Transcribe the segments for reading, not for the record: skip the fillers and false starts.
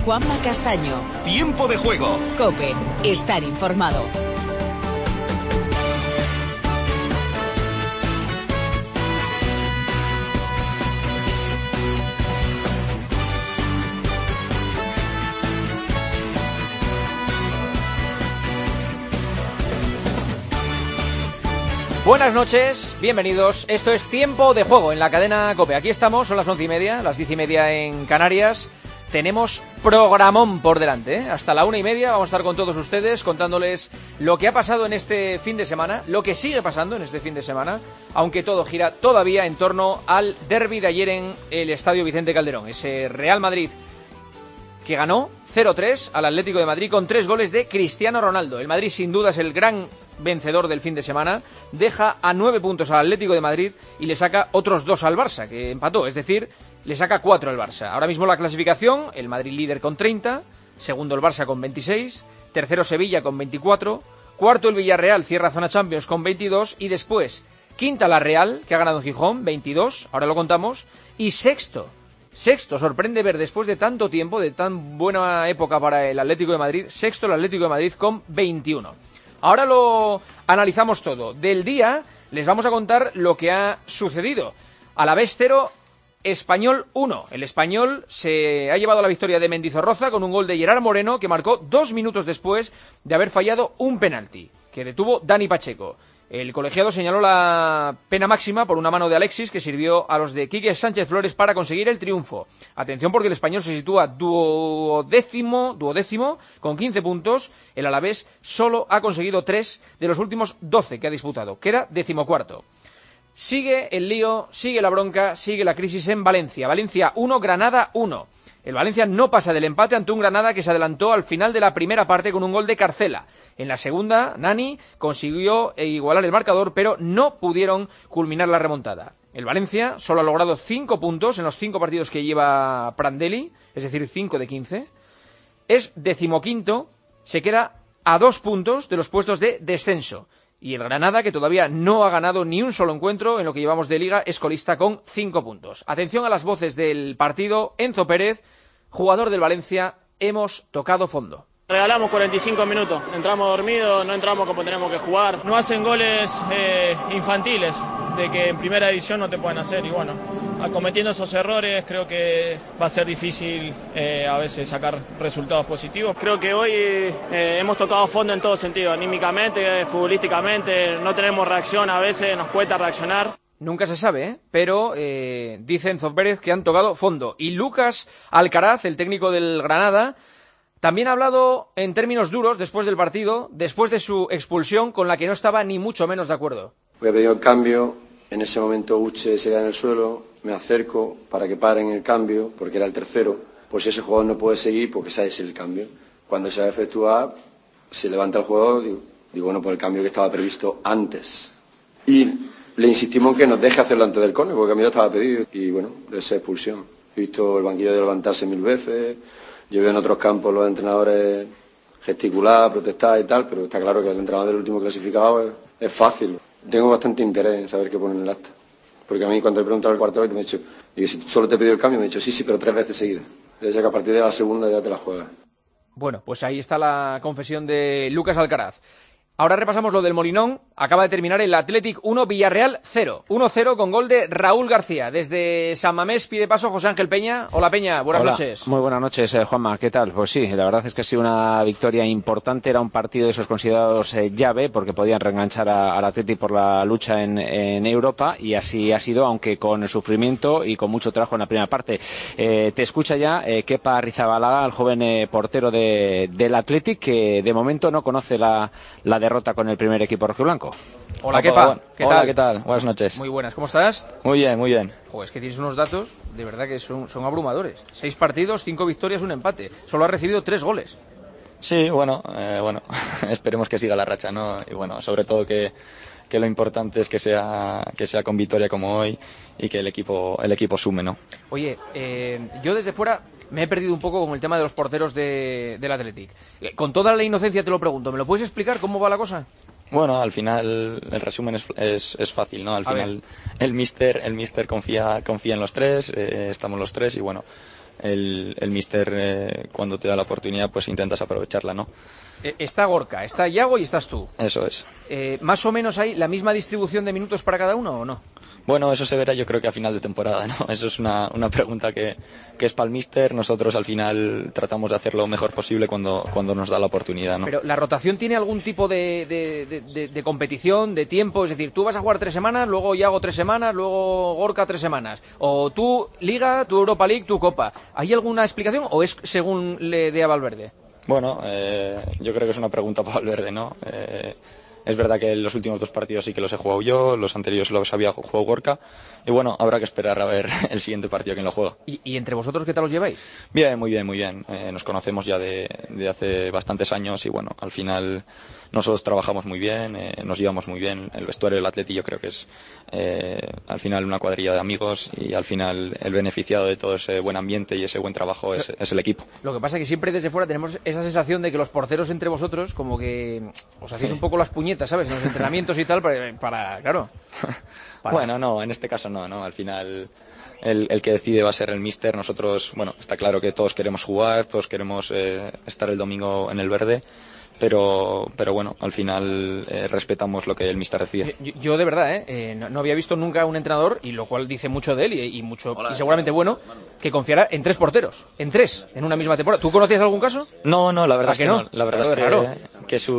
Juanma Castaño. Tiempo de juego. COPE. Estar informado. Buenas noches, bienvenidos. Esto es Tiempo de Juego en la cadena COPE. Aquí estamos, son las 11:30, las 10:30 en Canarias. Tenemos programón por delante, ¿eh? Hasta la 1:30 vamos a estar con todos ustedes contándoles lo que ha pasado en este fin de semana, lo que sigue pasando en este fin de semana, aunque todo gira todavía en torno al derbi de ayer en el Estadio Vicente Calderón. Ese Real Madrid que ganó 0-3 al Atlético de Madrid con 3 goles de Cristiano Ronaldo. El Madrid sin duda es el gran vencedor del fin de semana, deja a 9 puntos al Atlético de Madrid y le saca otros 2 al Barça, que empató, es decir, le saca 4 al Barça. Ahora mismo la clasificación, el Madrid líder con 30, segundo el Barça con 26, tercero Sevilla con 24, cuarto el Villarreal cierra zona Champions con 22 y después quinta la Real, que ha ganado en Gijón, 22, ahora lo contamos, y sexto, sorprende ver después de tanto tiempo, de tan buena época para el Atlético de Madrid, sexto el Atlético de Madrid con 21. Ahora lo analizamos todo. Del día les vamos a contar lo que ha sucedido. Alavés 0, Español 1. El Español se ha llevado la victoria de Mendizorroza con un gol de Gerard Moreno que marcó 2 minutos después de haber fallado un penalti que detuvo Dani Pacheco. El colegiado señaló la pena máxima por una mano de Alexis que sirvió a los de Quique Sánchez Flores para conseguir el triunfo. Atención porque el Español se sitúa duodécimo con 15 puntos. El Alavés solo ha conseguido 3 de los últimos 12 que ha disputado. Queda 14º. Sigue el lío, sigue la bronca, sigue la crisis en Valencia. Valencia 1, Granada 1. El Valencia no pasa del empate ante un Granada que se adelantó al final de la primera parte con un gol de Carcela. En la segunda, Nani consiguió igualar el marcador, pero no pudieron culminar la remontada. El Valencia solo ha logrado 5 puntos en los 5 partidos que lleva Prandelli, es decir, 5 de 15. Es 15º, se queda a 2 puntos de los puestos de descenso. Y el Granada, que todavía no ha ganado ni un solo encuentro en lo que llevamos de liga, es colista con 5 puntos. Atención a las voces del partido. Enzo Pérez, jugador del Valencia, hemos tocado fondo. Regalamos 45 minutos, entramos dormidos, no entramos como tenemos que jugar. No hacen goles infantiles, de que en primera edición no te pueden hacer. Y bueno, cometiendo esos errores creo que va a ser difícil a veces sacar resultados positivos. Creo que hoy hemos tocado fondo en todo sentido, anímicamente, futbolísticamente, no tenemos reacción, a veces nos cuesta reaccionar. Nunca se sabe, ¿eh? Pero dice Enzo Pérez que han tocado fondo. Y Lucas Alcaraz, el técnico del Granada, también ha hablado en términos duros después del partido, después de su expulsión, con la que no estaba ni mucho menos de acuerdo. Voy a pedir el cambio, en ese momento Uche se queda en el suelo, me acerco para que paren el cambio, porque era el tercero, pues si ese jugador no puede seguir, porque ese es el cambio. Cuando se va a efectuar, se levanta el jugador, digo, bueno, por el cambio que estaba previsto antes. Y le insistimos en que nos deje hacerlo antes del córner, porque el cambio estaba pedido, y bueno, esa expulsión. He visto el banquillo de levantarse 1000 veces. Yo veo en otros campos los entrenadores gesticular, protestar y tal, pero está claro que el entrenador del último clasificado es fácil. Tengo bastante interés en saber qué ponen en el acta. Porque a mí cuando he preguntado al cuarto me ha dicho, digo, si solo te he pedido el cambio, me ha dicho, sí, pero 3 veces seguidas. Desde que a partir de la segunda ya te la juegas. Bueno, pues ahí está la confesión de Lucas Alcaraz. Ahora repasamos lo del Molinón. Acaba de terminar el Athletic 1, Villarreal 0. 1-0 con gol de Raúl García. Desde San Mamés pide paso José Ángel Peña. Hola Peña, buenas noches. Muy buenas noches, Juanma. ¿Qué tal? Pues sí, la verdad es que ha sido una victoria importante. Era un partido de esos considerados llave, porque podían reenganchar al Athletic por la lucha en Europa, y así ha sido, aunque con sufrimiento y con mucho trabajo en la primera parte. Te escucha ya Kepa Arrizabalaga, el joven portero del Athletic, que de momento no conoce la derrota con el primer equipo rojiblanco. Hola, Kepa. Hola, ¿qué tal? Buenas noches. Muy buenas, ¿cómo estás? Muy bien, muy bien. Joder, es que tienes unos datos, de verdad que son abrumadores. 6 partidos, 5 victorias, 1 empate. Solo has recibido 3 goles. Sí, bueno, esperemos que siga la racha, ¿no? Y bueno, sobre todo que lo importante es que sea con victoria como hoy y que el equipo sume, ¿no? Oye, yo desde fuera me he perdido un poco con el tema de los porteros del Athletic. Con toda la inocencia te lo pregunto, ¿me lo puedes explicar cómo va la cosa? Bueno, al final el resumen es fácil, ¿no? Al final el míster confía en los tres, estamos los tres y bueno, el míster cuando te da la oportunidad pues intentas aprovecharla, ¿no? Está Gorka, está Yago y estás tú. Eso es. ¿Más o menos hay la misma distribución de minutos para cada uno o no? Bueno, eso se verá yo creo que a final de temporada, ¿no? Eso es una pregunta que es para el míster. Nosotros al final tratamos de hacer lo mejor posible cuando nos da la oportunidad, ¿no? Pero ¿la rotación tiene algún tipo de competición, de tiempo? Es decir, tú vas a jugar 3 semanas, luego Yago 3 semanas, luego Gorka 3 semanas. O tú Liga, tú Europa League, tú Copa. ¿Hay alguna explicación o es según le dé a Valverde? Bueno, yo creo que es una pregunta para Valverde, ¿no? Es verdad que los últimos 2 partidos sí que los he jugado yo, los anteriores los había jugado Gorka. Y bueno, habrá que esperar a ver el siguiente partido quién lo juega. ¿Y entre vosotros qué tal os lleváis? Bien, muy bien, muy bien. Nos conocemos ya de hace bastantes años y bueno, al final nosotros trabajamos muy bien, nos llevamos muy bien. El vestuario del Atleti yo creo que es al final una cuadrilla de amigos y al final el beneficiado de todo ese buen ambiente y ese buen trabajo es el equipo. Lo que pasa es que siempre desde fuera tenemos esa sensación de que los porteros entre vosotros como que os hacéis un poco las puñetas, ¿sabes? En los entrenamientos y tal, para claro. Bueno, no, en este caso no. Al final el que decide va a ser el míster. Nosotros, bueno, está claro que todos queremos jugar, todos queremos estar el domingo en el verde. Pero bueno, al final respetamos lo que el míster decide. Yo de verdad, no había visto nunca un entrenador, y lo cual dice mucho de él y seguramente bueno, que confiara en 3 porteros, en una misma temporada. ¿Tú conocías algún caso? No, la verdad es que no. La verdad es es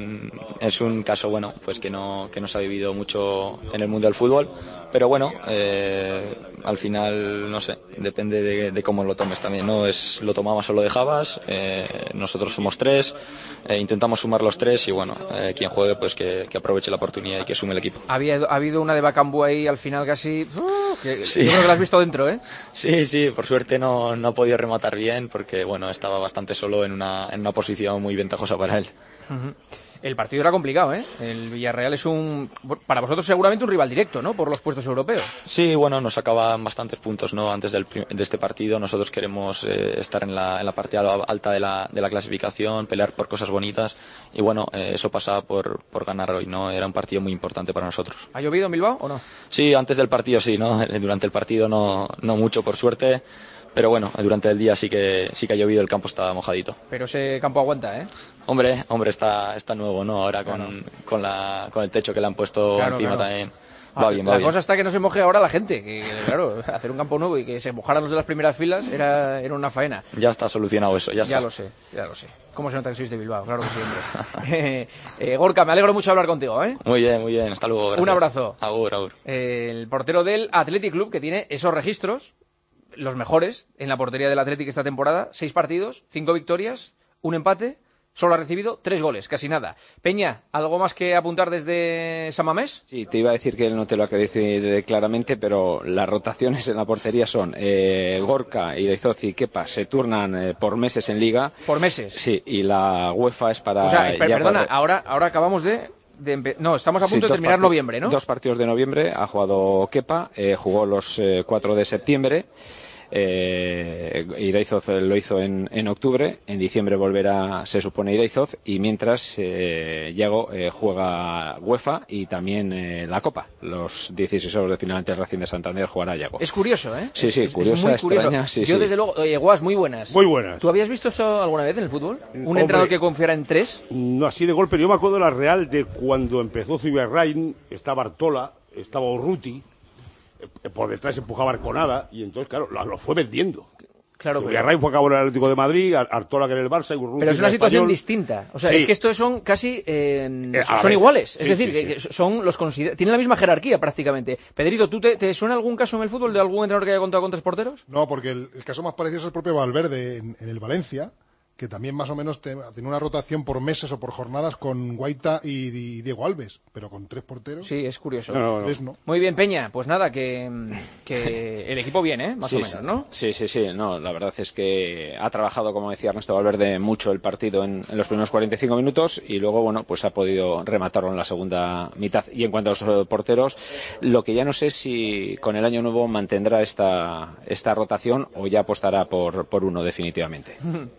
un caso bueno, pues que no se ha vivido mucho en el mundo del fútbol, pero bueno, al final no sé, depende de cómo lo tomes también, no es lo tomabas o lo dejabas. Nosotros somos 3. Intentamos sumar los 3 y bueno, quien juegue pues que aproveche la oportunidad y que sume el equipo. Ha habido una de Bacambú ahí al final casi, sí. Yo creo que la has visto dentro, ¿eh? Sí, por suerte no ha podido rematar bien porque bueno, estaba bastante solo en una posición muy ventajosa para él. Uh-huh. El partido era complicado, ¿eh? El Villarreal es para vosotros seguramente un rival directo, ¿no? Por los puestos europeos. Sí, bueno, nos sacaban bastantes puntos, ¿no? Antes de este partido nosotros queremos estar en la parte alta de la clasificación, pelear por cosas bonitas y bueno, eso pasaba por ganar hoy, ¿no? Era un partido muy importante para nosotros. ¿Ha llovido en Bilbao o no? Sí, antes del partido sí, ¿no? Durante el partido no mucho, por suerte. Pero bueno, durante el día sí que ha llovido, el campo estaba mojadito. Pero ese campo aguanta, ¿eh? Hombre, está nuevo, ¿no? Ahora con el techo que le han puesto encima también. Va bien. La cosa está que no se moje ahora la gente, que claro, hacer un campo nuevo y que se mojaran los de las primeras filas era una faena. Ya está solucionado eso, ya está. Ya lo sé. ¿Cómo se nota que sois de Bilbao? Claro que siempre. Gorka, me alegro mucho de hablar contigo, ¿eh? Muy bien, hasta luego, gracias. Un abrazo. Agur. El portero del Athletic Club, que tiene esos registros, los mejores en la portería del Athletic esta temporada, 6 partidos, 5 victorias, 1 empate, solo ha recibido 3 goles, casi nada. Peña, ¿algo más que apuntar desde San Mamés? Sí, te iba a decir que él no te lo ha querido decir claramente, pero las rotaciones en la portería son Gorka, Iraizoz y Kepa se turnan por meses en Liga. ¿Por meses? Sí, y la UEFA es para... O sea, perdona, ahora acabamos no, estamos a punto de terminar noviembre, ¿no? 2 partidos de noviembre ha jugado Kepa, jugó los 4 de septiembre. Iraizoz lo hizo en octubre, en diciembre volverá, se supone, Iraizoz, y mientras Yago juega UEFA y también la Copa. Los 16 de final ante el Racing de Santander jugará Yago. Es curioso, ¿eh? Sí, curioso, es muy extraña. Curioso. Yo desde luego, Guas, muy buenas. Muy buenas. ¿Tú habías visto eso alguna vez en el fútbol? ¿Un entrenador que confiara en 3? No así de golpe, yo me acuerdo de la Real de cuando empezó Zubiarrain, estaba Artola, estaba Urruti, por detrás empujaba Arconada y entonces, claro, lo fue vendiendo. Claro, Villarreal fue a cabo en el Atlético de Madrid, Artola que en el Barça y Urruti. Pero es una situación distinta. O sea, sí. Es que estos son casi son iguales. Es decir, que son tienen la misma jerarquía prácticamente. Pedrito, ¿tú te suena algún caso en el fútbol de algún entrenador que haya contado con 3 porteros? No, porque el caso más parecido es el propio Valverde en el Valencia, que también más o menos tiene una rotación por meses o por jornadas con Guaita y Diego Alves, pero con 3 porteros. Sí, es curioso. No. Muy bien, Peña, pues nada, que el equipo viene, más o menos, ¿no? Sí, no, la verdad es que ha trabajado, como decía Ernesto Valverde, mucho el partido en los primeros 45 minutos y luego, bueno, pues ha podido rematarlo en la segunda mitad. Y en cuanto a los porteros, lo que ya no sé si con el año nuevo mantendrá esta rotación o ya apostará por uno definitivamente.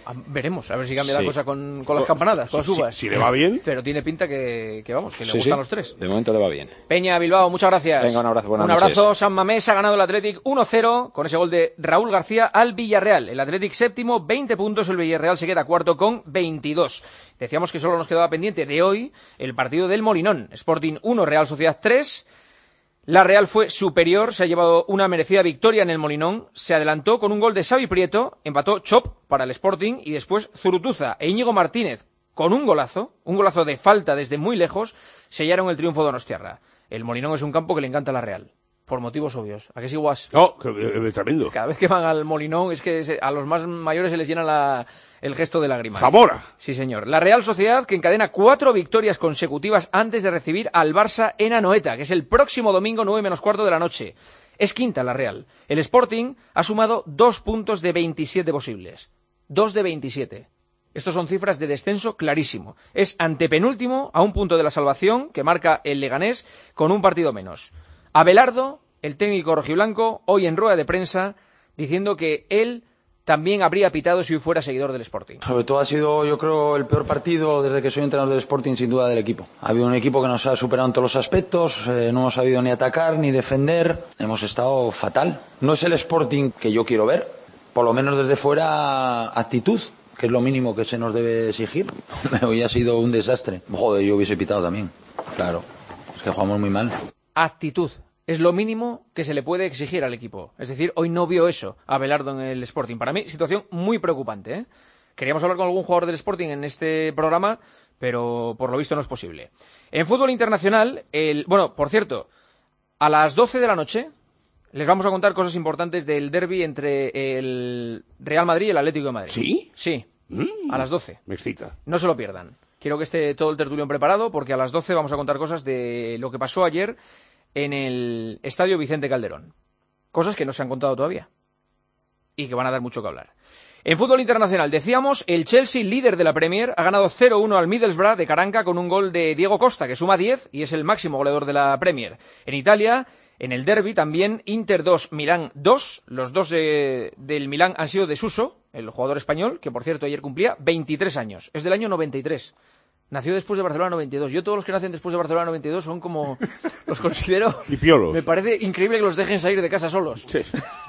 Veremos, a ver si cambia la cosa con las campanadas, con las uvas. Si le va bien. Pero tiene pinta que le gustan los tres. De momento le va bien. Peña, Bilbao, muchas gracias. Venga, un abrazo, buenas noches. Un abrazo, noches. San Mamés ha ganado el Athletic 1-0 con ese gol de Raúl García al Villarreal. El Athletic séptimo, 20 puntos, el Villarreal se queda cuarto con 22. Decíamos que solo nos quedaba pendiente de hoy el partido del Molinón. Sporting 1, Real Sociedad 3. La Real fue superior, se ha llevado una merecida victoria en el Molinón, se adelantó con un gol de Xavi Prieto, empató Chop para el Sporting y después Zurutuza e Íñigo Martínez con un golazo de falta desde muy lejos, sellaron el triunfo donostiarra. El Molinón es un campo que le encanta a la Real, por motivos obvios. ¿A qué sí, Guas? Oh, tremendo. Cada vez que van al Molinón es que a los más mayores se les llena el gesto de lágrimas. ¡Zamora! Sí, señor. La Real Sociedad, que encadena 4 victorias consecutivas antes de recibir al Barça en Anoeta, que es el próximo domingo 9:15 de la noche. Es quinta la Real. El Sporting ha sumado 2 puntos de 27 posibles. 2 de 27. Estos son cifras de descenso clarísimo. Es antepenúltimo a un punto de la salvación que marca el Leganés con un partido menos. Abelardo, el técnico rojiblanco, hoy en rueda de prensa, diciendo que él también habría pitado si fuera seguidor del Sporting. Sobre todo ha sido, yo creo, el peor partido desde que soy entrenador del Sporting, sin duda, del equipo. Ha habido un equipo que nos ha superado en todos los aspectos, no hemos sabido ni atacar ni defender, hemos estado fatal. No es el Sporting que yo quiero ver, por lo menos desde fuera, actitud, que es lo mínimo que se nos debe exigir. Hoy ha sido un desastre. Joder, yo hubiese pitado también, claro, es que jugamos muy mal. Actitud. Es lo mínimo que se le puede exigir al equipo. Es decir, hoy no vio eso a Abelardo en el Sporting. Para mí, situación muy preocupante, ¿eh? Queríamos hablar con algún jugador del Sporting en este programa, pero por lo visto no es posible. En fútbol internacional, por cierto, a las 12 de la noche les vamos a contar cosas importantes del derbi entre el Real Madrid y el Atlético de Madrid. ¿Sí? Sí, a las 12. Me excita. No se lo pierdan. Quiero que esté todo el tertulión preparado porque a las 12 vamos a contar cosas de lo que pasó ayer en el Estadio Vicente Calderón. Cosas que no se han contado todavía y que van a dar mucho que hablar. En fútbol internacional, decíamos, el Chelsea, líder de la Premier, ha ganado 0-1 al Middlesbrough de Caranca con un gol de Diego Costa, que suma 10 y es el máximo goleador de la Premier. En Italia, en el derbi también, Inter 2, Milán 2. Los dos del Milán han sido de Suso, el jugador español, que por cierto ayer cumplía 23 años. Es del año 93. Nació después de Barcelona 92. Yo todos los que nacen después de Barcelona 92 son como... los considero... Y piolos. Me parece increíble que los dejen salir de casa solos. Sí.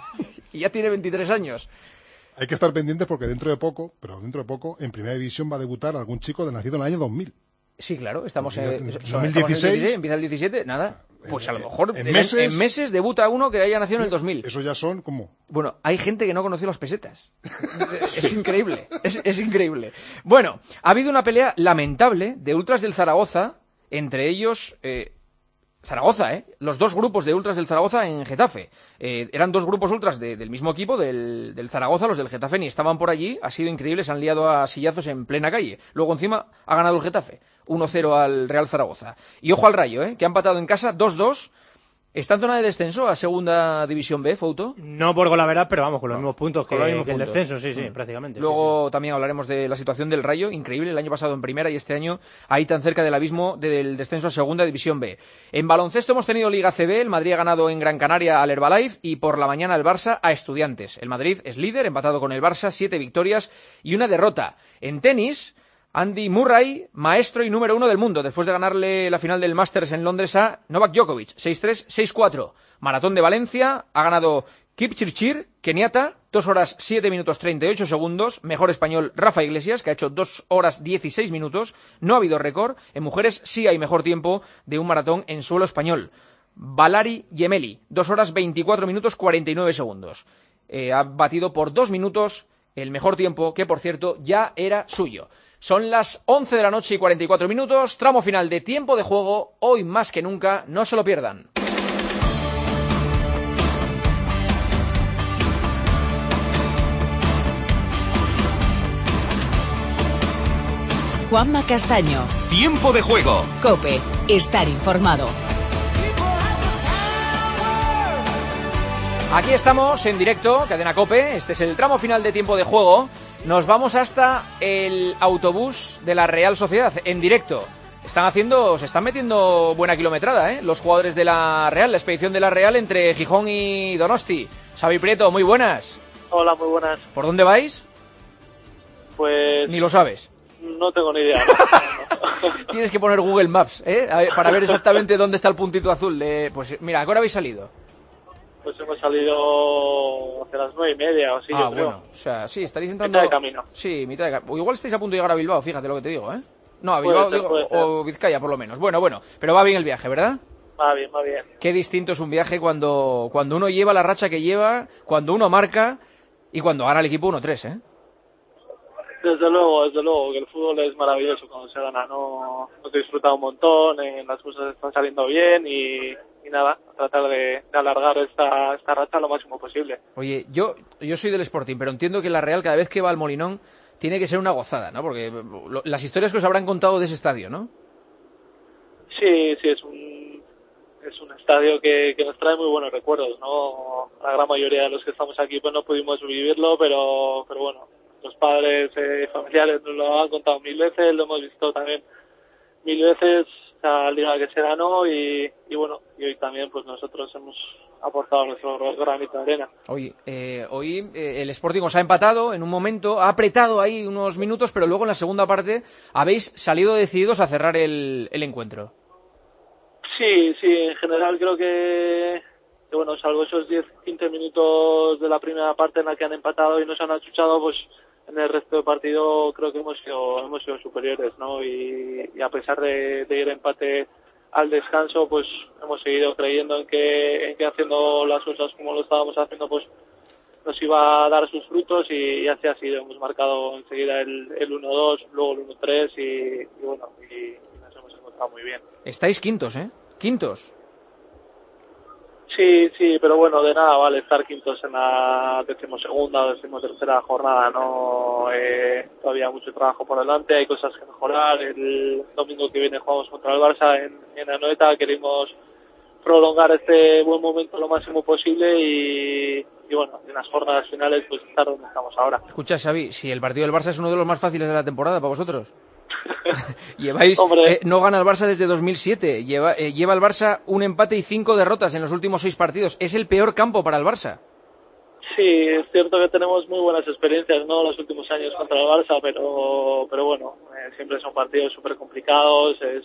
Y ya tiene 23 años. Hay que estar pendientes porque dentro de poco, en Primera División va a debutar algún chico nacido en el año 2000. Sí, claro, estamos en 2016. Empieza el 17, nada. Pues a lo mejor en meses debuta uno que haya nacido en el 2000. Eso ya son como... Bueno, hay gente que no conoció las pesetas. Es increíble, es increíble. Bueno, ha habido una pelea lamentable de ultras del Zaragoza, entre ellos... Zaragoza, los dos grupos de ultras del Zaragoza en Getafe. Eran dos grupos ultras del mismo equipo, del Zaragoza, los del Getafe ni estaban por allí, ha sido increíble, se han liado a sillazos en plena calle. Luego encima ha ganado el Getafe, 1-0 al Real Zaragoza. Y ojo al Rayo, que ha empatado en casa 2-2. ¿Está en zona de descenso a Segunda División B, Fouto? No por golaveradas, pero vamos, con los mismos puntos que el puntos. descenso, sí, prácticamente. Luego también hablaremos de la situación del Rayo, increíble, el año pasado en Primera y este año ahí tan cerca del abismo del descenso a Segunda División B. En baloncesto hemos tenido Liga CB, el Madrid ha ganado en Gran Canaria al Herbalife y por la mañana el Barça a Estudiantes. El Madrid es líder, empatado con el Barça, 7 victorias y una derrota. En tenis... Andy Murray, maestro y número 1 del mundo, después de ganarle la final del Masters en Londres a Novak Djokovic, 6-3, 6-4. Maratón de Valencia, ha ganado Kipchirchir, keniata, 2 horas 7 minutos 38 segundos, mejor español Rafa Iglesias, que ha hecho 2 horas 16 minutos, no ha habido récord, en mujeres sí hay mejor tiempo de un maratón en suelo español. Valari Gemeli, 2 horas 24 minutos 49 segundos. Ha batido por 2 minutos el mejor tiempo, que por cierto ya era suyo. Son las 11 de la noche y 44 minutos, tramo final de tiempo de juego, hoy más que nunca, no se lo pierdan. Juanma Castaño. Tiempo de juego. COPE. Estar informado. Aquí estamos en directo, Cadena COPE, este es el tramo final de tiempo de juego. Nos vamos hasta el autobús de la Real Sociedad, en directo. Se están metiendo buena kilometrada, los jugadores de la Real, la expedición de la Real entre Gijón y Donosti. Xavi Prieto, muy buenas. Hola, muy buenas. ¿Por dónde vais? Pues... Ni lo sabes. No tengo ni idea. No. Tienes que poner Google Maps, para ver exactamente dónde está el puntito azul. Pues mira, ¿a qué hora habéis salido? Pues hemos salido hacia las 9:30 o así, yo creo. Bueno, o sea, sí, estaréis entrando... Mitad de camino. Sí, mitad de camino. O igual estáis a punto de llegar a Bilbao, fíjate lo que te digo, ¿eh? No, a Bilbao, o Vizcaya, por lo menos. Bueno, pero va bien el viaje, ¿verdad? Va bien, va bien. Qué distinto es un viaje cuando uno lleva la racha que lleva, cuando uno marca y cuando gana el equipo 1-3, ¿eh? Desde luego, que el fútbol es maravilloso cuando se gana, no se disfruta un montón, las cosas están saliendo bien y nada, tratar de alargar esta racha lo máximo posible. Oye, yo soy del Sporting, pero entiendo que la Real cada vez que va al Molinón tiene que ser una gozada, ¿no? Porque las historias que os habrán contado de ese estadio, ¿no? Sí, es un estadio que nos trae muy buenos recuerdos, ¿no? La gran mayoría de los que estamos aquí pues no pudimos vivirlo, pero bueno, los padres familiares nos lo han contado 1000 veces, lo hemos visto también 1000 veces, la liga que se ganó y bueno, y hoy también pues nosotros hemos aportado nuestro granito de arena. Hoy el Sporting os ha empatado en un momento, ha apretado ahí unos minutos, pero luego en la segunda parte habéis salido decididos a cerrar el encuentro. Sí, en general creo que bueno, salvo esos 10-15 minutos de la primera parte en la que han empatado y nos han achuchado, pues en el resto del partido creo que hemos sido superiores, ¿no? Y a pesar de ir empate al descanso, pues hemos seguido creyendo en que haciendo las cosas como lo estábamos haciendo, pues nos iba a dar sus frutos y así ha sido. Hemos marcado enseguida el 1-2, luego el 1-3 y bueno, y nos hemos encontrado muy bien. Estáis quintos, ¿eh? Quintos. Sí, pero bueno, de nada vale estar quintos en la 12ª o 13ª jornada, ¿no? Todavía mucho trabajo por delante, hay cosas que mejorar. El domingo que viene jugamos contra el Barça en Anoeta, queremos prolongar este buen momento lo máximo posible y bueno, en las jornadas finales pues estar donde estamos ahora. Escucha, Xavi, si el partido del Barça es uno de los más fáciles de la temporada para vosotros. Lleváis, no gana el Barça desde 2007, lleva el Barça un empate y 5 derrotas en los últimos 6 partidos. Es el peor campo para el Barça. Sí, es cierto que tenemos muy buenas experiencias, ¿no? Los últimos años contra el Barça, pero bueno, siempre son partidos súper complicados. Es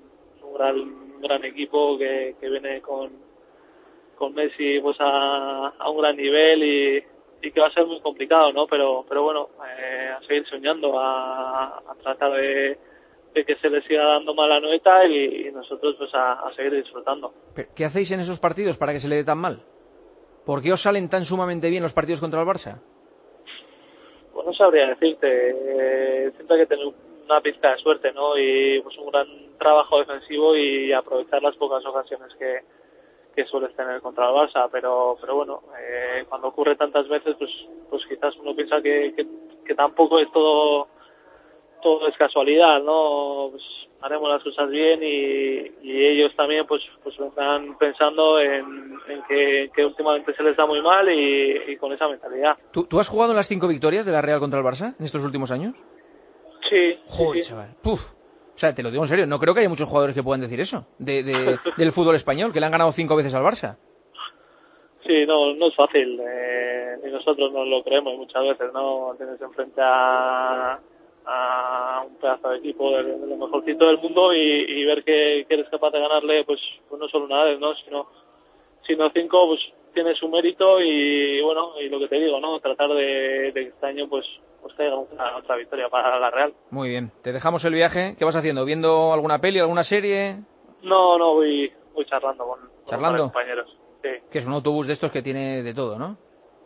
un gran equipo que viene con Messi pues a un gran nivel y que va a ser muy complicado, ¿no? Pero bueno, a seguir soñando, a tratar de que se le siga dando mal a Anoeta y nosotros pues a seguir disfrutando. ¿Qué hacéis en esos partidos para que se le dé tan mal? ¿Por qué os salen tan sumamente bien los partidos contra el Barça? Pues no sabría decirte, siempre hay que tener una pizca de suerte, ¿no? Y pues un gran trabajo defensivo y aprovechar las pocas ocasiones que sueles tener contra el Barça, pero bueno, cuando ocurre tantas veces, pues quizás uno piensa que tampoco es todo es casualidad, ¿no? Pues haremos las cosas bien y ellos también pues están pensando en que últimamente se les da muy mal y con esa mentalidad. ¿Tú has jugado en las 5 victorias de la Real contra el Barça en estos últimos años? Sí. Joder, sí. Chaval. Puf. O sea, te lo digo en serio, no creo que haya muchos jugadores que puedan decir eso del fútbol español, que le han ganado 5 veces al Barça. Sí, no es fácil, ni nosotros nos lo creemos muchas veces, ¿no? Tienes enfrente a un pedazo de equipo de lo mejorcito del mundo y ver que eres capaz de ganarle, pues no solo una vez, ¿no? Sino 5, pues tiene su mérito y bueno, y lo que te digo, ¿no? Tratar de que este año pues caiga otra victoria para la Real. Muy bien, te dejamos el viaje. ¿Qué vas haciendo? ¿Viendo alguna peli, alguna serie? No, voy charlando con ¿Charlando? mis compañeros. Sí. Que es un autobús de estos que tiene de todo, ¿no?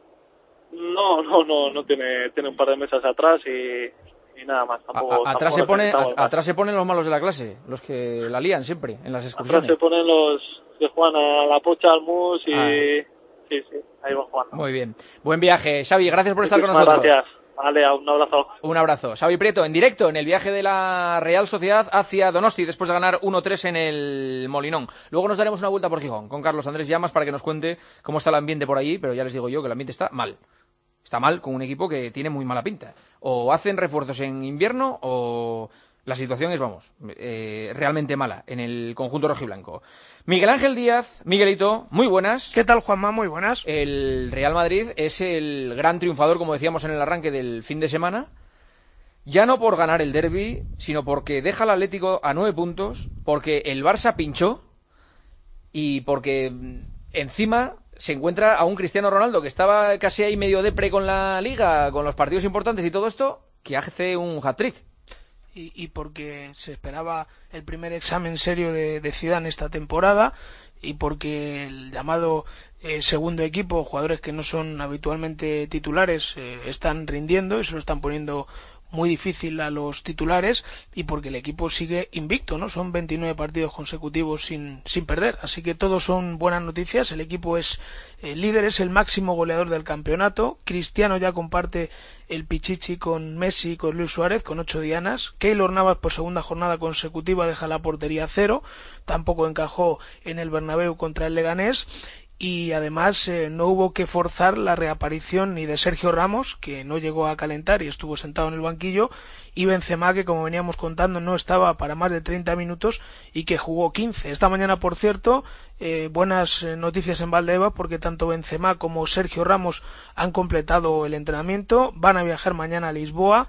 No tiene un par de mesas atrás y nada más. Atrás se ponen los malos de la clase, los que la lían siempre en las excursiones. Atrás se ponen los que juegan a la pocha, al mus y sí, ahí van jugando. Muy bien. Buen viaje, Xavi, gracias por estar con nosotros. Gracias. Vale, un abrazo. Un abrazo. Xavi Prieto, en directo, en el viaje de la Real Sociedad hacia Donosti, después de ganar 1-3 en el Molinón. Luego nos daremos una vuelta por Gijón con Carlos Andrés Llamas para que nos cuente cómo está el ambiente por allí, pero ya les digo yo que el ambiente está mal. Está mal con un equipo que tiene muy mala pinta. O hacen refuerzos en invierno o la situación es, realmente mala en el conjunto rojiblanco. Miguel Ángel Díaz, Miguelito, muy buenas. ¿Qué tal, Juanma? Muy buenas. El Real Madrid es el gran triunfador, como decíamos en el arranque del fin de semana, Ya no por ganar el derbi, sino porque deja al Atlético a 9 puntos, porque el Barça pinchó y porque encima se encuentra a un Cristiano Ronaldo que estaba casi ahí medio depre con la Liga, con los partidos importantes y todo esto, que hace un hat-trick. Y porque se esperaba el primer examen serio de Zidane esta temporada, y porque el llamado segundo equipo, jugadores que no son habitualmente titulares, están rindiendo y se lo están poniendo muy difícil a los titulares, y porque el equipo sigue invicto, ¿no? Son 29 partidos consecutivos sin perder, así que todos son buenas noticias. El equipo es líder, es el máximo goleador del campeonato. Cristiano ya comparte el pichichi con Messi y con Luis Suárez, con 8 dianas. Keylor Navas, por segunda jornada consecutiva, deja la portería a 0, tampoco encajó en el Bernabéu contra el Leganés. Y además no hubo que forzar la reaparición ni de Sergio Ramos, que no llegó a calentar y estuvo sentado en el banquillo, y Benzema, que como veníamos contando no estaba para más de 30 minutos y que jugó 15. Esta mañana, por cierto, buenas noticias en Valdebebas, porque tanto Benzema como Sergio Ramos han completado el entrenamiento, van a viajar mañana a Lisboa.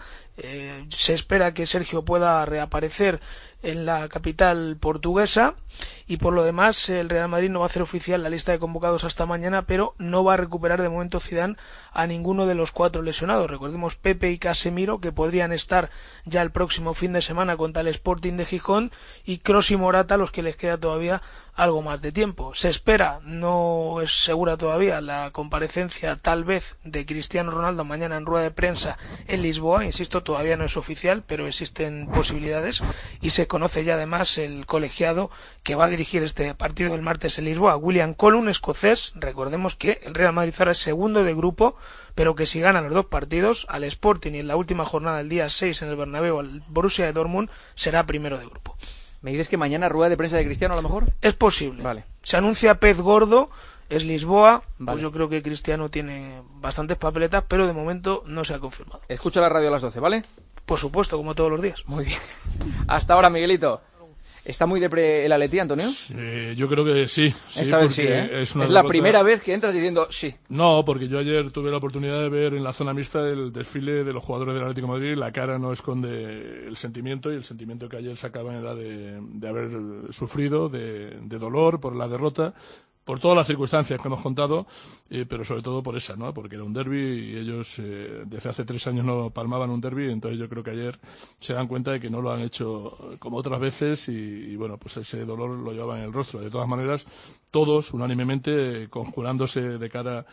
Se espera que Sergio pueda reaparecer en la capital portuguesa, y por lo demás el Real Madrid no va a hacer oficial la lista de convocados hasta mañana, pero no va a recuperar de momento Zidane a ninguno de los 4 lesionados. Recordemos Pepe y Casemiro, que podrían estar ya el próximo fin de semana contra el Sporting de Gijón, y Kroos y Morata, los que les queda todavía algo más de tiempo. Se espera, no es segura todavía, la comparecencia tal vez de Cristiano Ronaldo mañana en rueda de prensa en Lisboa. Insisto, todavía no es oficial, pero existen posibilidades, y se conoce ya además el colegiado que va a dirigir este partido el martes en Lisboa, William Colum, escocés. Recordemos que el Real Madrid ahora es segundo de grupo, pero que si gana los 2 partidos, al Sporting y en la última jornada el día 6 en el Bernabéu al Borussia de Dortmund, será primero de grupo. ¿Me dices que mañana rueda de prensa de Cristiano a lo mejor? Es posible. Vale. Se anuncia pez gordo, es Lisboa, vale. Pues yo creo que Cristiano tiene bastantes papeletas, pero de momento no se ha confirmado. Escucha la radio a las 12, ¿vale? Por supuesto, como todos los días. Muy bien. Hasta ahora, Miguelito. ¿Está muy depre el Atleti, Antonio? Yo creo que sí. Esta vez sí, ¿eh? Es la primera vez que entras diciendo sí. No, porque yo ayer tuve la oportunidad de ver en la zona mixta el desfile de los jugadores del Atlético de Madrid. La cara no esconde el sentimiento, y el sentimiento que ayer sacaban era de haber sufrido, de dolor por la derrota, por todas las circunstancias que hemos contado, pero sobre todo por esa, ¿no? Porque era un derbi y ellos desde hace 3 años no palmaban un derbi, entonces yo creo que ayer se dan cuenta de que no lo han hecho como otras veces, y bueno, pues ese dolor lo llevaban en el rostro. De todas maneras, todos unánimemente, conjurándose de cara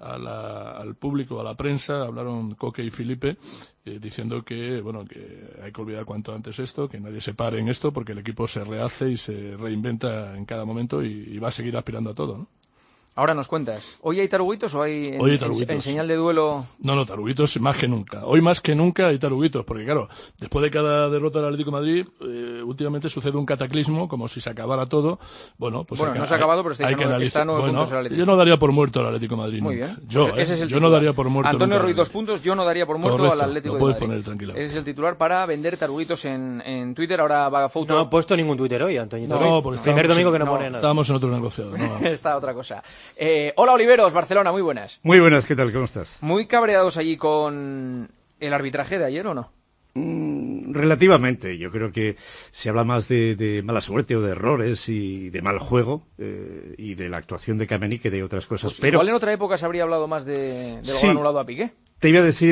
al público, a la prensa, hablaron Coque y Felipe, diciendo que bueno, que hay que olvidar cuanto antes esto, que nadie se pare en esto, porque el equipo se rehace y se reinventa en cada momento, y va a seguir aspirando a todo, ¿no? Ahora nos cuentas, ¿hoy hay taruguitos o hay en señal de duelo? No, taruguitos más que nunca. Hoy más que nunca hay taruguitos, porque claro, después de cada derrota del Atlético de Madrid, últimamente sucede un cataclismo, como si se acabara todo. Bueno, pues no se ha acabado, pero hay que analizar. Yo no daría por muerto al Atlético de Madrid. Muy bien. Yo no daría por muerto. Antonio Ruiz, 2 puntos, yo no daría por muerto. Correcto, al Atlético de Madrid. Poner tranquilamente. Ese es el titular para vender taruguitos en Twitter. Ahora va foto. No ha puesto ningún Twitter hoy, Antonio. No, porque primer domingo que no pone nada. Estábamos en otro negociado. Está otra cosa. Hola, Oliveros, Barcelona, muy buenas. Muy buenas, ¿qué tal? ¿Cómo estás? ¿Muy cabreados allí con el arbitraje de ayer o no? Relativamente. Yo creo que se habla más de mala suerte o de errores y de mal juego y de la actuación de Kameni que de otras cosas. Pues pero igual en otra época se habría hablado más de lo sí, anulado a Piqué. Te iba a decir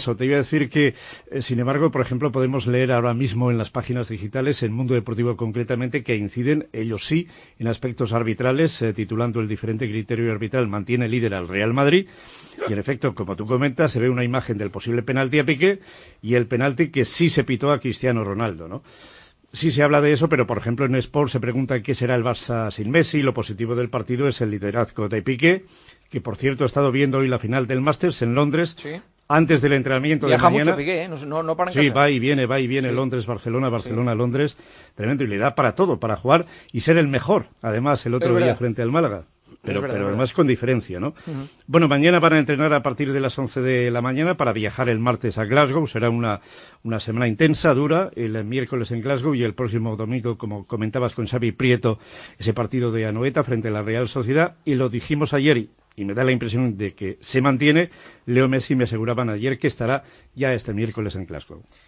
que, sin embargo, por ejemplo, podemos leer ahora mismo en las páginas digitales, en Mundo Deportivo concretamente, que inciden, ellos sí, en aspectos arbitrales, titulando el diferente criterio arbitral mantiene líder al Real Madrid, y en efecto, como tú comentas, se ve una imagen del posible penalti a Piqué y el penalti que sí se pitó a Cristiano Ronaldo, ¿no? Sí se habla de eso, pero por ejemplo en Sport se pregunta qué será el Barça sin Messi. Lo positivo del partido es el liderazgo de Piqué, que por cierto he estado viendo hoy la final del Masters en Londres, sí, antes del entrenamiento de mañana. Viaja mucho Piqué, ¿eh? No para en sí, casa. va y viene, sí. Londres, Barcelona, Londres, tremendo, y le da para todo, para jugar y ser el mejor, además el otro día frente al Málaga. Pero además con diferencia, ¿no? Uh-huh. Bueno, mañana van a entrenar a partir de las 11 de la mañana para viajar el martes a Glasgow. Será una semana intensa, dura, el miércoles en Glasgow y el próximo domingo, como comentabas con Xavi Prieto, ese partido de Anoeta frente a la Real Sociedad. Y lo dijimos ayer y me da la impresión de que se mantiene. Leo Messi me aseguraban ayer que estará ya este miércoles en Glasgow.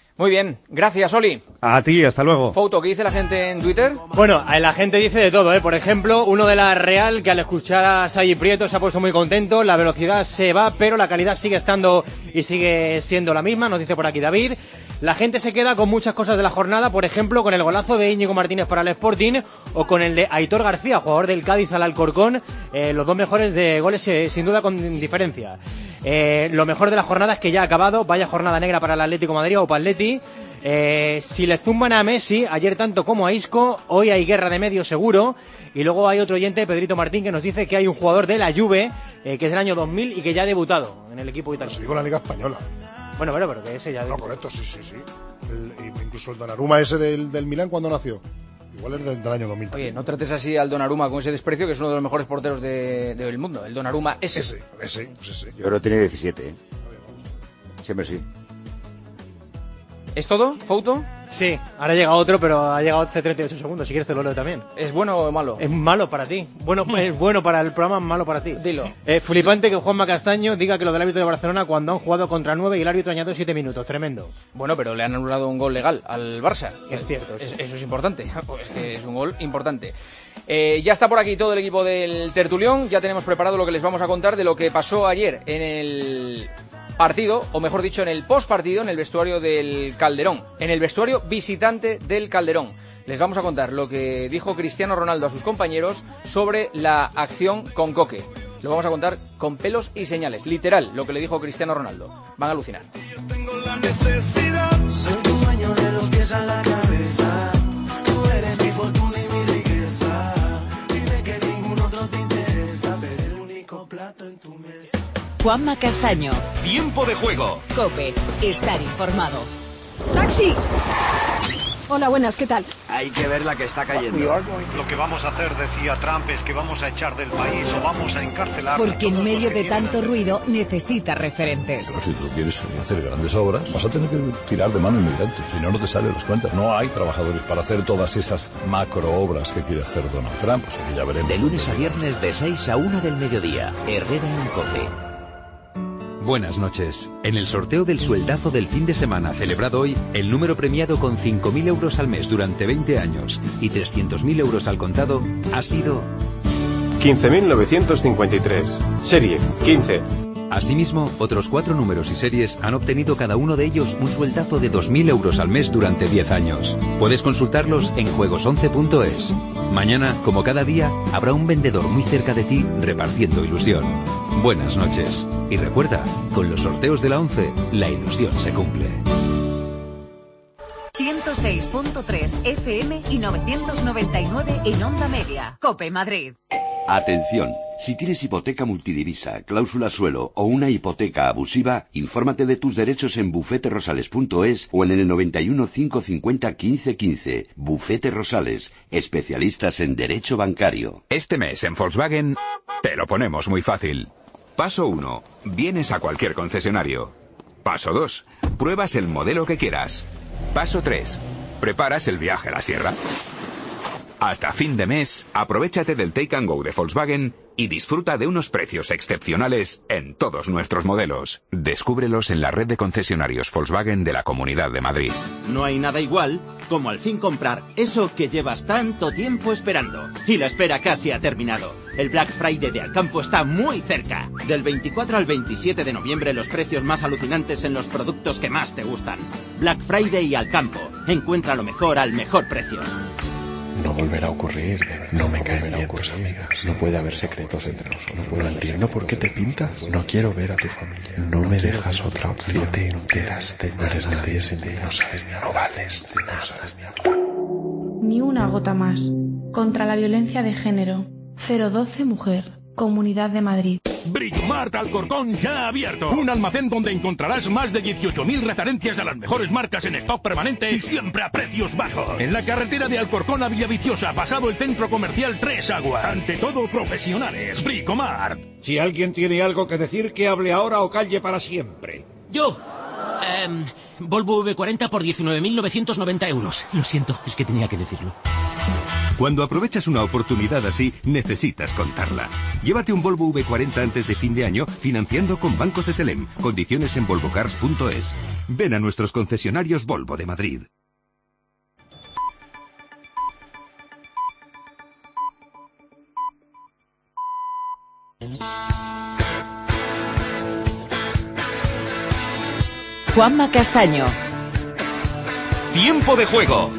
Muy bien, gracias, Oli. A ti, hasta luego. Fouto, ¿qué dice la gente en Twitter? Bueno, la gente dice de todo, ¿eh? Por ejemplo, uno de la Real que al escuchar a Sergi Prieto se ha puesto muy contento, la velocidad se va, pero la calidad sigue estando y sigue siendo la misma, nos dice por aquí David. La gente se queda con muchas cosas de la jornada, por ejemplo, con el golazo de Íñigo Martínez para el Sporting o con el de Aitor García, jugador del Cádiz al Alcorcón, los dos mejores de goles sin duda con diferencia. Lo mejor de la jornada es que ya ha acabado, vaya jornada negra para el Atlético de Madrid o para el Atleti. Si le zumban a Messi, ayer tanto como a Isco, hoy hay guerra de medio seguro. Y luego hay otro oyente, Pedrito Martín, que nos dice que hay un jugador de la Juve, que es del año 2000 y que ya ha debutado en el equipo italiano. Se digo la Liga Española. Bueno, pero que ese ya... No, correcto, sí. Incluso el Donnarumma ese del Milán, ¿cuándo nació? Igual es del año 2000. Oye, no trates así al Donnarumma con ese desprecio, que es uno de los mejores porteros del mundo. El Donnarumma ese. Ese. Yo creo que tiene 17, ¿eh? Siempre sí. ¿Es todo, Fouto? Sí, ahora llega otro, pero ha llegado hace 38 segundos. Si quieres te lo leo también. ¿Es bueno o malo? Es malo para ti. Bueno, es bueno para el programa, malo para ti. Dilo. Flipante que Juanma Castaño diga que lo del árbitro de Barcelona cuando han jugado contra 9 y el árbitro añadió 7 minutos. Tremendo. Bueno, pero le han anulado un gol legal al Barça. Es cierto. Eso es importante. Pues que es un gol importante. Ya está por aquí todo el equipo del Tertulión. Ya tenemos preparado lo que les vamos a contar de lo que pasó ayer en el partido, o mejor dicho, en el postpartido, en el vestuario del Calderón, en el vestuario visitante del Calderón. Les vamos a contar lo que dijo Cristiano Ronaldo a sus compañeros sobre la acción con Coque. Lo vamos a contar con pelos y señales, literal, lo que le dijo Cristiano Ronaldo. Van a alucinar. Tengo la necesidad, soy tu dueño de los pies a la cabeza. Tú eres mi fortuna y mi riqueza. Dime que ningún otro te interesa. Ser el único plato en tu mesa. Juanma Castaño. Tiempo de juego. COPE. Estar informado. ¡Taxi! Hola, buenas, ¿qué tal? Hay que ver la que está cayendo. Lo que vamos a hacer, decía Trump, es que vamos a echar del país o vamos a encarcelar. Porque en medio de tanto ruido necesita referentes. Pero si tú quieres hacer grandes obras, vas a tener que tirar de mano inmigrante. Si no, no te salen las cuentas. No hay trabajadores para hacer todas esas macro obras que quiere hacer Donald Trump. Así que ya veremos. De lunes a viernes de 6 a 1 del mediodía. Herrera en COPE. Buenas noches. En el sorteo del sueldazo del fin de semana celebrado hoy, el número premiado con 5.000 euros al mes durante 20 años y 300.000 euros al contado ha sido 15.953. Serie 15. Asimismo, otros 4 números y series han obtenido cada uno de ellos un sueldazo de 2.000 euros al mes durante 10 años. Puedes consultarlos en juegos11.es. Mañana, como cada día, habrá un vendedor muy cerca de ti repartiendo ilusión. Buenas noches. Y recuerda, con los sorteos de la 11, la ilusión se cumple. 106.3 FM y 999 en Onda Media. COPE Madrid. Atención, si tienes hipoteca multidivisa, cláusula suelo o una hipoteca abusiva, infórmate de tus derechos en bufeterosales.es o en el 91 550 15 15. Bufete Rosales, especialistas en derecho bancario. Este mes en Volkswagen te lo ponemos muy fácil. Paso 1. Vienes a cualquier concesionario. Paso 2. Pruebas el modelo que quieras. Paso 3. Preparas el viaje a la sierra. Hasta fin de mes, aprovéchate del Take and Go de Volkswagen y disfruta de unos precios excepcionales en todos nuestros modelos. Descúbrelos en la red de concesionarios Volkswagen de la Comunidad de Madrid. No hay nada igual como al fin comprar eso que llevas tanto tiempo esperando. Y la espera casi ha terminado. El Black Friday de Alcampo está muy cerca. Del 24 al 27 de noviembre los precios más alucinantes en los productos que más te gustan. Black Friday y Alcampo. Encuentra lo mejor al mejor precio. No volverá a ocurrir, de verdad. No me caen bien tus amigas. No puede haber secretos entre nosotros. No entiendo por qué te pintas. No quiero ver a tu familia. No me dejas otra opción. No te enteras de nada. No eres nadie sin ti. No sabes ni hablar. No vales de nada. No sabes ni hablar. Ni una gota más. Contra la violencia de género. 012 Mujer. Comunidad de Madrid. Bricmart Alcorcón ya ha abierto. Un almacén donde encontrarás más de 18.000 referencias de las mejores marcas en stock permanente y siempre a precios bajos. En la carretera de Alcorcón a Villaviciosa, pasado el centro comercial Tres Aguas. Ante todo, profesionales. Bricmart. Si alguien tiene algo que decir, que hable ahora o calle para siempre. ¡Yo! Volvo V40 por 19.990 euros. Lo siento, es que tenía que decirlo. Cuando aprovechas una oportunidad así, necesitas contarla. Llévate un Volvo V40 antes de fin de año financiando con Banco Cetelem. Condiciones en volvocars.es. Ven a nuestros concesionarios Volvo de Madrid. Juanma Castaño. Tiempo de juego.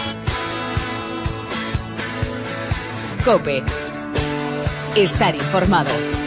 COPE. Estar informado.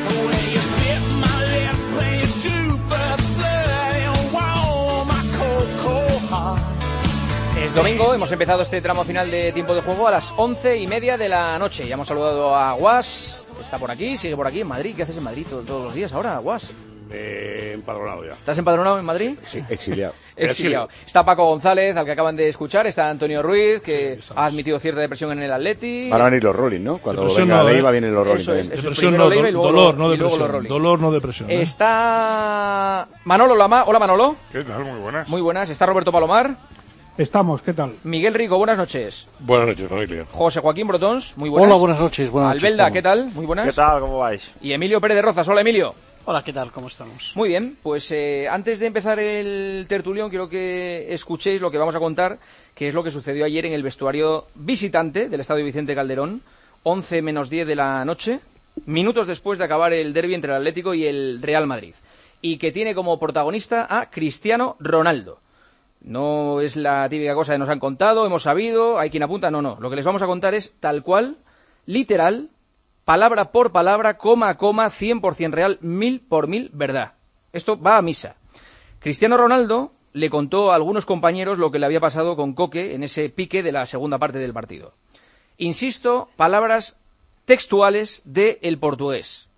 Es domingo, hemos empezado este tramo final de tiempo de juego a las 11:30 de la noche. Ya hemos saludado a Guas, está por aquí, sigue por aquí en Madrid. ¿Qué haces en Madrid todos los días ahora, Guas? Empadronado ya. ¿Estás empadronado en Madrid? Sí, exiliado. Exiliado. Está Paco González, al que acaban de escuchar, está Antonio Ruiz, que ha admitido cierta depresión en el Atleti. Van a venir los Rolling, ¿no? Cuando venga la Leiva vienen los Rolling. Eso es, depresión no, dolor, no depresión. Dolor, no depresión. Está Manolo Lama. Hola, Manolo. ¿Qué tal? Muy buenas. Muy buenas. Está Roberto Palomar. Estamos, ¿qué tal? Miguel Rico, buenas noches. Buenas noches, familia. José Joaquín Brotons, muy buenas. Hola, buenas noches. Albelda, ¿qué tal? Muy buenas. ¿Qué tal? ¿Cómo vais? Y Emilio Pérez de Rozas. Hola, Emilio. Hola, ¿qué tal? ¿Cómo estamos? Muy bien, pues antes de empezar el tertulión quiero que escuchéis lo que vamos a contar, que es lo que sucedió ayer en el vestuario visitante del Estadio Vicente Calderón, 11 menos 10 de la noche, minutos después de acabar el derbi entre el Atlético y el Real Madrid, y que tiene como protagonista a Cristiano Ronaldo. No es la típica cosa que nos han contado, hemos sabido, hay quien apunta, no, lo que les vamos a contar es tal cual, literal, palabra por palabra, coma a coma, 100% real, 1000 por 1000 verdad. Esto va a misa. Cristiano Ronaldo le contó a algunos compañeros lo que le había pasado con Coque en ese pique de la segunda parte del partido. Insisto, palabras textuales del portugués.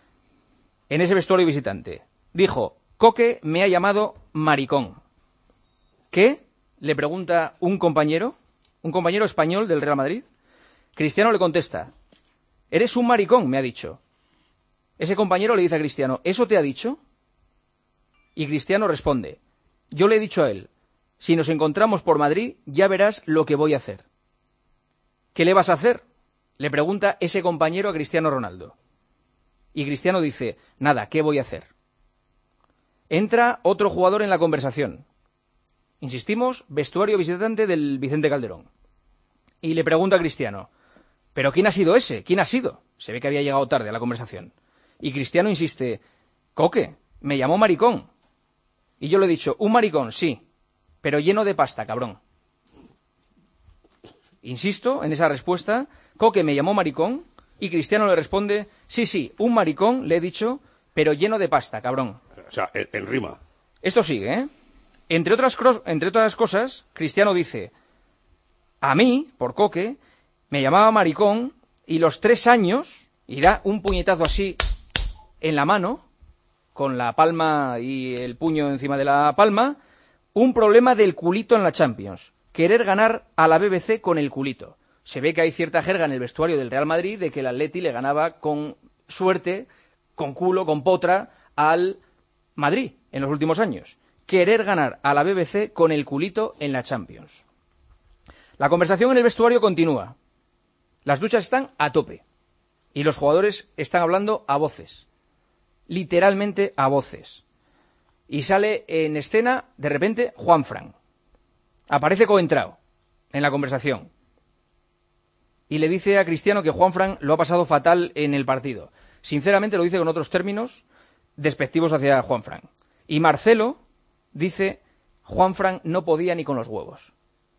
En ese vestuario visitante. Dijo, Coque me ha llamado maricón. ¿Qué? Le pregunta un compañero español del Real Madrid. Cristiano le contesta, eres un maricón, me ha dicho. Ese compañero le dice a Cristiano, ¿eso te ha dicho? Y Cristiano responde, yo le he dicho a él, si nos encontramos por Madrid, ya verás lo que voy a hacer. ¿Qué le vas a hacer? Le pregunta ese compañero a Cristiano Ronaldo. Y Cristiano dice, nada, ¿qué voy a hacer? Entra otro jugador en la conversación. Insistimos, vestuario visitante del Vicente Calderón. Y le pregunta a Cristiano, ¿pero quién ha sido ese? ¿Quién ha sido? Se ve que había llegado tarde a la conversación. Y Cristiano insiste, Coque, me llamó maricón. Y yo le he dicho, un maricón, sí, pero lleno de pasta, cabrón. Insisto en esa respuesta, Coque me llamó maricón, y Cristiano le responde, sí, un maricón, le he dicho, pero lleno de pasta, cabrón. O sea, en rima. Esto sigue, ¿eh? Entre otras cosas, Cristiano dice, a mí, por Coque, me llamaba maricón y los 3 años, y da un puñetazo así en la mano, con la palma y el puño encima de la palma, un problema del culito en la Champions. Querer ganar a la BBC con el culito. Se ve que hay cierta jerga en el vestuario del Real Madrid de que el Atleti le ganaba con suerte, con culo, con potra, al Madrid en los últimos años. Querer ganar a la BBC con el culito en la Champions. La conversación en el vestuario continúa. Las duchas están a tope y los jugadores están hablando a voces, literalmente a voces. Y sale en escena, de repente, Juanfran. Aparece Coentrao en la conversación y le dice a Cristiano que Juanfran lo ha pasado fatal en el partido. Sinceramente lo dice con otros términos despectivos hacia Juanfran. Y Marcelo dice, Juanfran no podía ni con los huevos.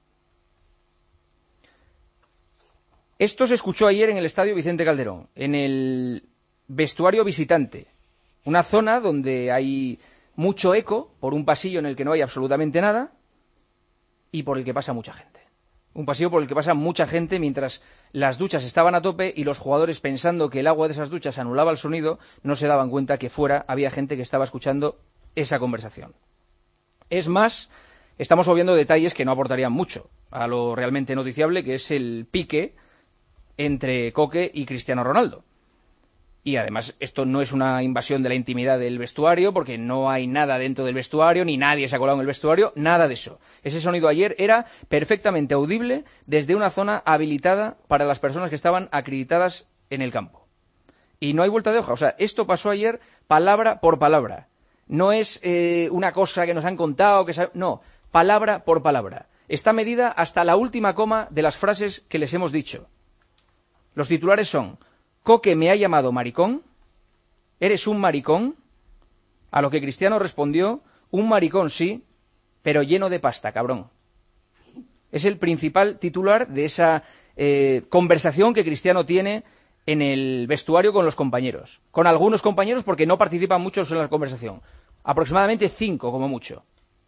Esto se escuchó ayer en el Estadio Vicente Calderón, en el vestuario visitante, una zona donde hay mucho eco por un pasillo en el que no hay absolutamente nada y por el que pasa mucha gente. Un pasillo por el que pasa mucha gente mientras las duchas estaban a tope y los jugadores, pensando que el agua de esas duchas anulaba el sonido, no se daban cuenta que fuera había gente que estaba escuchando esa conversación. Es más, estamos obviando detalles que no aportarían mucho a lo realmente noticiable, que es el pique entre Coque y Cristiano Ronaldo. Y además esto no es una invasión de la intimidad del vestuario, porque no hay nada dentro del vestuario, ni nadie se ha colado en el vestuario, nada de eso. Ese sonido ayer era perfectamente audible desde una zona habilitada para las personas que estaban acreditadas en el campo. Y no hay vuelta de hoja. O sea, esto pasó ayer palabra por palabra. No es una cosa que nos han contado, no, palabra por palabra. Está medida hasta la última coma de las frases que les hemos dicho. Los titulares son: Coque me ha llamado maricón, eres un maricón, a lo que Cristiano respondió: un maricón sí, pero lleno de pasta, cabrón. Es el principal titular de esa conversación que Cristiano tiene en el vestuario con los compañeros. Con algunos compañeros, porque no participan muchos en la conversación. Aproximadamente 5 como mucho.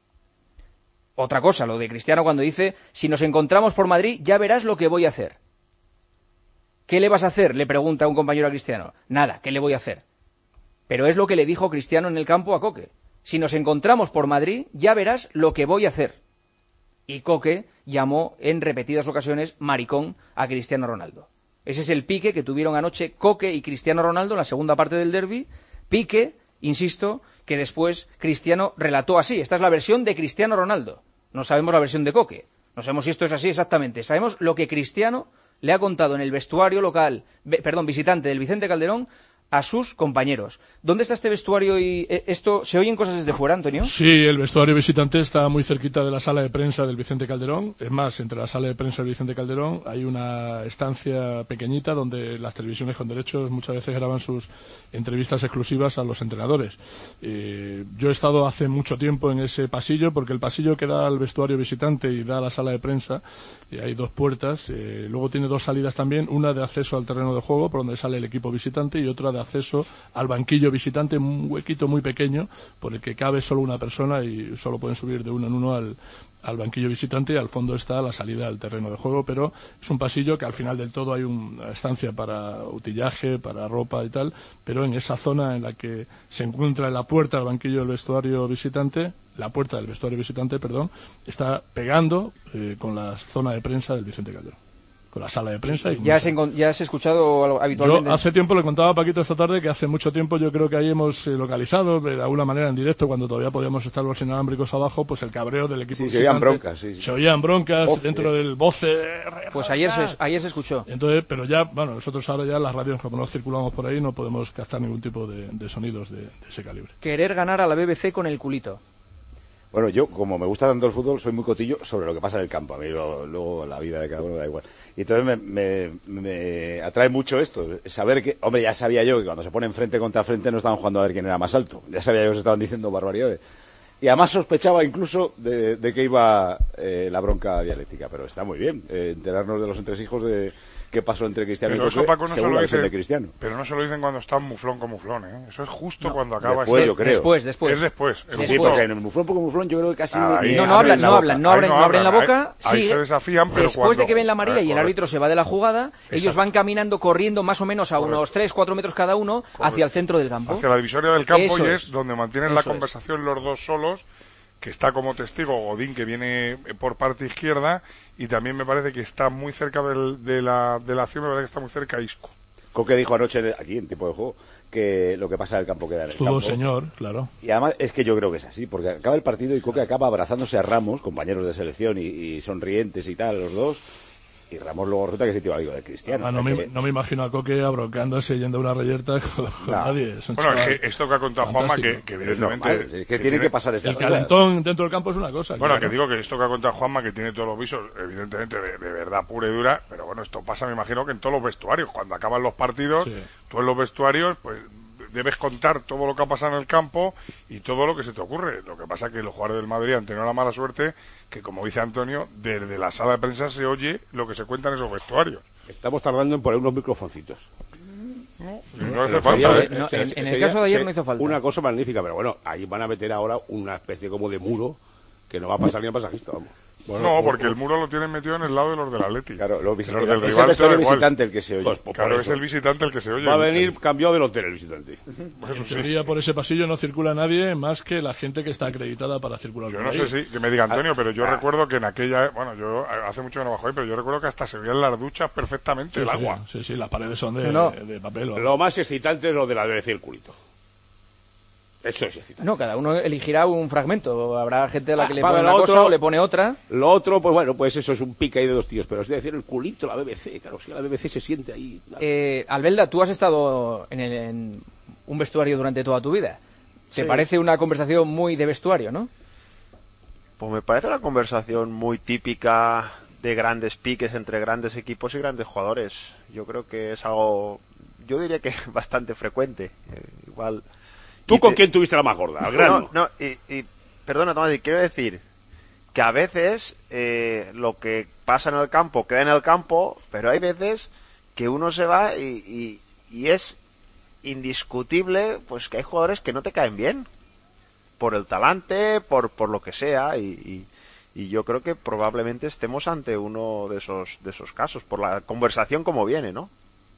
Otra cosa, lo de Cristiano cuando dice: si nos encontramos por Madrid, ya verás lo que voy a hacer. ¿Qué le vas a hacer?, le pregunta un compañero a Cristiano. Nada, ¿qué le voy a hacer? Pero es lo que le dijo Cristiano en el campo a Coque. Si nos encontramos por Madrid, ya verás lo que voy a hacer. Y Coque llamó en repetidas ocasiones maricón a Cristiano Ronaldo. Ese es el pique que tuvieron anoche Coque y Cristiano Ronaldo en la segunda parte del derbi. Pique, insisto, que después Cristiano relató así. Esta es la versión de Cristiano Ronaldo. No sabemos la versión de Coque. No sabemos si esto es así exactamente. Sabemos lo que Cristiano le ha contado en el vestuario visitante del Vicente Calderón a sus compañeros. ¿Dónde está este vestuario y esto? ¿Se oyen cosas desde fuera, Antonio? Sí, el vestuario visitante está muy cerquita de la sala de prensa del Vicente Calderón. Es más, entre la sala de prensa del Vicente Calderón hay una estancia pequeñita donde las televisiones con derechos muchas veces graban sus entrevistas exclusivas a los entrenadores. Yo he estado hace mucho tiempo en ese pasillo, porque el pasillo que da al vestuario visitante y da a la sala de prensa, y hay 2 puertas, luego tiene 2 salidas también, una de acceso al terreno de juego, por donde sale el equipo visitante, y otra de acceso al banquillo visitante, un huequito muy pequeño por el que cabe solo una persona y solo pueden subir de uno en uno al banquillo visitante. Al fondo está la salida al terreno de juego, pero es un pasillo que al final del todo hay una estancia para utillaje, para ropa y tal, pero en esa zona en la que se encuentra la puerta del banquillo del vestuario visitante, la puerta del vestuario visitante, está pegando con la zona de prensa del Vicente Calderón, con la sala de prensa. ¿Ya has escuchado habitualmente? Yo hace tiempo le contaba a Paquito esta tarde que hace mucho tiempo yo creo que ahí hemos localizado de alguna manera en directo, cuando todavía podíamos estar los inalámbricos abajo, pues el cabreo del equipo. Sí, se oían broncas. Sí. Se oían broncas voce. Dentro del voce. Pues ayer se escuchó. Entonces, pero ya, bueno, nosotros ahora ya las radios, como no circulamos por ahí, no podemos captar ningún tipo de sonidos de ese calibre. Querer ganar a la BBC con el culito. Bueno, yo, como me gusta tanto el fútbol, soy muy cotillo sobre lo que pasa en el campo. A mí luego la vida de cada uno da igual. Y entonces me atrae mucho esto, saber que, hombre, ya sabía yo que cuando se ponen frente contra frente no estaban jugando a ver quién era más alto. Ya sabía yo que se estaban diciendo barbaridades. Y además sospechaba incluso de que iba la bronca dialéctica. Pero está muy bien enterarnos de los entresijos de qué pasó entre Cristiano y Coque, según la versión de Cristiano. Pero no se lo dicen cuando están muflón con muflón, ¿eh? Eso es justo cuando acaba. Después, yo creo. Después. Es después. Sí, porque en el muflón con muflón yo creo que casi no abren la boca. Ahí se desafían, pero después de que ven la amarilla y el árbitro se va de la jugada, ellos van caminando, corriendo más o menos a unos 3-4 metros cada uno hacia el centro del campo. Hacia la divisoria del campo, y es donde mantienen la conversación los dos solos, que está como testigo Godín, que viene por parte izquierda, y también me parece que está muy cerca de la acción, me parece que está muy cerca Isco. Coque dijo anoche aquí en tiempo de juego que lo que pasa en el campo queda en el campo. Señor, claro. Y además es que yo creo que es así, porque acaba el partido y Coque acaba abrazándose a Ramos, compañeros de selección y sonrientes y tal, los dos. Y Ramos luego resulta que es el tío amigo de Cristiano. No me imagino a Coque abrocándose yendo a una reyerta con nadie. Bueno, es que esto que ha contado Juanma, que evidentemente... que tiene que pasar esta cosa. El calentón dentro del campo es una cosa. Bueno, que digo que esto que ha contado Juanma, que tiene todos los visos, evidentemente de verdad pura y dura, pero bueno, esto pasa, me imagino, que en todos los vestuarios. Cuando acaban los partidos, tú en los vestuarios, pues debes contar todo lo que ha pasado en el campo y todo lo que se te ocurre. Lo que pasa es que los jugadores del Madrid han tenido la mala suerte que, como dice Antonio, desde la sala de prensa se oye lo que se cuenta en esos vestuarios. Estamos tardando en poner unos microfoncitos. No hace falta, en el caso de ayer no hizo falta. Una cosa magnífica, pero bueno, ahí van a meter ahora una especie como de muro que no va a pasar ni a pasajista, vamos. Bueno, no, porque el muro lo tienen metido en el lado de los del Atleti. Claro, es el visitante el que se oye. Claro, es el visitante el que se oye. Va a venir cambiado del hotel el visitante. En teoría, por ese pasillo no circula nadie más que la gente que está acreditada para circular. Yo no sé si, que me diga Antonio, pero yo recuerdo que en aquella... Bueno, yo hace mucho que no bajo ahí, pero yo recuerdo que hasta se veían las duchas perfectamente, el agua. Sí, las paredes son de papel. Lo más excitante es lo de la BBC el culito. Eso es excitante. No, cada uno elegirá un fragmento. Habrá gente a la que le pone una cosa o le pone otra. Lo otro, pues bueno, pues eso es un pica ahí de dos tíos. Pero es decir, el culito, la BBC, claro, si la BBC se siente ahí. Albelda, tú has estado en un vestuario durante toda tu vida. ¿Te parece una conversación muy de vestuario, no? Pues me parece una conversación muy típica de grandes piques entre grandes equipos y grandes jugadores. Yo creo que es algo, yo diría que bastante frecuente. Igual... ¿Tú con quién tuviste la más gorda? Al grano. No, perdona, Tomás, quiero decir que a veces lo que pasa en el campo queda en el campo, pero hay veces que uno se va y es indiscutible pues que hay jugadores que no te caen bien por el talante, por lo que sea, y yo creo que probablemente estemos ante uno de esos casos, por la conversación como viene, ¿no?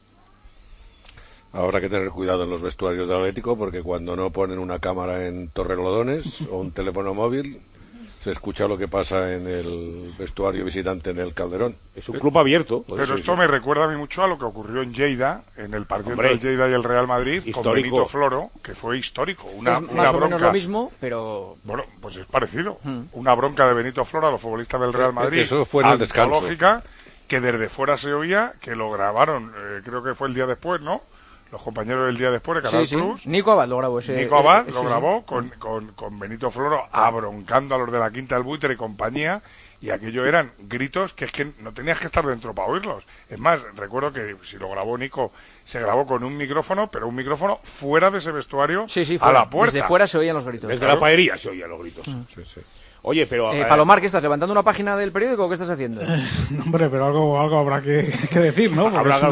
Habrá que tener cuidado en los vestuarios del Atlético, porque cuando no ponen una cámara en Torrelodones o un teléfono móvil, se escucha lo que pasa en el vestuario visitante en el Calderón. Es un club abierto. Pero esto me recuerda a mí mucho a lo que ocurrió en Lleida, en el partido entre el Lleida y el Real Madrid, histórico, con Benito Floro, que fue histórico. Una más o bronca. menos lo mismo, pero... Bueno, pues es parecido. Una bronca de Benito Floro a los futbolistas del Real Madrid. Eso fue en el descanso. Que desde fuera se oía, que lo grabaron, creo que fue el día después, ¿no? Los compañeros del día después de Canal Plus. Nico Abad lo grabó ese. Nico Abad lo grabó con Benito Floro abroncando a los de la Quinta del Buitre y compañía, y aquello eran gritos que es que no tenías que estar dentro para oírlos. Es más, recuerdo que si lo grabó Nico, se grabó con un micrófono, pero un micrófono fuera de ese vestuario, a la puerta. Desde fuera se oían los gritos. Desde la paería se oían los gritos. Oye, pero... Palomar, ¿qué estás? ¿Levantando una página del periódico o qué estás haciendo? Hombre, pero algo habrá que decir, ¿no?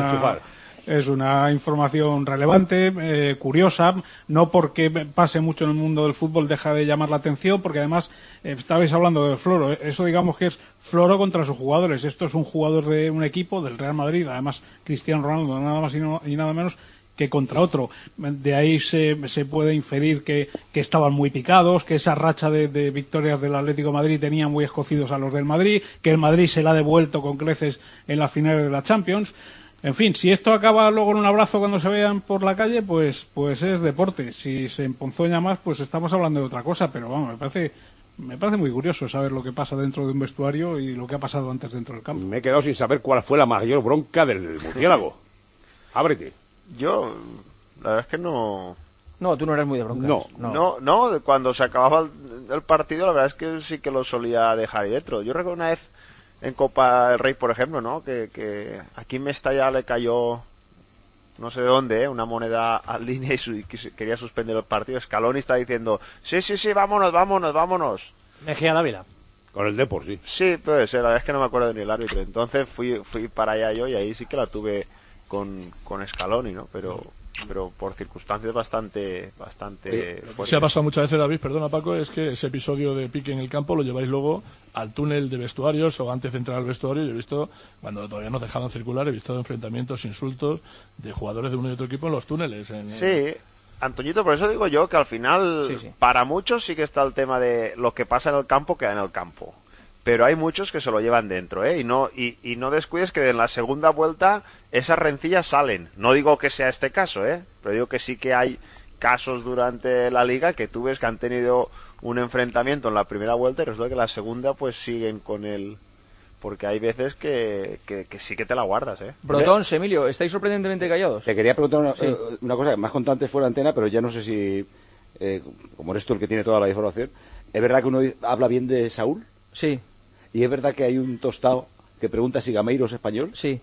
Es una información relevante, curiosa, no porque pase mucho en el mundo del fútbol deja de llamar la atención, porque además estabais hablando del Floro, eso digamos que es Floro contra sus jugadores, esto es un jugador de un equipo, del Real Madrid, además Cristiano Ronaldo, nada más y nada menos que contra otro. De ahí se puede inferir que estaban muy picados, que esa racha de victorias del Atlético de Madrid tenían muy escocidos a los del Madrid, que el Madrid se la ha devuelto con creces en las finales de la Champions. En fin, si esto acaba luego en un abrazo cuando se vean por la calle, pues es deporte. Si se emponzoña más, pues estamos hablando de otra cosa, pero vamos, me parece muy curioso saber lo que pasa dentro de un vestuario y lo que ha pasado antes dentro del campo. Me he quedado sin saber cuál fue la mayor bronca del murciélago. Ábrete. Yo, la verdad es que no... No, tú no eres muy de broncas. No, cuando se acababa el partido, la verdad es que sí que lo solía dejar ahí dentro. Yo recuerdo una vez en Copa del Rey, por ejemplo, ¿no? Que aquí en Mestalla le cayó, no sé de dónde, una moneda al línea y quería suspender el partido. Scaloni está diciendo, sí, vámonos. Mejía Dávila. Con el Depor, sí. Sí, pues la verdad es que no me acuerdo ni el árbitro. Entonces fui para allá yo y ahí sí que la tuve con Scaloni, ¿no? Pero por circunstancias bastante fuertes. Se ha pasado muchas veces, David, perdona Paco, es que ese episodio de pique en el campo lo lleváis luego al túnel de vestuarios o antes de entrar al vestuario. Yo he visto, cuando todavía nos dejaban circular, he visto enfrentamientos, insultos de jugadores de uno y otro equipo en los túneles. Sí, Antoñito, por eso digo yo que al final, para muchos sí que está el tema de lo que pasa en el campo queda en el campo. Pero hay muchos que se lo llevan dentro, ¿eh? Y no descuides que en la segunda vuelta esas rencillas salen. No digo que sea este caso, ¿eh? Pero digo que sí que hay casos durante la liga que tú ves que han tenido un enfrentamiento en la primera vuelta y resulta que en la segunda pues siguen con él. Porque hay veces que sí que te la guardas, ¿eh? Brotón, Emilio, ¿estáis sorprendentemente callados? Te quería preguntar una cosa, más contante fuera antena, pero ya no sé si, como eres tú el que tiene toda la información, ¿es verdad que uno habla bien de Saúl? Sí. ¿Y es verdad que hay un tostado que pregunta si Gameiro es español? Sí.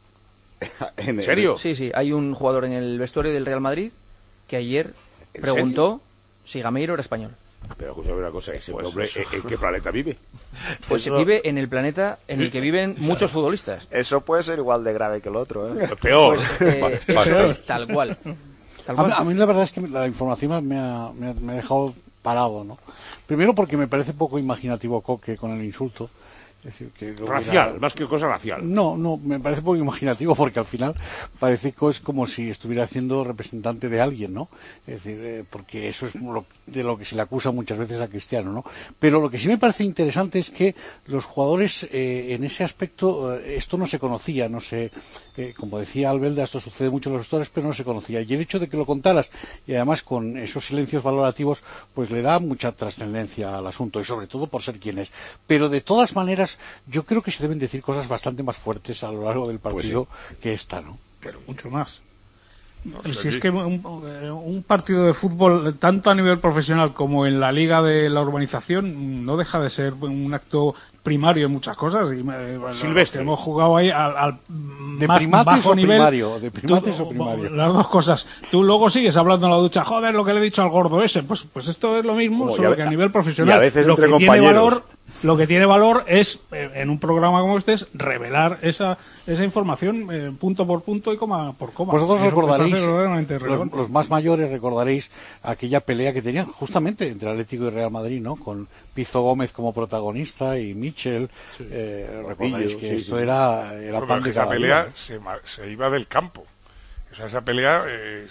¿En serio? Sí. Hay un jugador en el vestuario del Real Madrid que ayer preguntó si Gameiro era español. Pero escúchame una cosa, ese hombre, ¿en qué planeta vive? Pues vive en el planeta en el que viven muchos futbolistas. Eso puede ser igual de grave que el otro, ¿eh? Peor. Pues, eso es tal cual. A mí la verdad es que la información me ha dejado parado, ¿no? Primero porque me parece poco imaginativo Coque con el insulto Es decir, que racial, más que cosa racial. No, me parece poco imaginativo porque al final parece que es como si estuviera siendo representante de alguien, ¿no? Es decir, porque eso es de lo que se le acusa muchas veces a Cristiano, ¿no? Pero lo que sí me parece interesante es que los jugadores, en ese aspecto, esto no se conocía, no se, como decía Albelda, esto sucede mucho en los gestores, pero no se conocía. Y el hecho de que lo contaras, y además con esos silencios valorativos, pues le da mucha trascendencia al asunto, y sobre todo por ser quien es. Pero de todas maneras, yo creo que se deben decir cosas bastante más fuertes a lo largo del partido que esta, ¿no? Pero mucho más. Si es que un partido de fútbol, tanto a nivel profesional como en la liga de la urbanización, no deja de ser un acto primario en muchas cosas. Y, Silvestre. Hemos jugado ahí al de más primates bajo o nivel. Primario, de primates o primario. Las dos cosas. Tú luego sigues hablando en la ducha, joder, lo que le he dicho al gordo ese. Pues esto es lo mismo, solo que a nivel profesional. Y a veces lo entre que compañeros. tiene valor, lo que tiene valor es, en un programa como este, es revelar esa información punto por punto y coma por coma. Vosotros recordaréis, los los más mayores recordaréis aquella pelea que tenían justamente entre Atlético y Real Madrid, ¿no? Con Pizzo Gómez como protagonista y Michel. Recordaréis que esto era pan de cada pelea se iba del campo. O sea, esa pelea... el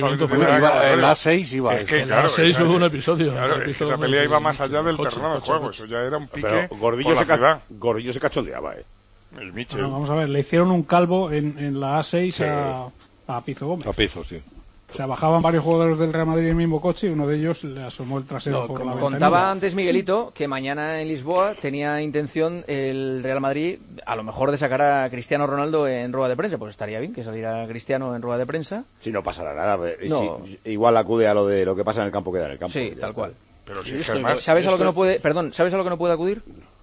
A6 iba. Es que, claro, el A6 hubo un episodio. Claro, es que esa pelea iba más allá del terreno de juego. Eso ya era un pique. Gordillo se cachondeaba, El Michel. Bueno, vamos a ver, le hicieron un calvo en la A6 a Pizzo Gómez. A Pizzo, sí. O sea, bajaban varios jugadores del Real Madrid en el mismo coche y uno de ellos le asomó el trasero por la ventanilla. Contaba antes Miguelito que mañana en Lisboa tenía intención el Real Madrid a lo mejor de sacar a Cristiano Ronaldo en rueda de prensa. Pues estaría bien que saliera Cristiano en rueda de prensa. Si no pasará nada. Igual acude a lo de lo que pasa en el campo, queda en el campo. Sí, tal cual. Pero si es que además, ¿Sabes a lo que no puede? Perdón, ¿sabes a lo que no puede acudir?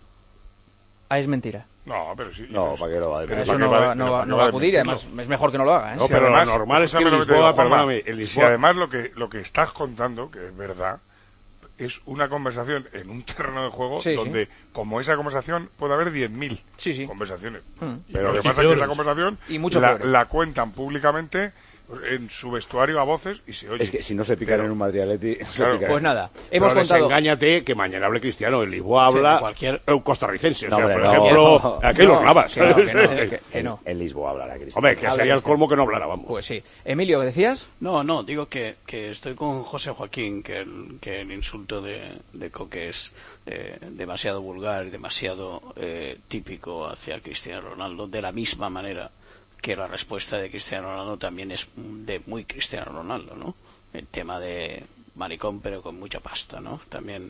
Es mentira. No, pero sí. No, ¿para qué lo va a decir? Eso no va a acudir y además es mejor que no lo haga. No, pero lo normal es que en Lisboa, si además lo que estás contando, que es verdad, es una conversación en un terreno de juego donde, como esa conversación, puede haber 10.000 conversaciones. Pero lo que pasa es que esa conversación la cuentan públicamente en su vestuario a voces y se oye. Es que si no se pican en un Madrid Atleti, pues nada, hemos contado. Engáñate que mañana hable Cristiano, en Lisboa habla cualquier costarricense, por ejemplo, aquí los Navas. Que no. En Lisboa hablará Cristiano. Hombre, que sería el colmo que no hablara, vamos. Pues sí. Emilio, ¿qué decías? No, digo que estoy con José Joaquín, que el insulto de Coque es demasiado vulgar, demasiado típico hacia Cristiano Ronaldo, de la misma manera que la respuesta de Cristiano Ronaldo también es de muy Cristiano Ronaldo, ¿no? El tema de maricón pero con mucha pasta, ¿no? También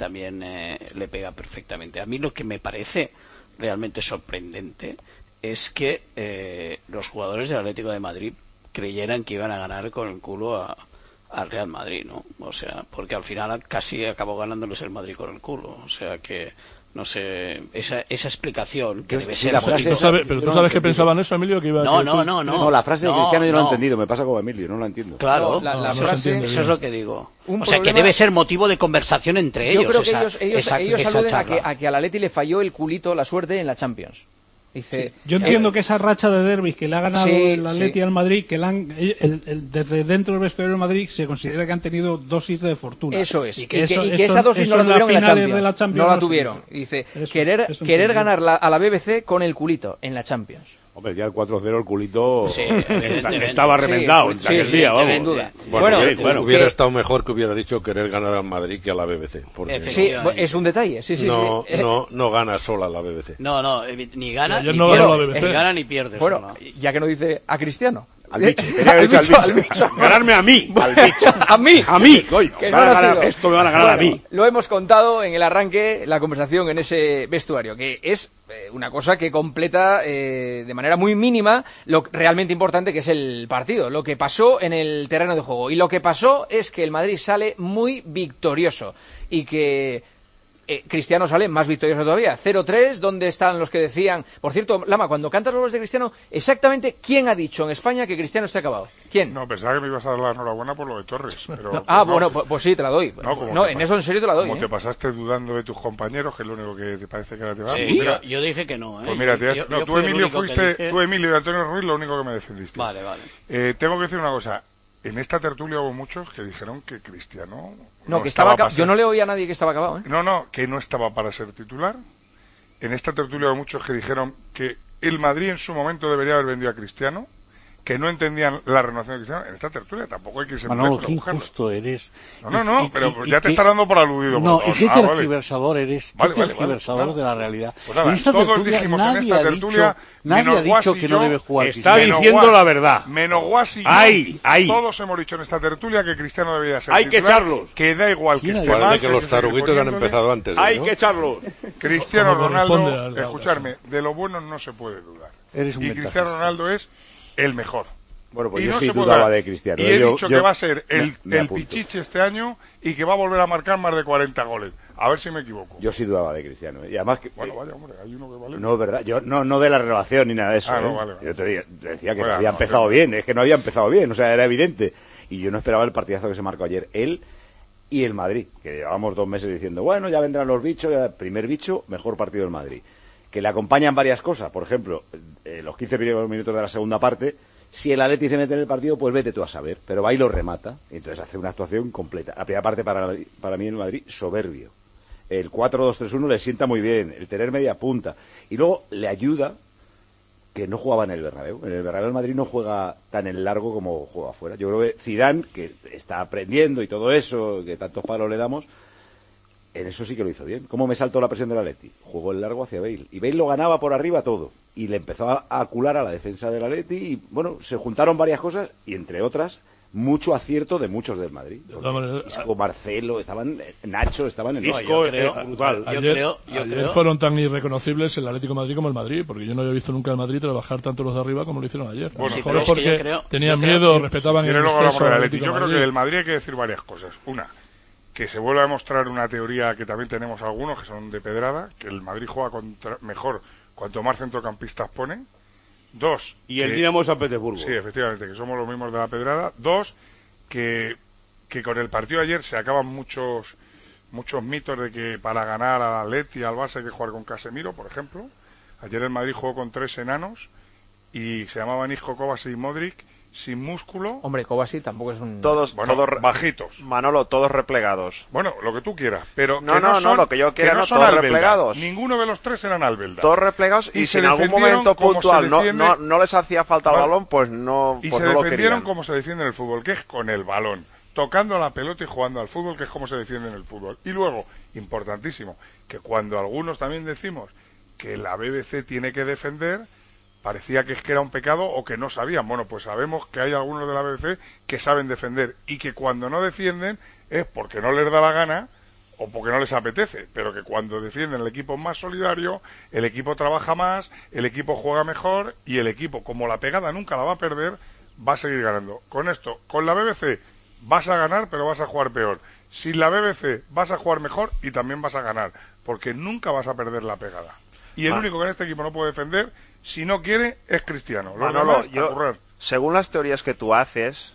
le pega perfectamente. A mí lo que me parece realmente sorprendente es que los jugadores del Atlético de Madrid creyeran que iban a ganar con el culo al Real Madrid, ¿no? O sea, porque al final casi acabó ganándoles el Madrid con el culo. O sea que no sé, esa explicación que debe ser... Pero tú sabes que pensaban eso, Emilio, que iba a... No, la frase de Cristiano yo no la he entendido, me pasa como Emilio, no la entiendo. Claro, la frase... Eso es lo que digo. O sea, que debe ser motivo de conversación entre ellos. Yo creo que ellos aluden a que al Atleti le falló el culito, la suerte en la Champions. Dice, yo entiendo que esa racha de derbis que le ha ganado el Atleti al Madrid, que desde dentro del vestuario del Madrid se considera que han tenido dosis de fortuna. Eso es. Y que esa dosis no la tuvieron en la Champions. No la tuvieron. Y dice, querer ganar a la BBC con el culito en la Champions. Hombre, ya el 4-0 el culito estaba reventado en aquel día, vamos. Sin duda. Bueno, hubiera estado mejor que hubiera dicho querer ganar al Madrid que a la BBC. Sí, es un detalle. No gana sola la BBC. No, ni gana ni pierde. Bueno, ya que no dice a Cristiano. Al bicho. Al bicho. Ganarme a mí. Al bicho. A mí, coño. Esto me van a ganar a mí. Lo hemos contado en el arranque, la conversación en ese vestuario, que es una cosa que completa de manera muy mínima lo realmente importante que es el partido, lo que pasó en el terreno de juego. Y lo que pasó es que el Madrid sale muy victorioso y que Cristiano sale más victorioso todavía. 0-3, ¿dónde están los que decían? Por cierto, Lama, cuando cantas los goles de Cristiano, exactamente ¿quién ha dicho en España que Cristiano esté acabado? ¿Quién? No, pensaba que me ibas a dar la enhorabuena por lo de Torres. Pero, bueno, pues sí, te la doy. Eso en serio te la doy. Como te pasaste dudando de tus compañeros, que es lo único que te parece que ahora te va. Sí, pues yo dije que no. Pues mira, tú Emilio y Antonio Ruiz, lo único que me defendiste. Vale. Tengo que decir una cosa. En esta tertulia hubo muchos que dijeron que Cristiano... yo no le oí a nadie que estaba acabado, ¿eh? Que no estaba para ser titular en esta tertulia hay muchos que dijeron que el Madrid en su momento debería haber vendido a Cristiano, que no entendían la renovación de Cristiano. En esta tertulia tampoco hay que irse Manolo, qué injusto eres. No, pero ya te está dando por aludido. No, y qué tergiversador eres, qué tergiversador de la realidad. Pues nada, en esta tertulia nadie ha dicho que no debe jugar Cristiano. Está diciendo la verdad. Menos Guas y yo, todos hemos dicho en esta tertulia que Cristiano debía ser hay titular, que echarlos. Que da igual que esté mal. Que los taruguitos han empezado antes. Hay que echarlos. Cristiano Ronaldo, escucharme, de lo bueno no se puede dudar. Y Cristiano Ronaldo es el mejor. Bueno, pues yo sí dudaba de Cristiano. Y he dicho que va a ser el Pichichi este año y que va a volver a marcar más de 40 goles. A ver si me equivoco. Yo sí dudaba de Cristiano. Y además que... Bueno, vaya, hombre, hay uno que vale. No, es verdad. Yo no de la renovación ni nada de eso. No, vale. Yo te decía que no había empezado bien. Es que no había empezado bien. O sea, era evidente. Y yo no esperaba el partidazo que se marcó ayer. Él y el Madrid. Que llevábamos 2 meses diciendo, bueno, ya vendrán los bichos. Primer bicho, mejor partido del Madrid. Que le acompañan varias cosas. Por ejemplo, los 15 primeros minutos de la segunda parte... Si el Atleti se mete en el partido, pues vete tú a saber. Pero va y lo remata. Entonces hace una actuación completa. La primera parte para mí en Madrid, soberbio. El 4-2-3-1 le sienta muy bien. El tener media punta. Y luego le ayuda que no jugaba en el Bernabéu. En el Bernabéu el Madrid no juega tan en largo como juega afuera. Yo creo que Zidane, que está aprendiendo y todo eso, que tantos palos le damos, en eso sí que lo hizo bien. ¿Cómo me saltó la presión del Atleti? Jugó el largo hacia Bale. Y Bale lo ganaba por arriba todo. Y le empezó a acular a la defensa del Atleti. Y bueno, se juntaron varias cosas. Y entre otras, mucho acierto de muchos del Madrid. Isco, Marcelo, Nacho, estaban en el Isco, brutal. Ayer fueron tan irreconocibles el Atlético de Madrid como el Madrid. Porque yo no había visto nunca al Madrid trabajar tanto los de arriba como lo hicieron ayer. Bueno, mejor es porque tenían miedo, respetaban el exceso del Atlético. Yo creo que del Madrid hay que decir varias cosas. Una, que se vuelve a demostrar una teoría que también tenemos algunos, que son de pedrada, que el Madrid juega mejor cuanto más centrocampistas pone. 2. Y el Dinamo San Petersburgo. Sí, efectivamente, que somos los mismos de la pedrada. 2, que con el partido de ayer se acaban muchos mitos de que para ganar al Atleti y al Barça hay que jugar con Casemiro, por ejemplo. Ayer el Madrid jugó con 3 enanos y se llamaban Isco, Kovacic y Modric, sin músculo. Hombre, Kovacic tampoco es un... Todos bajitos. Manolo, todos replegados. Bueno, lo que tú quieras, pero no, lo que yo quiera, todos replegados. Ninguno de los 3 eran Albelda. Todos replegados y si en algún momento puntual no les hacía falta el balón, pues no y pues se no defendieron como se defiende en el fútbol, que es con el balón, tocando la pelota y jugando al fútbol, que es como se defiende en el fútbol. Y luego, importantísimo, que cuando algunos también decimos que la BBC tiene que defender, parecía que es que era un pecado o que no sabían. Bueno, pues sabemos que hay algunos de la BBC que saben defender y que cuando no defienden es porque no les da la gana o porque no les apetece, pero que cuando defienden el equipo es más solidario, el equipo trabaja más, el equipo juega mejor y el equipo, como la pegada nunca la va a perder, va a seguir ganando. Con esto, con la BBC vas a ganar, pero vas a jugar peor. Sin la BBC vas a jugar mejor y también vas a ganar, porque nunca vas a perder la pegada. Y el único que en este equipo no puede defender, si no quiere, es Cristiano. Manolo, según las teorías que tú haces,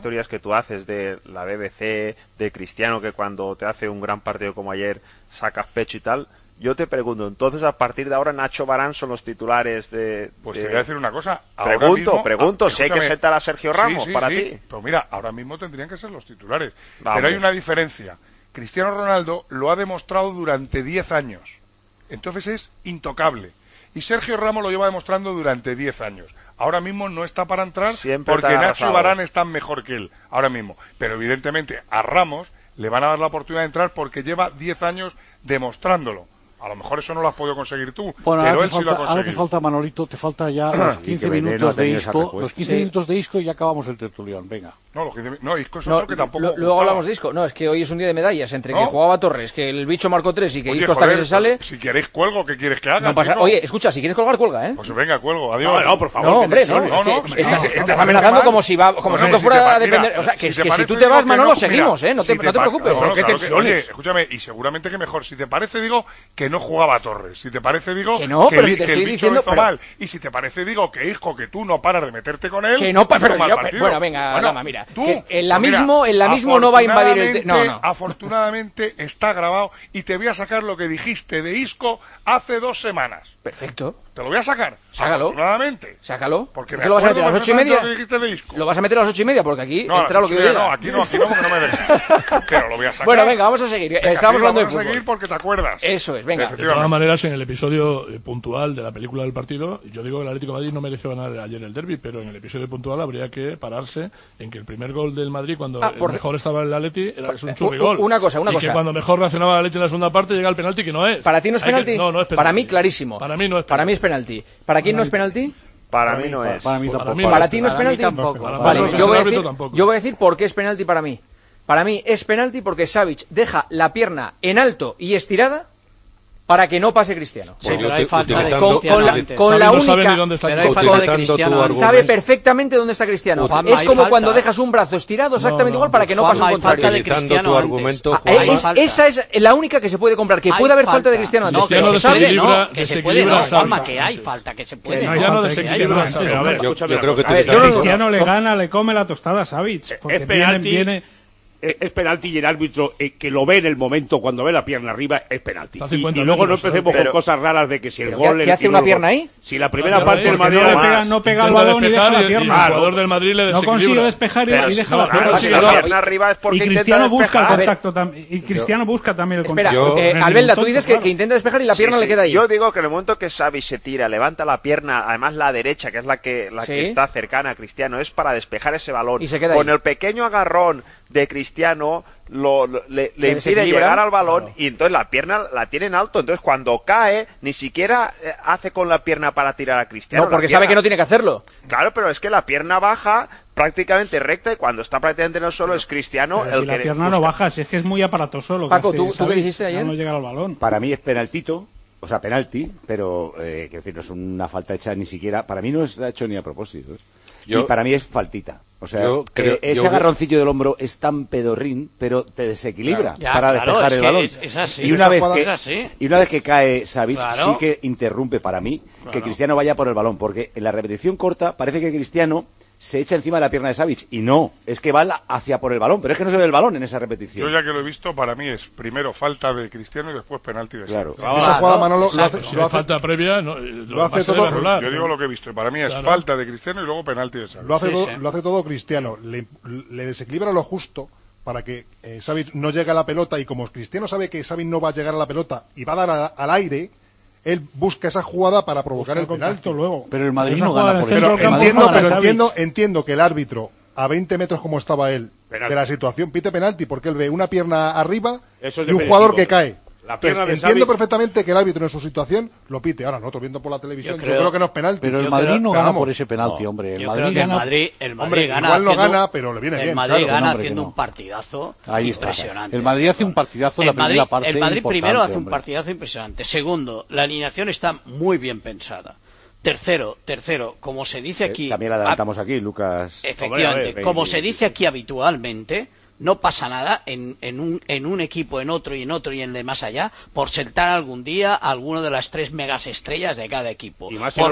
de la BBC, de Cristiano, que cuando te hace un gran partido como ayer sacas pecho y tal, yo te pregunto, entonces a partir de ahora Nacho Varane son los titulares de... Pues te voy a decir una cosa. Pregunto, si hay que sentar a Sergio Ramos para ti. Pero mira, ahora mismo tendrían que ser los titulares. Pero hay una diferencia. Cristiano Ronaldo lo ha demostrado durante 10 años. Entonces es intocable. Y Sergio Ramos lo lleva demostrando durante 10 años. Ahora mismo no está para entrar porque Nacho y Varane están mejor que él, ahora mismo. Pero evidentemente a Ramos le van a dar la oportunidad de entrar porque lleva 10 años demostrándolo. A lo mejor eso no lo has podido conseguir tú, bueno, pero él sí lo ha conseguido. Ahora te falta, Manolito, te falta ya los 15 minutos de Isco. Los 15 minutos de Isco y ya acabamos el tertulión, venga. No, Isco es otro que tampoco... Luego hablamos de Isco. No, es que hoy es un día de medallas, entre que jugaba Torres, que el bicho marcó 3 y que Isco hasta que se sale... Si queréis cuelgo, ¿qué quieres que haga? No pasa... Oye, escucha, si quieres colgar, cuelga, ¿eh? Pues venga, cuelgo, adiós. No, por favor. No, hombre, no. Estás amenazando como si esto fuera a depender... O sea, que si tú te vas, Manolo, seguimos, ¿eh? No te preocupes. Oye, escúchame, y seguramente que mejor. Si te parece, digo, que no jugaba Torres. Si te parece, digo, que no, pero si te estoy diciendo mal. Y si te parece, digo, que hijo, que tú no paras de meterte con él. Que no, pero bueno, venga, Gama, mira. En la mismo no va a invadir el... No. Afortunadamente está grabado y te voy a sacar lo que dijiste de Isco hace 2 semanas. Perfecto. te lo voy a sacar. Sácalo. Afortunadamente. Sácalo. Porque ¿Qué lo vas a meter a las 8:30? Lo dijiste de Isco. Lo vas a meter a las 8:30 porque aquí No, entra lo que yo diga. No, aquí no, porque no me dejas. Pero lo voy a sacar. Bueno, venga, vamos a seguir. Venga, Estábamos hablando de vamos fútbol. a seguir porque te acuerdas. Eso es, venga. De todas maneras, en el episodio puntual de la película del partido, yo digo que el Atlético de Madrid no mereció ganar ayer el derbi, pero en el episodio puntual habría que pararse en que el primer gol del Madrid, cuando mejor estaba el Atleti, era un churrigol. Una cosa. Y que cuando mejor reaccionaba el Atleti en la segunda parte, llega el penalti que no es. ¿Para ti no es penalti? No, no es penalti. Para mí, clarísimo. Para mí no es penalti. Para mí es penalti. ¿Para quién no es penalti? Para mí no es. Para mí tampoco. ¿Para ti no es penalti? Tampoco. Vale, yo voy a decir por qué es penalti para mí. Para mí es penalti porque Savic deja la pierna en alto y estirada para que no pase Cristiano. Sí, pero hay falta de Cristiano. Con la única... Pero hay falta de Cristiano. Sabe perfectamente dónde está Cristiano. Es como cuando dejas un brazo estirado exactamente igual para que no pase un contrario. Utilizando tu argumento, esa es la única que se puede comprar. Que puede haber falta de Cristiano antes. Que se puede, no, Juanma, que hay falta, que se puede. Yo creo que Cristiano le gana, le come la tostada a Savic. Es penalti. Es penalti y el árbitro que lo ve en el momento cuando ve la pierna arriba es penalti. Y luego no empecemos con cosas raras de que si el gol... ¿Qué hace una pierna ahí? Si la primera parte del Madrid... No pega el balón y deja la pierna. El jugador del Madrid le desequilibra. No consigue despejar y deja la pierna. Si la pierna arriba es porque Cristiano busca el contacto también. Y Cristiano busca también el contacto. Espera, Albelda, tú dices que intenta despejar y la pierna le queda ahí. Yo digo que en el momento que Xavi se tira, levanta la pierna, además la derecha, que es la que está cercana a Cristiano, es para despejar ese balón. Y se queda con ahí. el pequeño agarrón de Cristiano le impide llegar al balón y entonces la pierna la tiene en alto. Entonces cuando cae ni siquiera hace con la pierna para tirar a Cristiano. No, porque sabe que no tiene que hacerlo. Claro, pero es que la pierna baja prácticamente recta y cuando está prácticamente en el suelo es Cristiano el que que la pierna no baja, si es que es muy aparatoso lo que Paco, hace, ¿tú qué dijiste ayer? No llega al balón. Para mí es penaltito. O sea, penalti, pero quiero decir, no es una falta hecha ni siquiera. Para mí no está hecho ni a propósito. Y para mí es faltita. O sea, ese agarroncillo del hombro es tan pedorrín, pero te desequilibra para despejar el balón. Es así. Y una vez que cae Savic, sí que interrumpe para mí que Cristiano vaya por el balón, porque en la repetición corta parece que Cristiano se echa encima de la pierna de Savic, y no, es que va hacia por el balón, pero es que no se ve el balón en esa repetición. Yo ya que lo he visto, para mí es primero falta de Cristiano y después penalti de Savic. Esa jugada Manolo lo hace falta previa, lo hace todo. Yo digo lo que he visto, y para mí es falta de Cristiano y luego penalti de Savic. Lo hace todo Cristiano, le desequilibra lo justo para que Savic no llegue a la pelota, y como Cristiano sabe que Savic no va a llegar a la pelota y va a dar al aire, él busca esa jugada para provocar el penalti. Luego. Pero el Madrid no gana por eso. Entiendo que el árbitro, a 20 metros como estaba él, de la situación, pite penalti porque él ve una pierna arriba y un jugador que cae. Entiendo perfectamente que el árbitro en su situación lo pite. Ahora nosotros viendo por la televisión, yo creo que no es penalti. Pero el Madrid no gana por ese penalti, hombre. El Madrid gana. El Madrid gana. Igual no gana, pero le viene bien. El Madrid gana haciendo un partidazo impresionante. El Madrid hace un partidazo en la primera parte. El Madrid primero hace un partidazo impresionante. Segundo, la alineación está muy bien pensada. Tercero, como se dice aquí. También la adelantamos aquí, Lucas. Efectivamente, como se dice aquí habitualmente. No pasa nada en un equipo, en otro y en otro y en el de más allá, por sentar algún día a alguno de las 3 megas estrellas de cada equipo.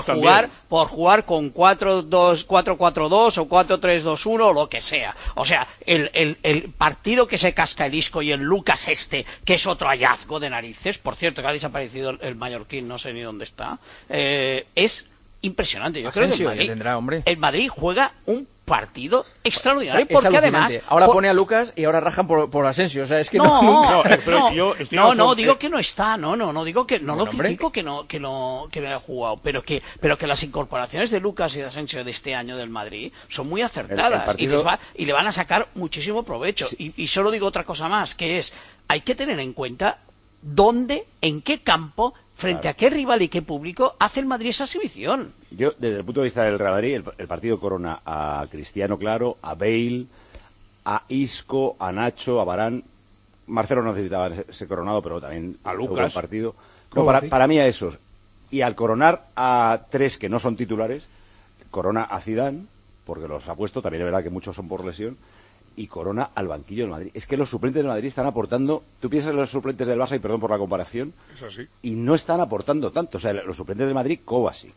Por jugar con 4-4-2 o 4-3-2-1 o lo que sea. O sea, el partido que se casca el Isco y el Lucas que es otro hallazgo de narices, por cierto que ha desaparecido el mallorquín, no sé ni dónde está, es impresionante. Yo creo que el Madrid juega un partido extraordinario, porque además ahora pone a Lucas y ahora rajan por Asensio, o sea, es que digo que no está, no digo que no lo critico que no haya jugado, pero que las incorporaciones de Lucas y de Asensio de este año del Madrid son muy acertadas y le van a sacar muchísimo provecho. Y solo digo otra cosa más, que es hay que tener en cuenta dónde, en qué campo, frente a qué rival y qué público hace el Madrid esa exhibición. Yo, desde el punto de vista del Real Madrid, el partido corona a Cristiano, claro, a Bale, a Isco, a Nacho, a Varane. Marcelo no necesitaba ser coronado, pero también a Lucas. El partido. No, para mí a esos. Y al coronar a 3 que no son titulares, corona a Zidane, porque los ha puesto, también es verdad que muchos son por lesión, y corona al banquillo del Madrid. Es que los suplentes del Madrid están aportando. Tú piensas en los suplentes del Barça, y perdón por la comparación, es así, y no están aportando tanto. O sea, los suplentes del Madrid, Kovacic,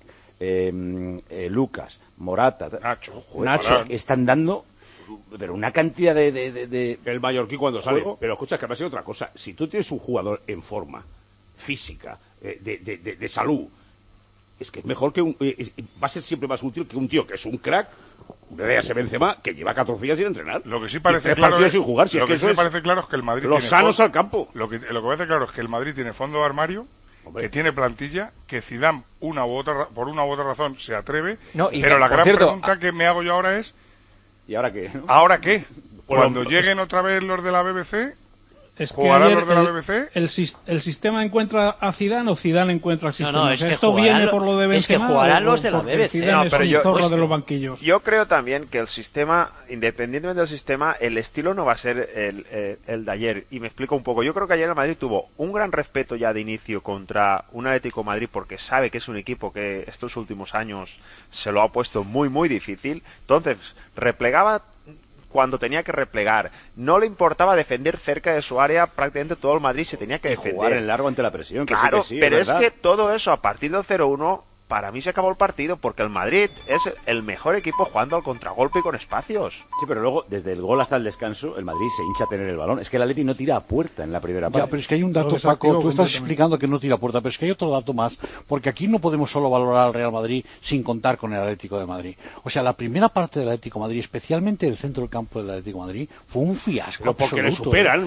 Lucas, Morata, Nacho, están dando pero una cantidad de el mallorquí cuando sale. ¿Juego? Pero escucha, que me ha sido otra cosa. Si tú tienes un jugador en forma física, de salud, es que es mejor que va a ser siempre más útil que un tío que es un crack, véase Benzema, que lleva 14 días sin entrenar. Lo que sí parece claro partidos sin jugar, lo que sí parece claro es que el Madrid los sanos al campo. Lo que parece claro es que el Madrid tiene fondo de armario, que tiene plantilla, que Zidane por una u otra razón se atreve, pero la gran pregunta que me hago yo ahora es ¿y ahora qué? ¿Ahora qué? Cuando lleguen otra vez los de la BBC, es que ¿jugarán los de la BBC? El sistema encuentra a Zidane o Zidane encuentra al sistema. No, es que esto viene por lo de Benzema. Es que jugarán los de la BBC. Zidane es un zorro de los banquillos. Yo creo también que el sistema, independientemente del sistema, el estilo no va a ser el de ayer. Y me explico un poco. Yo creo que ayer el Madrid tuvo un gran respeto ya de inicio contra un Atlético de Madrid, porque sabe que es un equipo que estos últimos años se lo ha puesto muy, muy difícil. Entonces, replegaba cuando tenía que replegar, no le importaba defender cerca de su área, prácticamente todo el Madrid se tenía que defender. Jugar en largo ante la presión, que claro, sí, pero es que todo eso a partir del 0-1, para mí se acabó el partido, porque el Madrid es el mejor equipo jugando al contragolpe y con espacios. Sí, pero luego, desde el gol hasta el descanso, el Madrid se hincha a tener el balón. Es que el Atleti no tira a puerta en la primera parte. Ya, pero es que hay un dato, Paco, tú estás explicando que no tira a puerta, pero es que hay otro dato más, porque aquí no podemos solo valorar al Real Madrid sin contar con el Atlético de Madrid. O sea, la primera parte del Atlético de Madrid, especialmente el centro del campo del Atlético de Madrid, fue un fiasco pero porque absoluto. Le superan.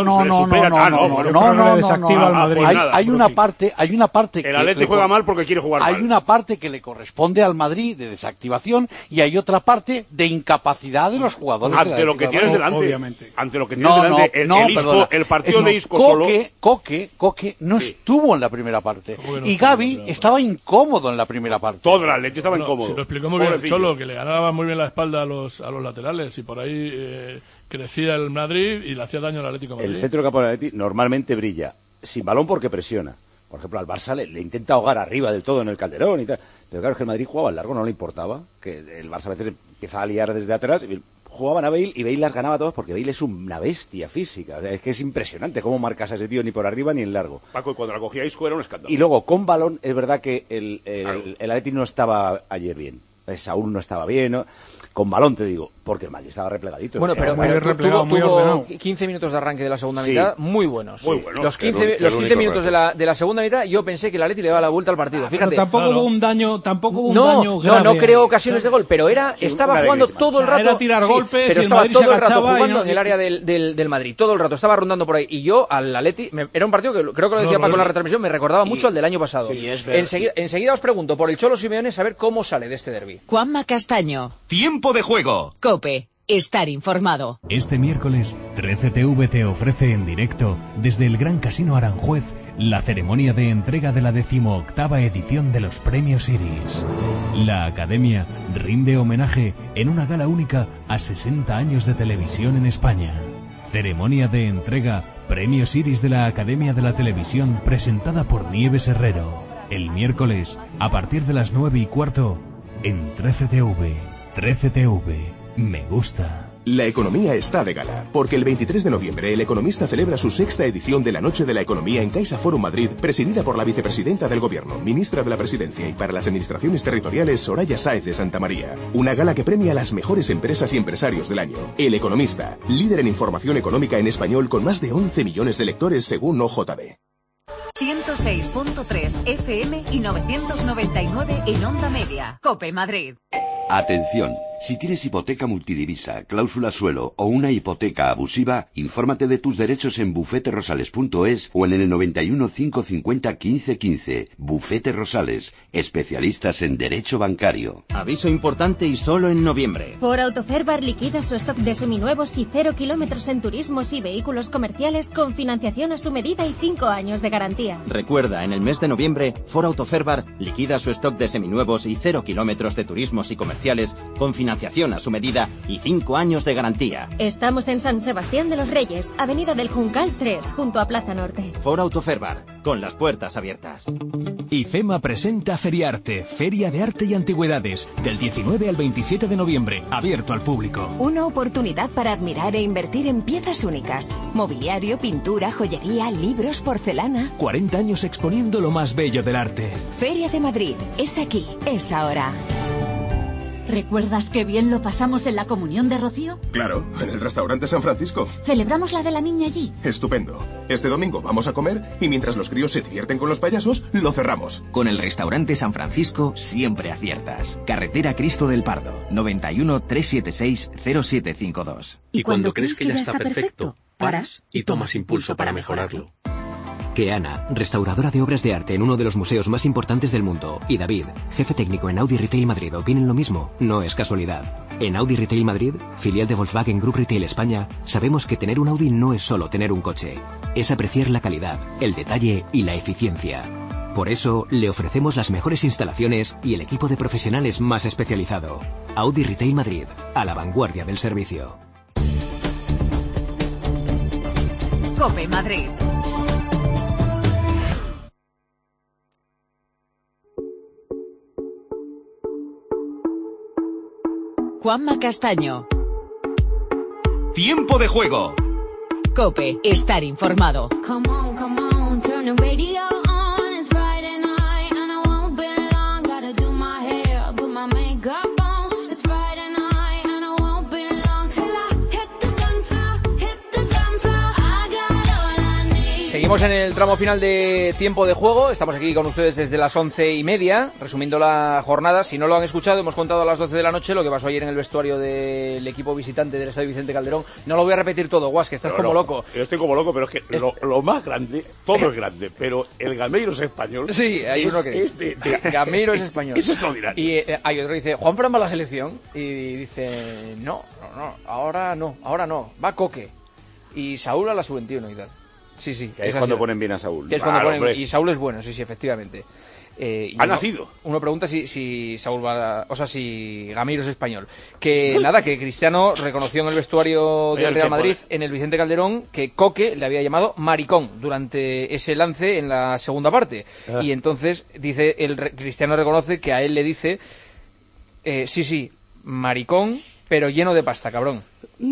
No. Hay una parte que el Atlético juega mal porque quiere jugar mal. Hay una parte que le corresponde al Madrid de desactivación y hay otra parte de incapacidad de los jugadores. Ante lo que tienes delante, obviamente. Ante lo que tienes delante, el partido de Isco solo. Coque no estuvo en la primera parte y Gavi estaba incómodo en la primera parte. Todo el Atlético estaba incómodo. Se lo explicó muy bien Cholo, que le ganaba muy bien la espalda a los laterales y por ahí crecía el Madrid y le hacía daño al Atlético de Madrid. El centro del campo del Atlético normalmente brilla sin balón porque presiona. Por ejemplo, al Barça le intenta ahogar arriba del todo en el Calderón y tal. Pero claro, es que el Madrid jugaba al largo, no le importaba. Que el Barça a veces empieza a liar desde atrás. Jugaban a Bale y Bale las ganaba todas porque Bale es una bestia física. O sea, es que es impresionante cómo marcas a ese tío ni por arriba ni en largo. Paco, y cuando la cogía Isco era un escándalo. Y luego, con balón, es verdad que el Atlético no estaba ayer bien. Saúl no estaba bien, ¿no? Con balón te digo, porque el Madrid estaba replegadito. Bueno, pero tuvo 15 minutos de arranque de la segunda mitad muy buenos. Muy buenos. Los 15 minutos de la segunda mitad yo pensé que el Atleti le daba la vuelta al partido. Fíjate. Pero tampoco hubo un daño grave. No creó ocasiones de gol, pero estaba jugando todo el rato. Era tirar golpes, pero estaba todo el rato jugando en el área del Madrid, todo el rato estaba rondando por ahí. Y yo al Atleti era un partido que creo que lo decía Paco en la retransmisión, me recordaba mucho al del año pasado. Enseguida os pregunto por el Cholo Simeone, saber cómo sale de este derbi. Juanma Castaño. Tiempo de juego. COPE. Estar informado. Este miércoles, 13TV te ofrece en directo, desde el Gran Casino Aranjuez, la ceremonia de entrega de la 18ª edición de los Premios Iris. La Academia rinde homenaje en una gala única a 60 años de televisión en España. Ceremonia de entrega Premios Iris de la Academia de la Televisión presentada por Nieves Herrero. El miércoles, a partir de las 9:15, en 13TV. 13TV. Me gusta. La economía está de gala, porque el 23 de noviembre El Economista celebra su 6ª edición de la Noche de la Economía en Caixa Forum Madrid, presidida por la vicepresidenta del Gobierno, ministra de la Presidencia y para las administraciones territoriales Soraya Sáez de Santa María. Una gala que premia a las mejores empresas y empresarios del año. El Economista, líder en información económica en español con más de 11 millones de lectores según OJD. 106.3 FM y 999 en Onda Media. COPE Madrid. Atención, si tienes hipoteca multidivisa, cláusula suelo o una hipoteca abusiva, infórmate de tus derechos en bufeterosales.es o en el 91 550 15 15. Bufete Rosales, especialistas en derecho bancario. Aviso importante y solo en noviembre. Ford Autoferbar liquida su stock de seminuevos y 0 kilómetros en turismos y vehículos comerciales con financiación a su medida y 5 años de garantía. Recuerda, en el mes de noviembre, Ford Autoferbar liquida su stock de seminuevos y 0 kilómetros de turismos y comerciales con financiación a su medida y 5 años de garantía. Estamos en San Sebastián de los Reyes, Avenida del Juncal 3, junto a Plaza Norte. Ford Autoferbar, con las puertas abiertas. IFEMA presenta Feriarte, Feria de Arte y Antigüedades, del 19 al 27 de noviembre, abierto al público. Una oportunidad para admirar e invertir en piezas únicas. Mobiliario, pintura, joyería, libros, porcelana. 40 años exponiendo lo más bello del arte. Feria de Madrid, es aquí, es ahora. ¿Recuerdas qué bien lo pasamos en la comunión de Rocío? Claro, en el restaurante San Francisco. ¿Celebramos la de la niña allí? Estupendo. Este domingo vamos a comer y mientras los críos se divierten con los payasos, lo cerramos. Con el restaurante San Francisco siempre aciertas. Carretera Cristo del Pardo, 91 376 0752. Y cuando crees que ya está perfecto, paras y tomas impulso para mejorarlo. Keana, restauradora de obras de arte en uno de los museos más importantes del mundo, y David, jefe técnico en Audi Retail Madrid, opinen lo mismo, no es casualidad. En Audi Retail Madrid, filial de Volkswagen Group Retail España, sabemos que tener un Audi no es solo tener un coche, es apreciar la calidad, el detalle y la eficiencia. Por eso, le ofrecemos las mejores instalaciones y el equipo de profesionales más especializado. Audi Retail Madrid, a la vanguardia del servicio. COPE Madrid. Juanma Castaño. Tiempo de juego. COPE, estar informado. Come on, turn the radio on. It's Friday night and I won't be long. Gotta do my hair, put my makeup on. It's Friday night and I won't be long till I hit the dance floor, hit the dance floor. I got all I need. Seguimos en el tramo final de tiempo de juego. Estamos aquí con ustedes desde las 11:30, resumiendo la jornada. Si no lo han escuchado, hemos contado a las 12 de la noche lo que pasó ayer en el vestuario del equipo visitante del Estadio Vicente Calderón. No lo voy a repetir todo, Guas, que estás como loco. Yo estoy como loco, pero es que lo más grande, todo es grande, pero el Gameiro es español. Sí, hay uno que Gameiro es español. Es extraordinario. Y hay otro que dice, ¿Juan Fran va a la selección? Y dice, no, ahora no, va Coque. Y Saúl a la sub-21 y tal. Sí. Que es cuando ponen bien a Saúl. Que es cuando ponen, y Saúl es bueno, sí, efectivamente. Ha nacido. Uno pregunta si Saúl va, o sea, si Gameiro es español. Que nada, que Cristiano reconoció en el vestuario del Real Madrid, en el Vicente Calderón, que Coque le había llamado maricón durante ese lance en la segunda parte. Y entonces dice, Cristiano reconoce que a él le dice, sí, maricón, pero lleno de pasta, cabrón.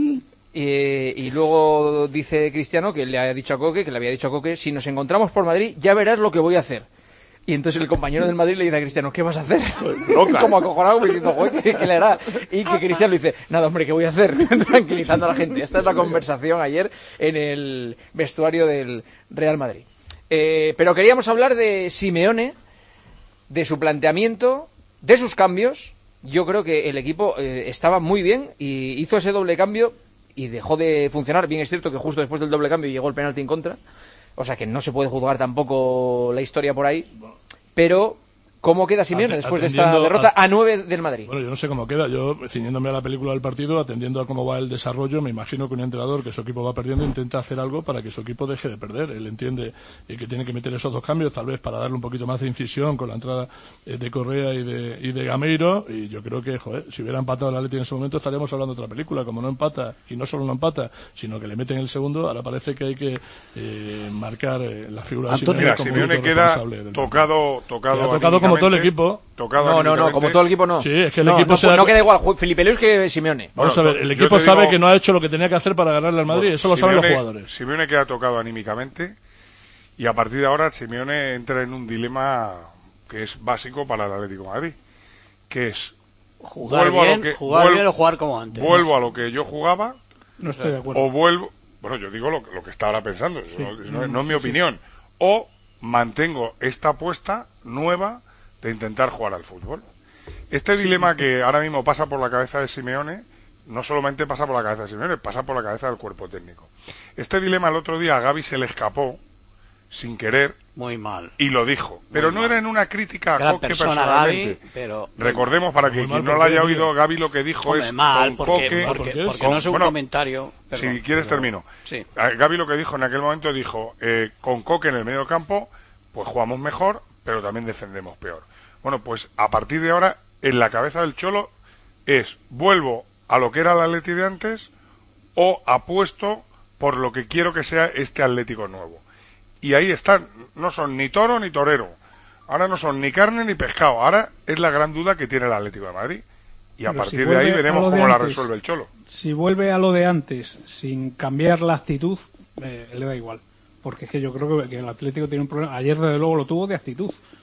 Y luego dice Cristiano que le había dicho a Coque, si nos encontramos por Madrid, ya verás lo que voy a hacer. Y entonces el compañero del Madrid le dice a Cristiano, ¿qué vas a hacer? Como acojonado, diciendo, ¿qué le hará? Y que Cristiano le dice, nada, hombre, ¿qué voy a hacer? Tranquilizando a la gente. Esta es la conversación ayer en el vestuario del Real Madrid. Pero queríamos hablar de Simeone, de su planteamiento, de sus cambios. Yo creo que el equipo estaba muy bien y hizo ese doble cambio y dejó de funcionar. Bien es cierto que justo después del doble cambio llegó el penalti en contra, o sea que no se puede juzgar tampoco la historia por ahí, pero ¿cómo queda Simeone después de esta derrota a 9 del Madrid? Bueno, yo no sé cómo queda. Yo, ciñéndome a la película del partido, atendiendo a cómo va el desarrollo, me imagino que un entrenador que su equipo va perdiendo intenta hacer algo para que su equipo deje de perder. Él entiende que tiene que meter esos dos cambios, tal vez para darle un poquito más de incisión con la entrada de Correa y de Gameiro. Y yo creo que, si hubiera empatado el Atleti en ese momento, estaríamos hablando de otra película. Como no empata, y no solo no empata, sino que le meten el segundo, ahora parece que hay que marcar la figura de Simeone queda tocado como todo el equipo. No, como todo el equipo no. Sí, es que el equipo no queda igual Felipe Luis que Simeone. Vamos a ver, el equipo sabe que no ha hecho lo que tenía que hacer para ganarle al Madrid, eso lo saben los jugadores. Simeone queda tocado anímicamente y a partir de ahora Simeone entra en un dilema que es básico para el Atlético de Madrid, que es jugar bien o jugar como antes. Vuelvo a lo que yo jugaba, no estoy de acuerdo. O vuelvo, bueno, yo digo lo que está ahora pensando, sí, no es mi opinión, o mantengo esta apuesta nueva de intentar jugar al fútbol. Este dilema que ahora mismo pasa por la cabeza de Simeone, no solamente pasa por la cabeza de Simeone, pasa por la cabeza del cuerpo técnico. Este dilema el otro día a Gavi se le escapó, sin querer, muy mal, y lo dijo, pero no era en una crítica a Coque personalmente. Gavi, pero recordemos, para que quien no lo haya oído, Gavi lo que dijo es mal, porque no es un comentario. Perdón, si quieres termino. Sí. Gavi lo que dijo en aquel momento, dijo, con Coque en el medio campo, pues jugamos mejor, pero también defendemos peor. Bueno, pues a partir de ahora, en la cabeza del Cholo es, vuelvo a lo que era el Atleti de antes o apuesto por lo que quiero que sea este Atlético nuevo. Y ahí están, no son ni toro ni torero, ahora no son ni carne ni pescado, ahora es la gran duda que tiene el Atlético de Madrid. Y a partir de ahí veremos cómo la resuelve el Cholo. Si vuelve a lo de antes, sin cambiar la actitud, le da igual. Porque es que yo creo que el Atlético tiene un problema. Ayer, desde luego, lo tuvo de actitud.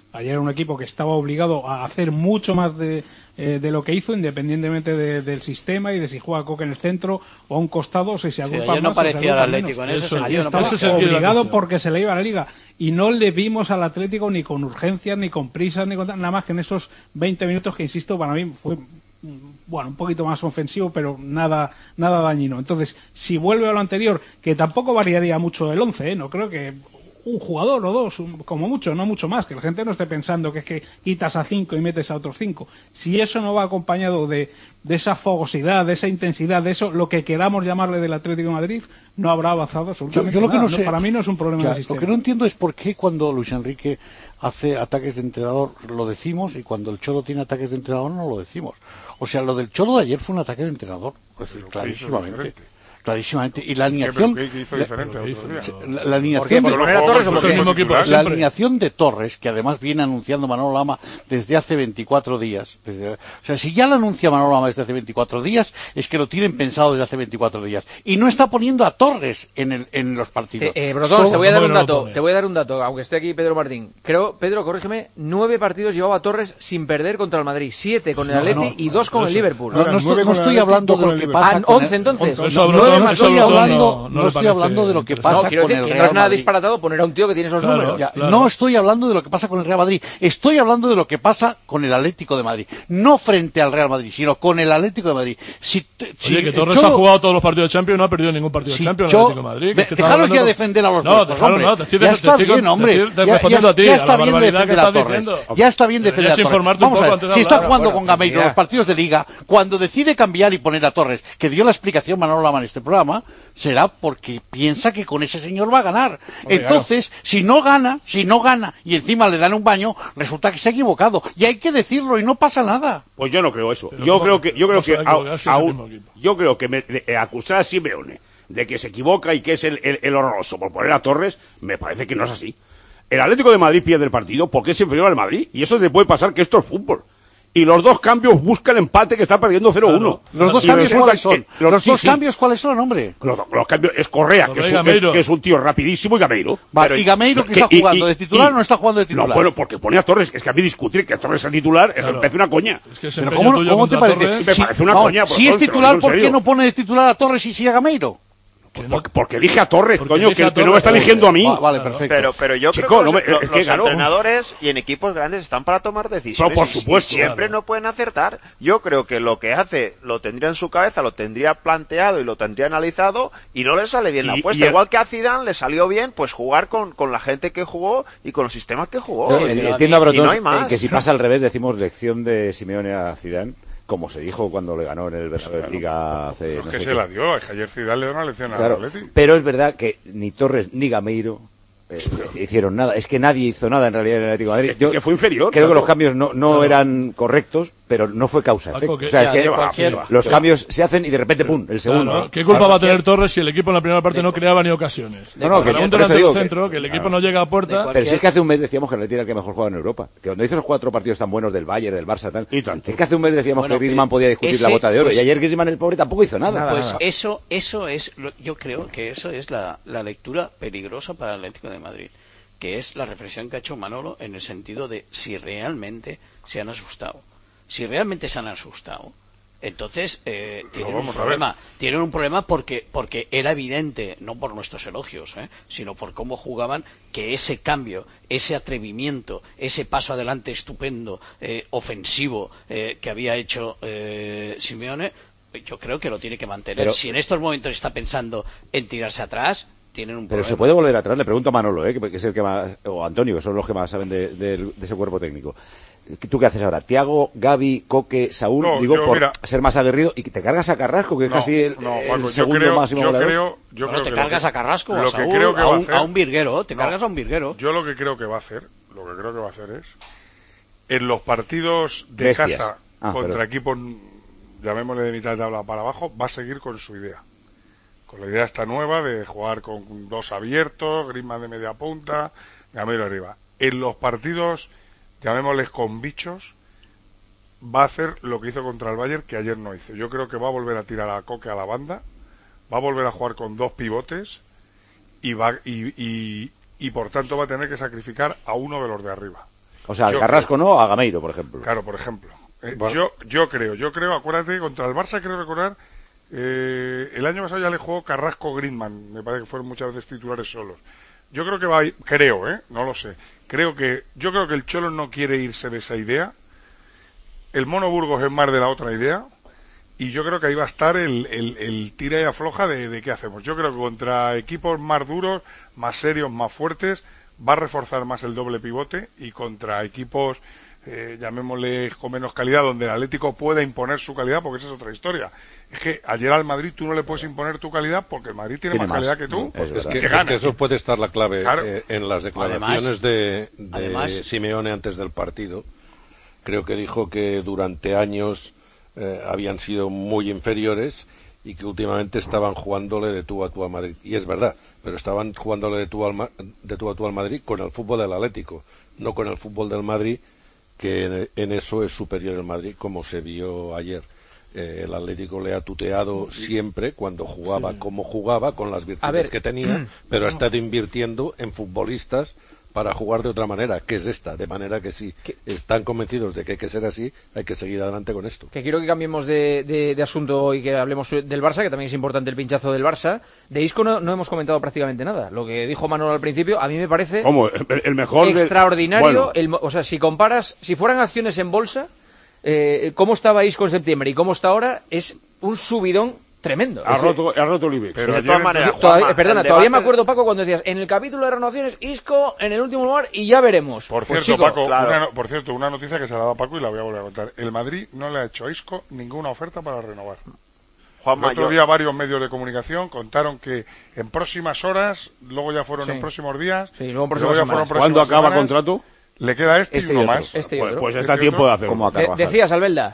Ayer era un equipo que estaba obligado a hacer mucho más de lo que hizo, independientemente del sistema y de si juega Coque en el centro o a un costado, o si se agrupa ayer no más, parecía el menos. Atlético en ese sentido. Estaba obligado porque se le iba a la Liga. Y no le vimos al Atlético ni con urgencias, ni con prisas, ni con nada más que en esos 20 minutos que, insisto, para mí fue un poquito más ofensivo, pero nada dañino. Entonces, si vuelve a lo anterior, que tampoco variaría mucho el 11, no creo que un jugador o dos, como mucho, no mucho más, que la gente no esté pensando que es que quitas a 5 y metes a otros 5. Si eso no va acompañado de esa fogosidad, de esa intensidad, de eso, lo que queramos llamarle del Atlético de Madrid, no habrá avanzado absolutamente yo lo que nada. no sé, para mí no es un problema de sistema. Lo que no entiendo es por qué cuando Luis Enrique hace ataques de entrenador lo decimos y cuando el Cholo tiene ataques de entrenador no lo decimos. O sea, lo del Cholo de ayer fue un ataque de entrenador, es decir, clarísimamente. Y la alineación la alineación de Torres, que además viene anunciando Manolo Lama desde hace 24 días, o sea, si ya lo anuncia Manolo Lama desde hace 24 días, es que lo tienen pensado desde hace 24 días y no está poniendo a Torres en los partidos. Brotón, te voy a dar un dato, aunque esté aquí Pedro Martín. Creo, Pedro, corrígeme, 9 partidos llevaba Torres sin perder contra el Madrid, 7 con el Atleti y 2 con el Liverpool. No estoy hablando de lo que pasa 11 entonces. No estoy hablando de lo que pasa con el Real Madrid. No es nada disparatado poner a un tío que tiene esos números. No estoy hablando de lo que pasa con el Real Madrid. Estoy hablando de lo que pasa con el Atlético de Madrid. No frente al Real Madrid, sino con el Atlético de Madrid. Que Torres ha jugado todos los partidos de Champions y no ha perdido ningún partido de Champions en el Atlético de Madrid. Dejaros ya defender a los vuestros, hombre. Ya está bien, hombre. Ya está bien defender a Torres. Ya está bien defender a Torres. Vamos a ver, si está jugando con Gameiro los partidos de Liga, cuando decide cambiar y poner a Torres, que dio la explicación Manolo Lama en este programa, será porque piensa que con ese señor va a ganar. Entonces, si no gana y encima le dan un baño, resulta que se ha equivocado. Y hay que decirlo y no pasa nada. Pues yo no creo eso. Yo creo que acusar a Simeone de que se equivoca y que es el horroroso por poner a Torres, me parece que no es así. El Atlético de Madrid pierde el partido porque es inferior al Madrid. Y eso te puede pasar, que esto es fútbol. Y los dos cambios buscan el empate, que está perdiendo 0-1. ¿Los dos cambios cuáles son? ¿Cambios cuáles son, hombre? Los cambios es Correa, que es un tío rapidísimo, y Gameiro. Vale, ¿y Gameiro que está jugando de titular o no está jugando de titular? No, bueno, porque pone a Torres. Es que a mí discutir que Torres es titular, me parece una coña. Pero ¿cómo te parece? Me parece una coña. Si es titular, ¿por qué no pone de titular a Torres y sigue a Gameiro? Porque elige a Torres, coño, que no me está eligiendo a mí. Vale, perfecto. Pero yo creo que los entrenadores y en equipos grandes están para tomar decisiones. Pero por supuesto. Y siempre no pueden acertar. Yo creo que lo que hace lo tendría en su cabeza, lo tendría planteado y lo tendría analizado y no le sale bien la apuesta. Igual que a Zidane le salió bien pues jugar con la gente que jugó y con los sistemas que jugó. Entiendo a Brotón que si pasa al revés decimos lección de Simeone a Zidane, como se dijo cuando le ganó en el Bernabéu de Liga hace no sé qué. La dio, es que ayer Zidane le dio una lección al Atleti. Pero es verdad que ni Torres ni Gameiro hicieron nada. Es que nadie hizo nada en realidad en el Atlético de Madrid. Que fue inferior. Creo que los cambios no eran correctos, pero no fue causa-efecto. O sea, los cambios se hacen y de repente, ¡pum!, el segundo. Claro. ¿Qué culpa va a tener Torres si el equipo en la primera parte no creaba ni ocasiones? Que un delantero centro, que el equipo no llega a puerta. Pero si es que hace un mes decíamos que el Atleti era el que mejor jugaba en Europa. Que cuando hizo esos 4 partidos tan buenos del Bayern, del Barça, tal. Es que hace un mes decíamos que Griezmann podía discutir la bota de oro. Y ayer Griezmann, el pobre, tampoco hizo nada. Pues eso es, yo creo que eso es la lectura peligrosa para el Atlético de Madrid, que es la reflexión que ha hecho Manolo en el sentido de si realmente se han asustado. Si realmente se han asustado, entonces tienen un problema. Tienen un problema porque era evidente, no por nuestros elogios, sino por cómo jugaban, que ese cambio, ese atrevimiento, ese paso adelante estupendo, ofensivo, que había hecho Simeone, yo creo que lo tiene que mantener. Pero si en estos momentos está pensando en tirarse atrás, tienen un problema. Pero se puede volver atrás, le pregunto a Manolo, que es el que más, o a Antonio, que son los que más saben de ese cuerpo técnico. ¿Tú qué haces ahora? ¿Tiago, Gavi, Coque, Saúl? Por ser más aguerrido. ¿Y te cargas a Carrasco, que es casi el segundo máximo goleador? No te cargas a Carrasco o a Saúl, a un virguero. Te cargas a un virguero. Yo lo que creo que va a hacer es, en los partidos de casa contra equipos, llamémosle de mitad de tabla para abajo, va a seguir con su idea. Con la idea esta nueva de jugar con 2 abiertos, Griezmann de media punta, Gameiro arriba. En los partidos, llamémosles con bichos, va a hacer lo que hizo contra el Bayern, que ayer no hizo. Yo creo que va a volver a tirar a Coque a la banda, va a volver a jugar con 2 pivotes y por tanto va a tener que sacrificar a uno de los de arriba. O sea, al Carrasco no, a Gameiro, por ejemplo. Claro, por ejemplo. Yo creo, acuérdate, contra el Barça quiero recordar, el año pasado ya le jugó Carrasco-Griezmann, me parece que fueron muchas veces titulares solos. Yo creo que va a ir, no lo sé, yo creo que el Cholo no quiere irse de esa idea, el Mono Burgos es más de la otra idea, y yo creo que ahí va a estar el tira y afloja de qué hacemos. Yo creo que contra equipos más duros, más serios, más fuertes, va a reforzar más el doble pivote, y contra equipos, llamémosle con menos calidad, donde el Atlético pueda imponer su calidad, porque esa es otra historia. Es que ayer al Madrid tú no le puedes imponer tu calidad porque el Madrid tiene más calidad que tú. Es que eso puede estar la clave en las declaraciones de Simeone antes del partido. Creo que dijo que durante años habían sido muy inferiores y que últimamente estaban jugándole de tú a tú al Madrid. Y es verdad, pero estaban jugándole de tú a tú al Madrid con el fútbol del Atlético, no con el fútbol del Madrid, que en eso es superior el Madrid, como se vio ayer. El Atlético le ha tuteado siempre cuando jugaba como jugaba, con las virtudes que tenía, pero ha estado invirtiendo en futbolistas para jugar de otra manera, que es esta, de manera que si están convencidos de que hay que ser así, hay que seguir adelante con esto. Que quiero que cambiemos de asunto y que hablemos del Barça, que también es importante el pinchazo del Barça. De Isco no hemos comentado prácticamente nada. Lo que dijo Manolo al principio, a mí me parece el mejor extraordinario. O sea, si comparas, si fueran acciones en bolsa, cómo estaba Isco en septiembre y cómo está ahora, es un subidón tremendo. Ha roto el IBEX. Pero de todas maneras, todavía me acuerdo, Paco, cuando decías en el capítulo de renovaciones, Isco en el último lugar y ya veremos. Por cierto, Paco, una noticia que se la ha dado Paco y la voy a volver a contar. El Madrid no le ha hecho a Isco ninguna oferta para renovar. El otro día varios medios de comunicación contaron que en próximas horas, luego ya fueron en próximos días, luego ya fueron ¿Cuándo acaba contrato? Le queda y uno más. Pues está a tiempo de hacerlo. Decías, Albelda.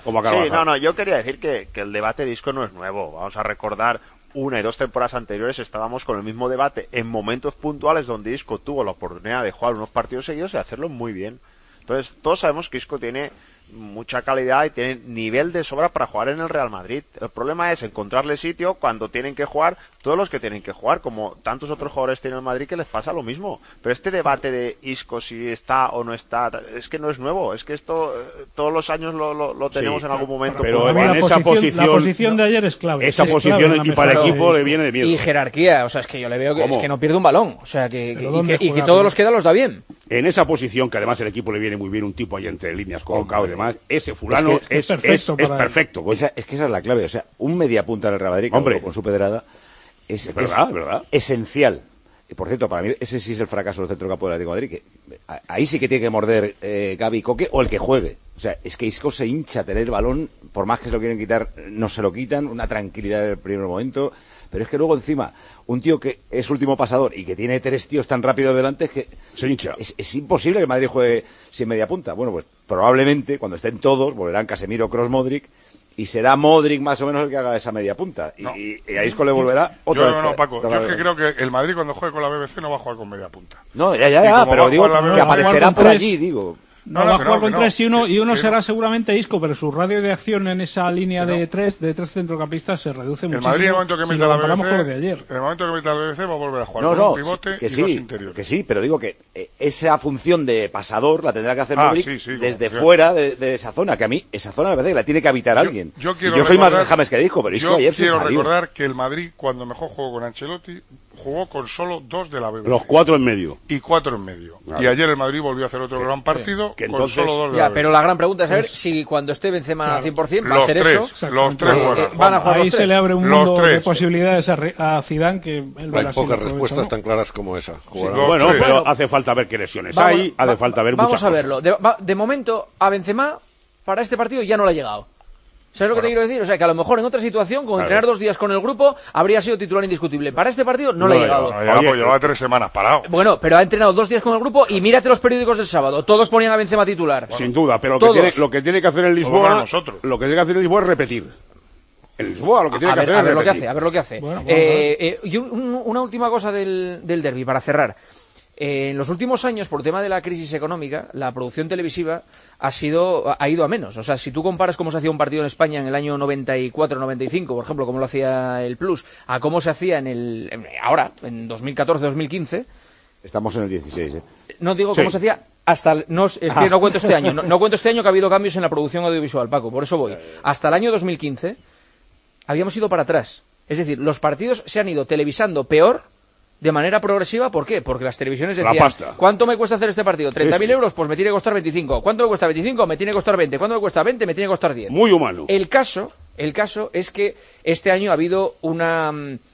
Yo quería decir que el debate de Isco no es nuevo. Vamos a recordar, 1 y 2 temporadas anteriores estábamos con el mismo debate en momentos puntuales donde Isco tuvo la oportunidad de jugar unos partidos seguidos y hacerlo muy bien. Entonces, todos sabemos que Isco tiene mucha calidad y tiene nivel de sobra para jugar en el Real Madrid. El problema es encontrarle sitio cuando tienen que jugar todos los que tienen que jugar, como tantos otros jugadores tienen el Madrid que les pasa lo mismo. Pero este debate de Isco, si está o no está, es que no es nuevo, es que esto todos los años lo tenemos en algún momento. Pero en esa posición, la posición de ayer es clave. Esa posición y para el equipo le viene de miedo. Y jerarquía, o sea, es que yo le veo que, es que no pierde un balón, o sea, que todos los que da los da bien. En esa posición, que además el equipo le viene muy bien, un tipo ahí entre líneas colocado y demás, ese fulano es perfecto. Es que esa es la clave, o sea, un mediapunta en el Real Madrid, con su pedrada, es verdad. esencial. Y por cierto, para mí ese sí es el fracaso del centrocampo del Atlético de Madrid, que ahí sí que tiene que morder Gavi y Coque, o el que juegue. O sea, es que Isco se hincha a tener el balón, por más que se lo quieren quitar, no se lo quitan, una tranquilidad en el primer momento. Pero es que luego encima, un tío que es último pasador y que tiene 3 tíos tan rápidos delante, es que se hincha. Es imposible que Madrid juegue sin media punta. Bueno, pues probablemente cuando estén todos volverán Casemiro, Kroos, Modric, y será Modric más o menos el que haga esa media punta. Y a Isco le volverá otra vez. No, Paco, yo es que creo que el Madrid cuando juegue con la BBC no va a jugar con media punta. No, ya, pero digo que aparecerá por allí, digo. No, va a jugar con 3 y uno será seguramente Isco, pero su radio de acción en esa línea de tres centrocampistas se reduce muchísimo. El Madrid, en el momento que meta la BBC, va a volver a jugar con un pivote y dos interiores. Que sí, pero digo que esa función de pasador la tendrá que hacer Modric desde fuera de esa zona, que a mí esa zona me parece que la tiene que habitar alguien. Yo soy más de James que Isco, pero Isco ayer se salió. Quiero recordar que el Madrid, cuando mejor jugó con Ancelotti, jugó con solo 2 de la BBC. Los 4 en medio. Y 4 en medio. Claro. Y ayer el Madrid volvió a hacer otro gran partido con entonces, solo 2 de la BBC. Pero la gran pregunta es saber si cuando esté Benzema al 100% va a hacer eso. Los tres van a jugar ahí los 3. Se le abre un mundo de posibilidades a Zidane que hay pocas respuestas tan claras como esa. Bueno, pero hace falta ver qué lesiones hay, hace falta ver muchas cosas. Vamos a verlo. De momento, a Benzema, para este partido ya no le ha llegado. ¿Sabes lo que te quiero decir? O sea, que a lo mejor en otra situación, con entrenar 2 días con el grupo, habría sido titular indiscutible. Para este partido no le ha llegado. Llevaba 3 semanas parado. Bueno, pero ha entrenado 2 días con el grupo y mírate los periódicos del sábado. Todos ponían a Benzema titular. Sin duda, pero lo que tiene que hacer en Lisboa, es repetir. En Lisboa lo que tiene que hacer es repetir. A ver lo que hace. Bueno, y una última cosa del derbi para cerrar. En los últimos años, por tema de la crisis económica, la producción televisiva ha ido a menos. O sea, si tú comparas cómo se hacía un partido en España en el año 94-95, por ejemplo, cómo lo hacía el Plus, a cómo se hacía ahora, en 2014-2015, Estamos en el 16, No digo cómo se hacía hasta... Es que no cuento este año. No cuento este año que ha habido cambios en la producción audiovisual, Paco, por eso voy. Hasta el año 2015 habíamos ido para atrás. Es decir, los partidos se han ido televisando peor de manera progresiva. ¿Por qué? Porque las televisiones decían, ¿cuánto me cuesta hacer este partido? 30.000 euros, pues me tiene que costar 25. ¿Cuánto me cuesta 25? Me tiene que costar 20. ¿Cuánto me cuesta 20? Me tiene que costar 10. Muy humano. El caso es que este año ha habido una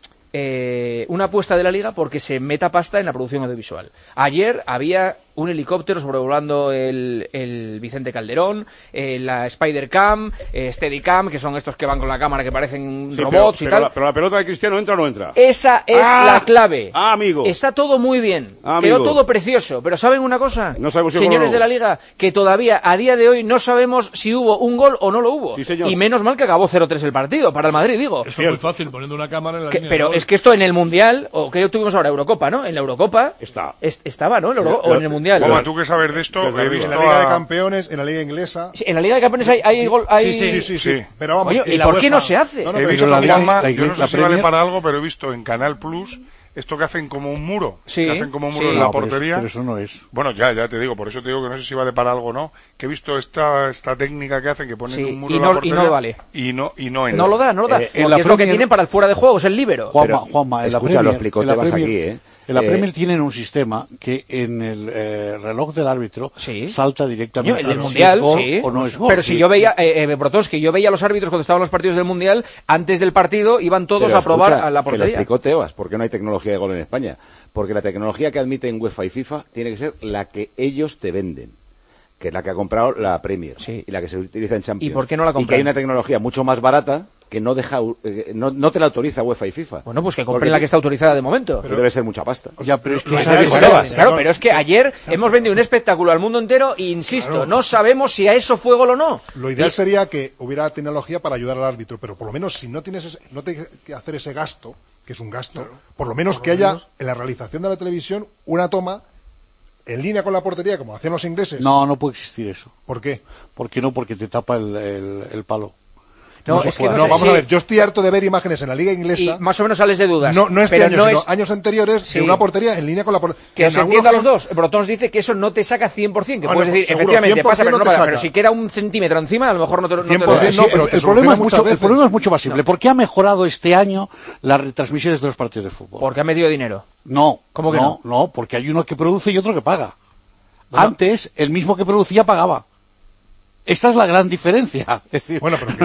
apuesta de la Liga porque se meta pasta en la producción audiovisual. Ayer había un helicóptero sobrevolando el Vicente Calderón, la Spider-Cam, Steadicam, que son estos que van con la cámara que parecen robots y tal. Pero la pelota de Cristiano entra o no entra. Esa es la clave. Amigo. Está todo muy bien. Quedó todo precioso. Pero ¿saben una cosa? No sabemos si señores de la Liga, que todavía a día de hoy no sabemos si hubo un gol o no lo hubo. Sí, señor. Y menos mal que acabó 0-3 el partido, para el Madrid, digo. Eso es muy fácil, poniendo una cámara en la línea. Pero es que esto en el Mundial, o que tuvimos ahora, Eurocopa, ¿no? En la Eurocopa estaba, ¿no? O en el Mundial. Toma, tú que sabes de esto, he visto en la Liga de Campeones, en la Liga Inglesa. Sí, en la Liga de Campeones hay gol. Sí. Pero vamos, ¿y por qué no se hace? He visto yo no sé si vale para algo, pero he visto en Canal Plus esto que hacen como un muro. Que hacen como un muro en la portería. Pero eso no es. Bueno, ya te digo, por eso te digo que no sé si vale para algo o no. Que he visto esta técnica que hacen, que ponen un muro en la portería. Y no vale. Y no lo da. Porque es lo que tienen para el fuera de juego, es el líbero. Juanma, escucha, lo explicó Tebas aquí, En la Premier tienen un sistema que en el reloj del árbitro salta directamente. En el Mundial, si es gol o no es gol. Pero si yo veía, Brotowski, yo veía a los árbitros cuando estaban los partidos del Mundial, antes del partido iban todos a probar a la portería. Que lo explicó Tebas, ¿por qué no hay tecnología de gol en España? Porque la tecnología que admiten UEFA y FIFA tiene que ser la que ellos te venden, que es la que ha comprado la Premier y la que se utiliza en Champions. ¿Y por qué no la compran? Y que hay una tecnología mucho más barata que no deja no te la autoriza UEFA y FIFA. Bueno, pues que compren la que está autorizada de momento. Pero debe ser mucha pasta. Ya, pero es que claro, pero es que ayer hemos vendido un espectáculo al mundo entero e insisto, no sabemos si a eso fue gol o no. Lo ideal sería que hubiera tecnología para ayudar al árbitro, pero por lo menos si no tienes que hacer ese gasto, que es un gasto, por lo menos que haya en la realización de la televisión una toma en línea con la portería, como hacían los ingleses. No puede existir eso. ¿Por qué? Porque te tapa el palo. Vamos a ver, yo estoy harto de ver imágenes en la Liga Inglesa. Y más o menos sales de dudas. No este año, sino años anteriores, de una portería en línea con la portería. Que se entienda los dos. Brotons dice que eso no te saca 100%, que puedes decir, efectivamente, pasa, pero no pasa. Pero si queda un centímetro encima, a lo mejor no te lo el problema es mucho más simple. ¿Por qué ha mejorado este año las retransmisiones de los partidos de fútbol? Porque ha metido dinero. No. ¿Cómo que no? No, porque hay uno que produce y otro que paga. Antes, el mismo que producía pagaba. Esta es la gran diferencia. Es decir,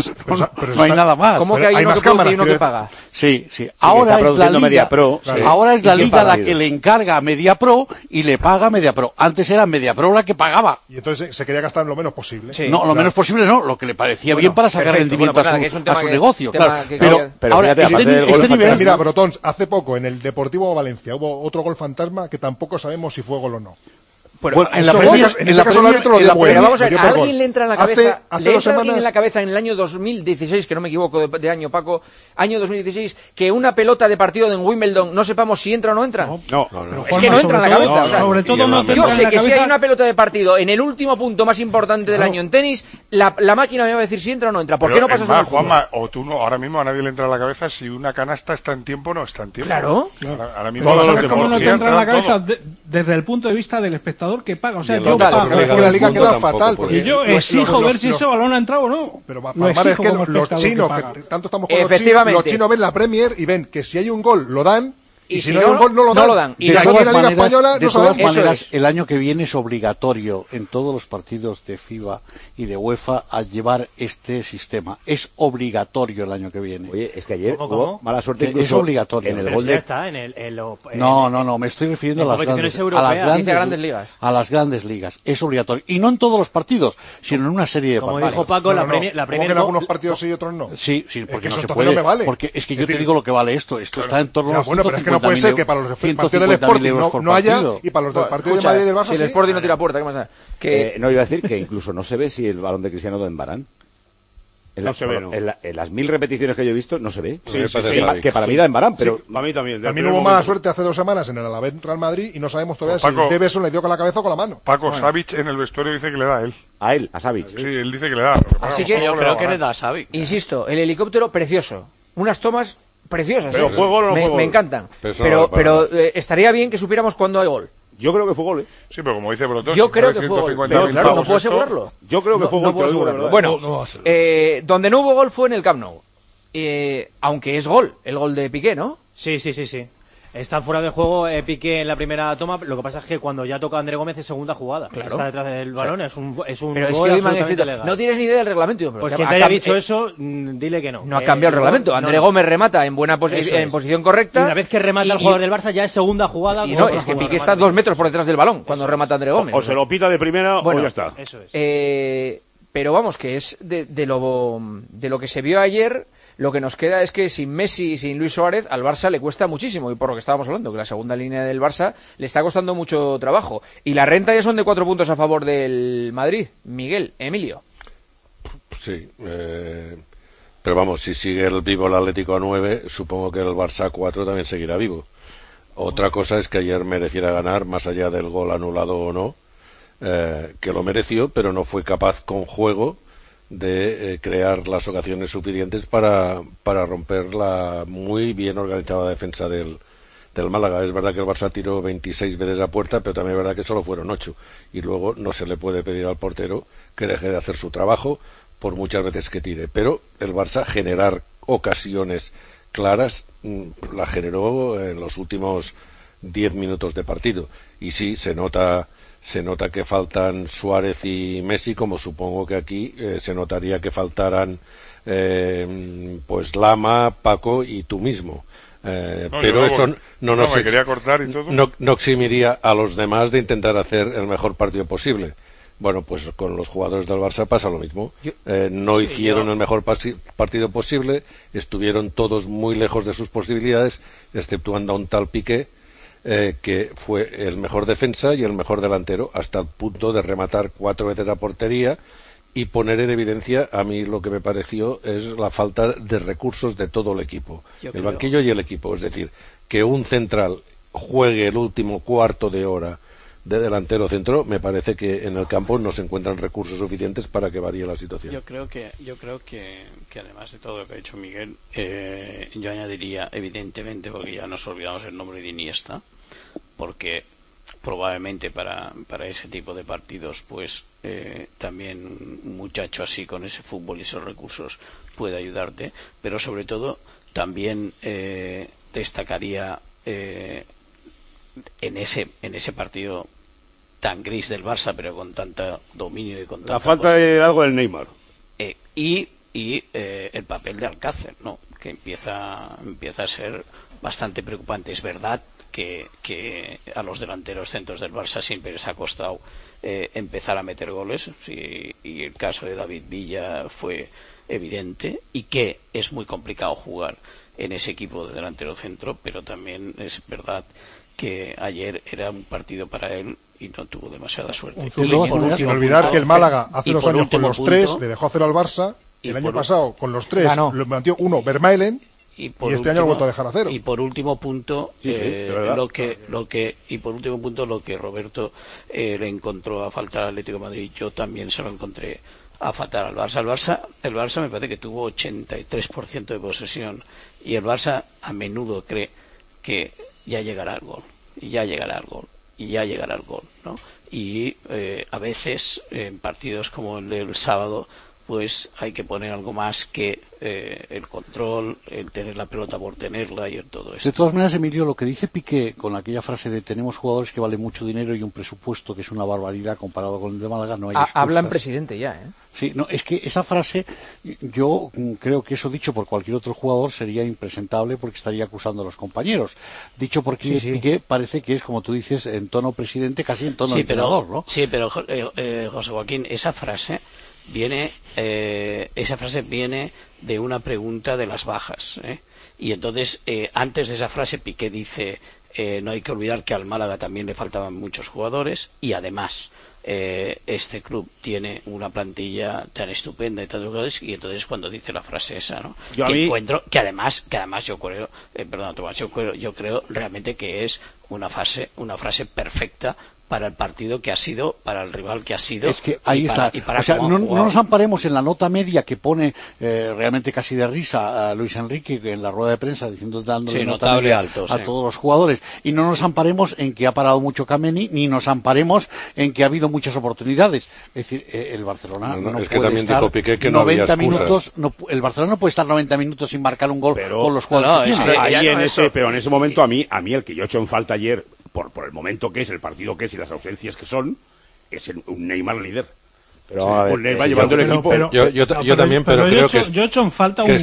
no hay nada más. ¿Cómo que hay uno que produce y uno que paga? Sí. Ahora es la Liga, ahora es la Liga la que le encarga a MediaPro y le paga a MediaPro. Antes era MediaPro la que pagaba. Y entonces se quería gastar lo menos posible. Menos posible no, lo que le parecía bien para sacar rendimiento a su negocio. Pero ahora, este nivel... Mira, Brotons, hace poco en el Deportivo Valencia hubo otro gol fantasma que tampoco sabemos si fue gol o no. Bueno, en ese caso el árbitro lo dio pero vamos a ver, ¿a alguien le entra en la cabeza, alguien en la cabeza en el año 2016, que no me equivoco de año, Paco, año 2016, que una pelota de partido en Wimbledon no sepamos si entra o no entra? No. Es que no entra en la cabeza. Sobre todo no yo sé que si hay una pelota de partido en el último punto más importante del año en tenis, la máquina me va a decir si entra o no entra. ¿Por qué no pasa eso? Juanma, o tú no, ahora mismo a nadie le entra en la cabeza si una canasta está en tiempo o no está en tiempo. Claro. Ahora mismo ¿cómo no te entra en la cabeza desde el punto de vista del espectador que paga? O sea, es que la Liga queda fatal. Y yo exijo ver si ese balón ha entrado o no. Pero Palmar, es que los chinos, que tanto estamos con los chinos ven la Premier y ven que si hay un gol lo dan. Y si no hay un gol, no lo dan. Y de todas maneras, el año que viene es obligatorio en todos los partidos de FIBA y de UEFA a llevar este sistema. Es obligatorio el año que viene. Oye, es que ayer hubo mala suerte incluso. Es obligatorio. En el gol ya está, No, me estoy refiriendo a las grandes ligas. Es obligatorio. Y no en todos los partidos, sino en una serie de partidos. Como dijo Paco, la Premier... ¿Cómo que en algunos partidos sí y otros no? Sí, porque no se puede. Porque es que yo te digo lo que vale esto. Esto está en torno a los 150.000 no puede ser que para los partidos del Sporting no haya y para los del partido de Madrid y del Barça si el Sporting no tira puerta, ¿qué más da? No, iba a decir que incluso no se ve si el balón de Cristiano da en Varane. En las 1000 repeticiones que yo he visto no se ve. Que para mí da en Varane, pero para mí también. También hubo mala suerte hace 2 semanas en el Alavés Real Madrid y no sabemos todavía si el Tevez le dio con la cabeza o con la mano. Paco, Savic en el vestuario dice que le da a él. ¿A él? ¿A Savic? Sí, él dice que le da. Así que yo creo que le da a Savic. Insisto, el helicóptero precioso. Unas tomas preciosas. Pero fue gol o no fue gol. Me encantan. Pero estaría bien que supiéramos cuándo hay gol. Yo creo que fue gol, ¿eh? Sí, pero como dice Brotos... Yo creo que fue gol. Pero claro, no puedo asegurarlo. Yo creo que fue gol. No puedo asegurarlo. Bueno, donde no hubo gol fue en el Camp Nou. Aunque es gol, el gol de Piqué, ¿no? Sí. Está fuera de juego Piqué en la primera toma, lo que pasa es que cuando ya toca André Gómez es segunda jugada. Claro. Está detrás del balón, es un pero gol es que absolutamente legal. no tienes ni idea del reglamento. Pues quien te haya dicho eso, dile que no. No ha cambiado el reglamento. André Gómez remata en buena en posición correcta. Y una vez que remata el jugador del Barça ya es segunda jugada. Y no, es que Piqué está 2 metros por detrás del balón cuando remata André Gómez. O se lo pita de primera o ya está. Eso es. Pero vamos, que es de lo que se vio ayer. Lo que nos queda es que sin Messi y sin Luis Suárez al Barça le cuesta muchísimo, y por lo que estábamos hablando, que la segunda línea del Barça le está costando mucho trabajo. Y la renta ya son de 4 puntos a favor del Madrid. Miguel, Emilio. Sí, pero vamos, si sigue el vivo el Atlético a 9, supongo que el Barça a 4 también seguirá vivo. Otra cosa es que ayer mereciera ganar, más allá del gol anulado o no, que lo mereció, pero no fue capaz con juego de crear las ocasiones suficientes para romper la muy bien organizada defensa del Málaga. Es verdad que el Barça tiró 26 veces a puerta, pero también es verdad que solo fueron 8, y luego no se le puede pedir al portero que deje de hacer su trabajo por muchas veces que tire, pero el Barça generar ocasiones claras la generó en los últimos 10 minutos de partido, y sí, se nota que faltan Suárez y Messi, como supongo que aquí se notaría que faltaran pues Lama, Paco y tú mismo. Pero eso no eximiría a los demás de intentar hacer el mejor partido posible. Bueno, pues con los jugadores del Barça pasa lo mismo. No hicieron el mejor partido posible, estuvieron todos muy lejos de sus posibilidades, exceptuando a un tal Piqué, que fue el mejor defensa y el mejor delantero, hasta el punto de rematar 4 veces a portería y poner en evidencia, a mí lo que me pareció es la falta de recursos de todo el equipo, el banquillo y el equipo. Es decir, que un central juegue el último cuarto de hora de delantero centro, me parece que en el campo no se encuentran recursos suficientes para que varíe la situación. Yo creo que además de todo lo que ha dicho Miguel, yo añadiría, evidentemente, porque ya nos olvidamos el nombre de Iniesta, porque probablemente para ese tipo de partidos, pues también un muchacho así con ese fútbol y esos recursos puede ayudarte, pero sobre todo también destacaría en ese partido tan gris del Barça, pero con tanto dominio y con tanta la falta de algo del Neymar y el papel de Alcácer, ¿no? Que empieza a ser bastante preocupante. Es verdad que a los delanteros centros del Barça siempre les ha costado empezar a meter goles, y el caso de David Villa fue evidente, y que es muy complicado jugar en ese equipo de delantero centro, pero también es verdad que ayer era un partido para él y no tuvo demasiada suerte. Sin olvidar que el Málaga hace 2 años con los 3 le dejó 0 al Barça, el año pasado con los 3 lo metió 1 Vermaelen, y este año lo ha vuelto a dejar a 0. Y por último punto, lo que Roberto le encontró a faltar al Atlético de Madrid, yo también se lo encontré a faltar al Barça. El Barça me parece que tuvo 83% de posesión, y el Barça a menudo cree que ya llegará el gol, ¿no? Y a veces en partidos como el del sábado, pues hay que poner algo más que el control, el tener la pelota por tenerla y en todo eso. De todas maneras, Emilio, lo que dice Piqué con aquella frase de tenemos jugadores que valen mucho dinero y un presupuesto que es una barbaridad comparado con el de Málaga, no hay excusas. Habla en presidente ya, ¿eh? Sí, no, es que esa frase, yo creo que eso dicho por cualquier otro jugador sería impresentable, porque estaría acusando a los compañeros. Dicho por Piqué parece que es, como tú dices, en tono presidente, casi en tono entrenador, ¿no? Sí, pero José Joaquín, esa frase viene de una pregunta de las bajas, y entonces antes de esa frase Piqué dice no hay que olvidar que al Málaga también le faltaban muchos jugadores, y además este club tiene una plantilla tan estupenda y tan cosas, y entonces cuando dice la frase esa, ¿no? Que además yo creo, Tomás, yo creo realmente que es una frase perfecta para el partido que ha sido, para el rival que ha sido. Es que ahí está. O sea, no nos amparemos en la nota media que pone realmente casi de risa a Luis Enrique en la rueda de prensa dándole nota media alto, a todos los jugadores, y no nos amparemos en que ha parado mucho Kameni, ni nos amparemos en que ha habido muchas oportunidades. Es decir, el Barcelona no es puede que también estar dijo Piqué que no 90 minutos, el Barcelona no puede estar 90 minutos sin marcar un gol con los jugadores que tiene. Pero en ese momento a mí el que yo he hecho en falta ayer, por el momento que es, el partido que es y las ausencias que son, es un Neymar líder. Pero a ver, Neymar llevando el equipo. Yo también, pero creo que yo he hecho en falta un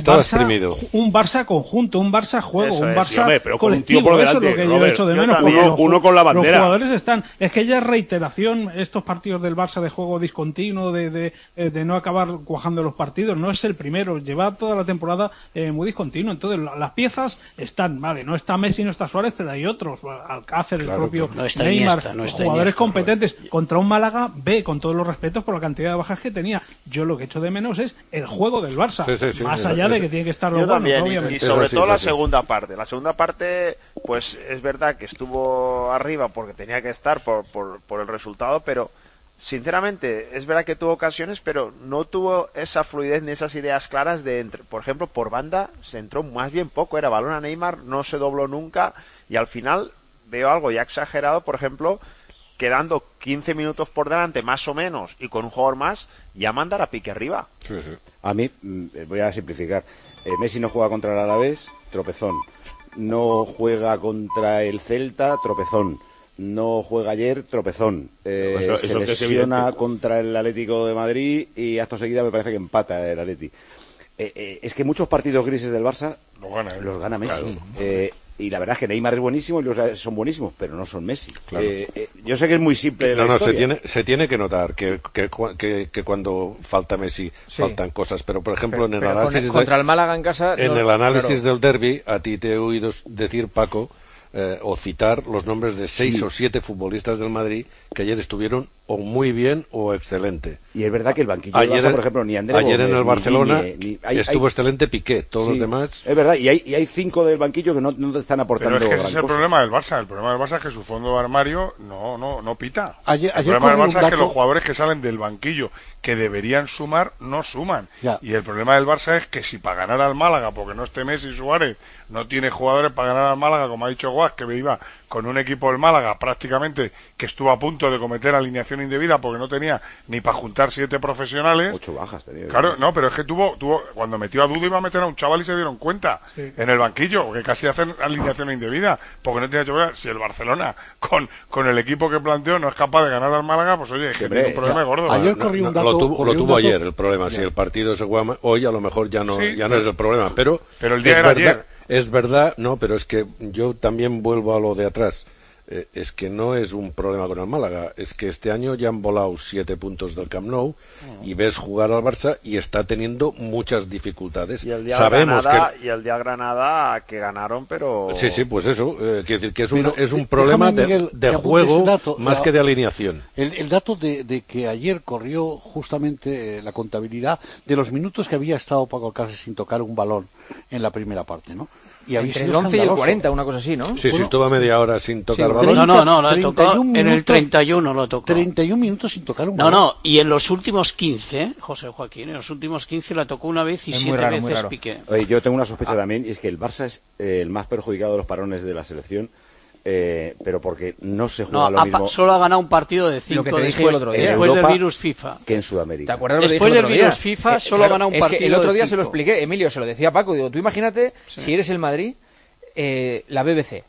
Barça conjunto, un Barça juego, un Barça pero con un tío por delante, eso es lo que yo he hecho de menos. Uno con la bandera. Los jugadores están, es que ya es reiteración estos partidos del Barça de juego discontinuo, de no acabar cuajando los partidos. No es el primero, lleva toda la temporada muy discontinuo. Entonces las piezas están, vale, no está Messi, no está Suárez, pero hay otros, Alcácer, el propio Neymar, jugadores competentes contra un Málaga B, con todos los respetos por la cantidad de bajas que tenía. Yo lo que echo de menos es el juego del Barça, más allá de que tiene que estar los buenos, obviamente. Y sobre todo la segunda parte, pues es verdad que estuvo arriba porque tenía que estar por el resultado, pero sinceramente es verdad que tuvo ocasiones, pero no tuvo esa fluidez ni esas ideas claras de, por ejemplo, por banda se entró más bien poco, era balón a Neymar, no se dobló nunca, y al final veo algo ya exagerado, por ejemplo, quedando 15 minutos por delante, más o menos, y con un jugador más, ya mandar a Piqué arriba. A mí, voy a simplificar, Messi no juega contra el Alavés, tropezón. No juega contra el Celta, tropezón. No juega ayer, tropezón. Se lesiona contra el Atlético de Madrid y acto seguida me parece que empata el Atleti. Es que muchos partidos grises del Barça los gana Messi. Claro. Y la verdad es que Neymar es buenísimo y los son buenísimos, pero no son Messi. Claro. Yo sé que es muy simple la historia. Se tiene que notar que cuando falta Messi faltan cosas, pero por ejemplo en el análisis contra el Málaga en casa en el análisis del derbi a ti te he oído decir, Paco, o citar los nombres de 6 o 7 futbolistas del Madrid que ayer estuvieron o muy bien o excelente. Y es verdad que el banquillo del Barça, por ejemplo, ni André ayer Gómez, en el Barcelona estuvo excelente Piqué, todos los demás. Es verdad, y hay 5 del banquillo que no te están aportando. Pero es que ese es el cosa. problema del Barça. El problema del Barça es que su fondo de armario no pita. Ayer el problema del Barça es que los jugadores que salen del banquillo que deberían sumar, no suman. Ya. Y el problema del Barça es que si para ganar al Málaga, porque no esté Messi y Suárez, no tiene jugadores para ganar al Málaga, como ha dicho Guas, que iba con un equipo del Málaga prácticamente que estuvo a punto de cometer alineación indebida porque no tenía ni para juntar 7 profesionales. 8 bajas tenía. Claro, no, pero es que tuvo cuando metió a Duda iba a meter a un chaval y se dieron cuenta en el banquillo, porque casi hacen alineación indebida, porque no tenía que si el Barcelona con el equipo que planteó no es capaz de ganar al Málaga, pues oye, es que tiene un problema gordo. Ayer corrió un dato, lo tuvo ayer el problema, si el partido se juega hoy a lo mejor ya no es el problema, pero el día era ayer. Es verdad, no, pero es que yo también vuelvo a lo de atrás. Es que no es un problema con el Málaga, es que este año ya han volado 7 puntos del Camp Nou y ves jugar al Barça y está teniendo muchas dificultades. Y el día Granada que ganaron, pero... Sí, pues eso, quiere decir que es un problema de juego dato, más que de alineación. El dato de que ayer corrió justamente la contabilidad de los minutos que había estado Paco Alcácer sin tocar un balón en la primera parte, ¿no? Y entre el 11 y el 40, una cosa así, ¿no? Sí, estuvo media hora sin tocar balón. No, lo tocó en el 31 lo tocó. 31 minutos sin tocar un balón. No, y en los últimos 15, José Joaquín, en los últimos 15 la tocó una vez y 7 veces Piqué. Oye, yo tengo una sospecha también, y es que el Barça es el más perjudicado de los parones de la selección. Pero porque no se juega lo mismo. Solo ha ganado un partido de 5 después del virus FIFA. Que en Sudamérica. ¿Te acuerdas después del virus FIFA solo ha ganado un partido. Es que el otro día se lo expliqué, Emilio, se lo decía a Paco. Digo, tú imagínate si eres el Madrid, la BBC.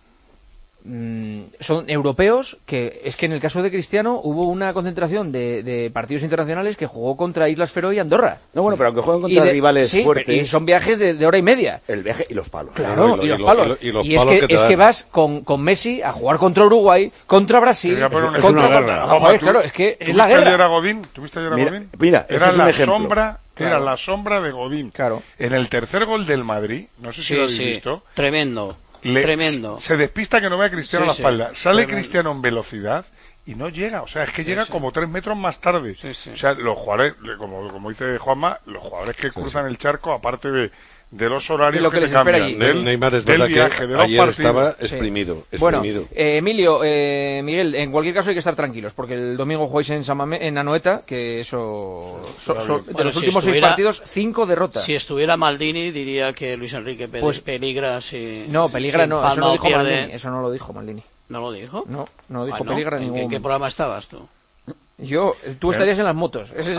Son europeos que es que en el caso de Cristiano hubo una concentración de partidos internacionales que jugó contra Islas Feroe y Andorra. No, bueno, pero aunque jueguen contra rivales fuertes. Y son viajes de hora y media. El viaje y los palos. Claro, y los palos. Y es que vas con Messi a jugar contra Uruguay, contra Brasil, claro, es que es la guerra. ¿Tuviste ayer a Godín? Mira, era es un ejemplo. Era la sombra de Godín. Claro. En el tercer gol del Madrid, no sé si lo habéis visto. Tremendo. tremendo. Se despista que no ve a Cristiano a la espalda. Sale tremendo. Cristiano en velocidad y no llega, o sea, es que llega como 3 metros más tarde. O sea, los jugadores, como dice Juanma, los jugadores que cruzan el charco, aparte de los horarios lo que te les espera cambian, allí. Neymar es del verdad viaje, que de los ayer partidos. estaba exprimido. Bueno, Emilio, Miguel, en cualquier caso hay que estar tranquilos, porque el domingo jugáis en Anoeta, que eso... de los últimos 6 partidos, 5 derrotas. Si estuviera Maldini, diría que Luis Enrique peligra si... No, peligra no, eso no dijo pierde... Maldini. Eso no lo dijo Maldini. ¿No lo dijo? No lo dijo, ¿no? peligra en ningún ¿En qué programa estabas tú? Tú estarías en las motos. El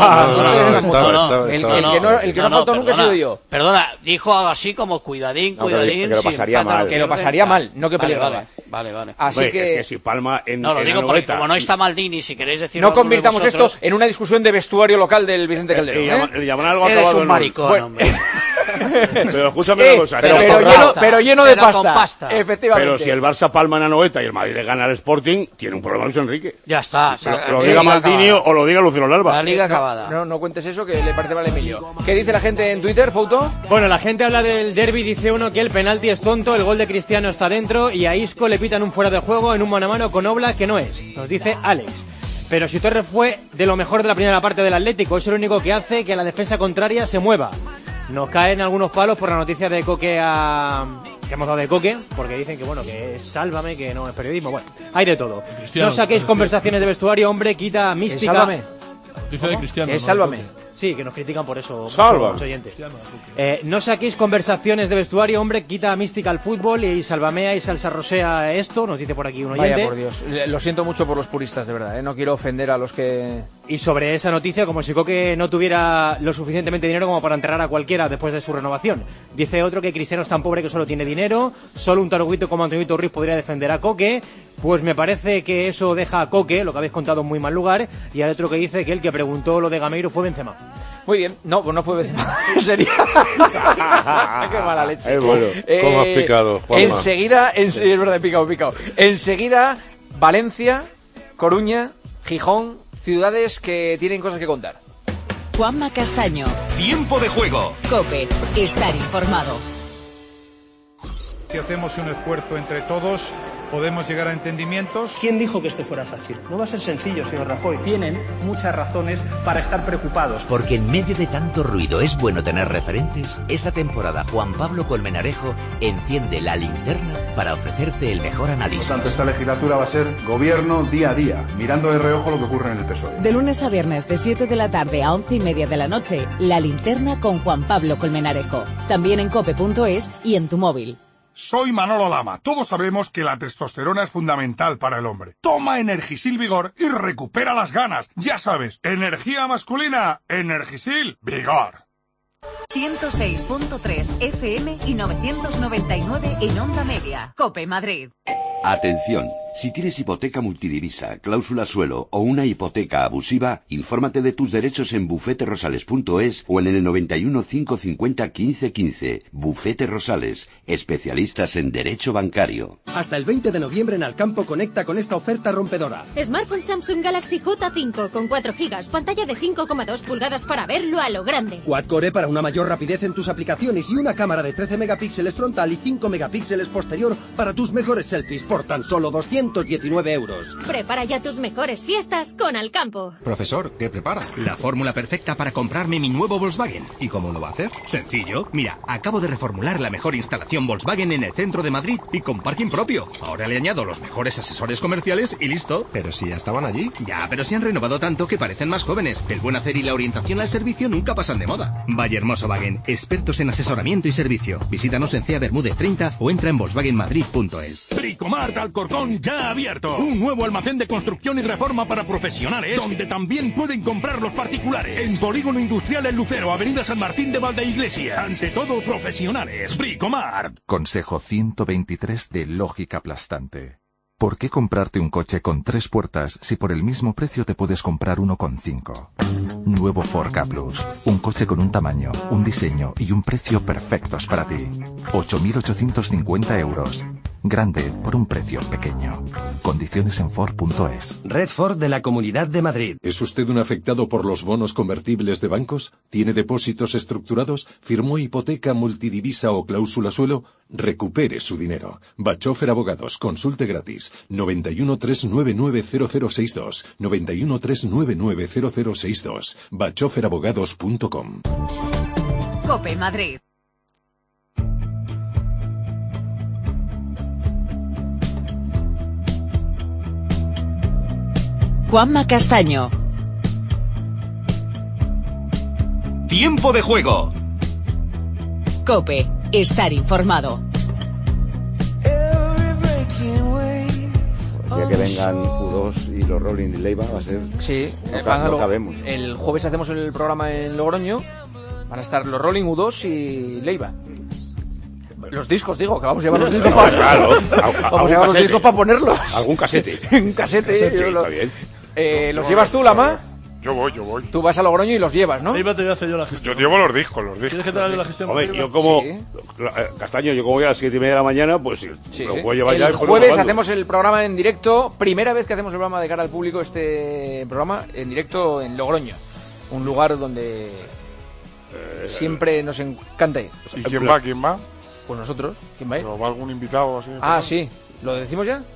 que no ha faltado nunca he sido yo. Perdona, dijo algo así como cuidadín. Que lo pasaría mal. Que lo pasaría mal, no que peligraba. Vale. Así que si Palma en no, lo en digo la porque noveta, como no está Maldini, si queréis decirlo. No convirtamos esto en una discusión de vestuario local del Vicente Calderón. Le llaman algo Eres acabado un maricón, hombre. Pero escúchame una cosa. Pero lleno de pasta. Efectivamente. Pero si el Barça palma en Anoeta y el Madrid le gana al Sporting, tiene un problema Luis Enrique. Ya está. Lo diga Maldini o lo diga Lucero Larva. La liga acabada. No cuentes eso, que le parece mal a Emilio. ¿Qué dice la gente en Twitter, Fouto? Bueno, la gente habla del derbi, dice uno que el penalti es tonto, el gol de Cristiano está dentro y a Isco le pitan un fuera de juego en un mano a mano con Oblak que no es. Nos dice Alex. Pero si Torres fue de lo mejor de la primera parte del Atlético, es el único que hace que la defensa contraria se mueva. Nos caen algunos palos por la noticia de Coque que hemos dado de Coque, porque dicen que bueno, que es Sálvame, que no es periodismo. Bueno, hay de todo. Cristiano, no saquéis conversaciones de vestuario, hombre, quita mística. Sálvame. Dice de Cristiano. Es Sálvame. Sí, que nos critican por eso. Salva. Muchos oyentes. No saquéis conversaciones de vestuario, hombre, quita mística al fútbol y salvamea y salsa rosea esto, nos dice por aquí un oyente. Vaya por Dios, lo siento mucho por los puristas, de verdad, no quiero ofender a los que... Y sobre esa noticia, como si Coque no tuviera lo suficientemente dinero como para enterrar a cualquiera después de su renovación. Dice otro que Cristiano es tan pobre que solo tiene dinero, solo un taruguito como Antonio Ruiz podría defender a Coque. Pues me parece que eso deja a Coque, lo que habéis contado, en muy mal lugar. Y hay otro que dice que el que preguntó lo de Gameiro fue Benzema. Muy bien, no, pues no fue Benzema. Sería... Qué mala leche. Bueno, ¿cómo has picado, Juanma? Enseguida, es verdad, he picado. Enseguida, Valencia, Coruña, Gijón, ciudades que tienen cosas que contar. Juanma Castaño. Tiempo de juego. COPE. Estar informado. Si hacemos un esfuerzo entre todos, podemos llegar a entendimientos. ¿Quién dijo que esto fuera fácil? No va a ser sencillo, señor Rajoy. Tienen muchas razones para estar preocupados. Porque en medio de tanto ruido es bueno tener referentes. Esta temporada Juan Pablo Colmenarejo enciende la linterna para ofrecerte el mejor análisis. Por tanto, esta legislatura va a ser gobierno día a día, mirando de reojo lo que ocurre en el PSOE. De lunes a viernes, de 7 de la tarde a 11:30 de la noche, La Linterna con Juan Pablo Colmenarejo. También en cope.es y en tu móvil. Soy Manolo Lama. Todos sabemos que la testosterona es fundamental para el hombre. Toma Energisil Vigor y recupera las ganas. Ya sabes, energía masculina, Energisil Vigor. 106.3 FM y 999 en Onda Media. COPE Madrid. Atención, si tienes hipoteca multidivisa, cláusula suelo o una hipoteca abusiva, infórmate de tus derechos en bufeterosales.es o en el 91 550 15 15. Bufete Rosales, especialistas en derecho bancario. Hasta el 20 de noviembre en Alcampo conecta con esta oferta rompedora. Smartphone Samsung Galaxy J5 con 4 GB, pantalla de 5,2 pulgadas para verlo a lo grande. Quad-core para una mayor rapidez en tus aplicaciones y una cámara de 13 megapíxeles frontal y 5 megapíxeles posterior para tus mejores selfies por tan solo 219 euros. Prepara ya tus mejores fiestas con Alcampo. Profesor, ¿qué prepara? La fórmula perfecta para comprarme mi nuevo Volkswagen. ¿Y cómo lo va a hacer? Sencillo. Mira, acabo de reformular la mejor instalación Volkswagen en el centro de Madrid y con parking propio. Ahora le añado los mejores asesores comerciales y listo. Pero si ya estaban allí. Ya, pero se han renovado tanto que parecen más jóvenes. El buen hacer y la orientación al servicio nunca pasan de moda. Valle Hermoso Wagen, expertos en asesoramiento y servicio. Visítanos en Cea Bermúdez 30 o entra en volkswagenmadrid.es. Bricomart Alcorcón ya abierto. Un nuevo almacén de construcción y reforma para profesionales, donde también pueden comprar los particulares. En Polígono Industrial El Lucero, Avenida San Martín de Valdeiglesia. Ante todo, profesionales. Bricomart. Consejo 123 de lógica aplastante. ¿Por qué comprarte un coche con 3 puertas si por el mismo precio te puedes comprar uno con 5? Nuevo Ford Ka Plus. Un coche con un tamaño, un diseño y un precio perfectos para ti. 8.850 euros. Grande por un precio pequeño. Condiciones en Ford.es. Red Ford de la Comunidad de Madrid. ¿Es usted un afectado por los bonos convertibles de bancos? ¿Tiene depósitos estructurados? ¿Firmó hipoteca multidivisa o cláusula suelo? Recupere su dinero. Bachofer Abogados. Consulte gratis. 91 399 0062. 91 399 0062. bachoferabogados.com. COPE Madrid. Juanma Castaño. Tiempo de juego. COPE. Estar informado. El día que vengan U2 y los Rolling y Leiva va a ser... Sí, no cabemos. El jueves hacemos el programa en Logroño. Van a estar los Rolling, U2 y Leiva. Los discos, digo, que vamos a llevar los discos para... Claro, vamos a llevar los discos para ponerlos. Algún casete. Un casete. Sí, está bien. ¿Los llevas tú, Lama? Yo voy. Tú vas a Logroño y los llevas, ¿no? Leiva te voy a hacer yo la gestión. Yo llevo los discos. ¿Quieres que te haga la gestión? Hombre, yo como... Sí. Castaño, yo como voy a las 7:30 de la mañana, pues sí, lo puedo llevar ya. El jueves hacemos el programa en directo. Primera vez que hacemos el programa de cara al público, este programa en directo en Logroño. Un lugar donde siempre nos encanta ir. ¿Y quién va? Pues nosotros. ¿Quién va a ir? ¿Va algún invitado así? Ah, sí. ¿Lo decimos ya?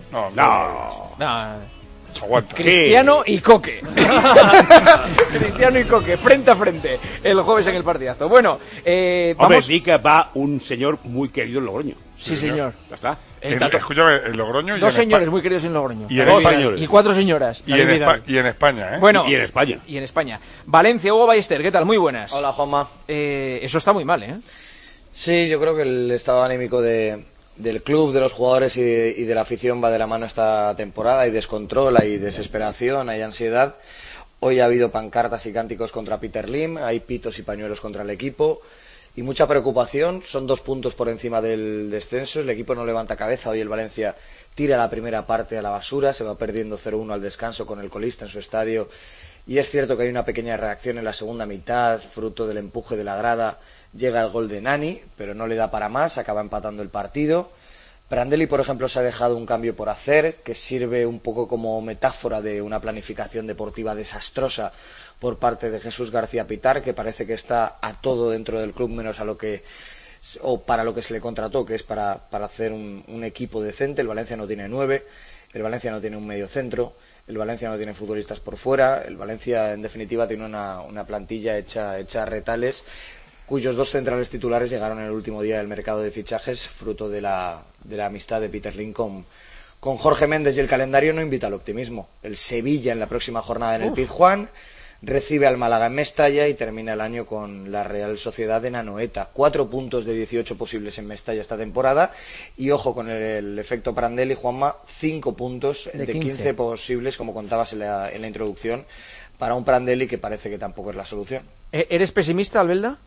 No. Aguanta. Cristiano y Coque. Cristiano y Coque, frente a frente, el jueves en el partidazo. Bueno, Hombre, vamos... sí que va un señor muy querido en Logroño. Sí, señor. Ya está. Escúchame, en Logroño y dos en señores muy queridos en Logroño. Y en dos España. señores. Y 4 señoras. Y en España, ¿eh? Bueno, y en España. Y en España. Valencia, Hugo Ballester, ¿qué tal? Muy buenas. Hola, Juanma. Eso está muy mal, ¿eh? Sí, yo creo que el estado anímico del club, de los jugadores y de la afición va de la mano esta temporada. Hay descontrol, hay desesperación, hay ansiedad. Hoy ha habido pancartas y cánticos contra Peter Lim, hay pitos y pañuelos contra el equipo y mucha preocupación. Son 2 puntos por encima del descenso, el equipo no levanta cabeza. Hoy el Valencia tira la primera parte a la basura, se va perdiendo 0-1 al descanso con el colista en su estadio y es cierto que hay una pequeña reacción en la segunda mitad, fruto del empuje de la grada. Llega el gol de Nani, pero no le da para más, acaba empatando el partido. Prandelli, por ejemplo, se ha dejado un cambio por hacer, que sirve un poco como metáfora de una planificación deportiva desastrosa por parte de Jesús García Pitar, que parece que está a todo dentro del club menos a lo que o para lo que se le contrató, que es para hacer un equipo decente. El Valencia no tiene 9, el Valencia no tiene un medio centro, el Valencia no tiene futbolistas por fuera, el Valencia en definitiva tiene una plantilla hecha a retales, cuyos 2 centrales titulares llegaron en el último día del mercado de fichajes, fruto de la amistad de Peter Lim con Jorge Méndez, y el calendario no invita al optimismo. El Sevilla en la próxima jornada en el Pizjuán, recibe al Málaga en Mestalla y termina el año con la Real Sociedad en Anoeta. 4 puntos de 18 posibles en Mestalla esta temporada y ojo con el efecto Prandelli, Juanma, 5 puntos de 15 posibles, como contabas en la introducción, para un Prandelli que parece que tampoco es la solución. ¿Eres pesimista, Albelda?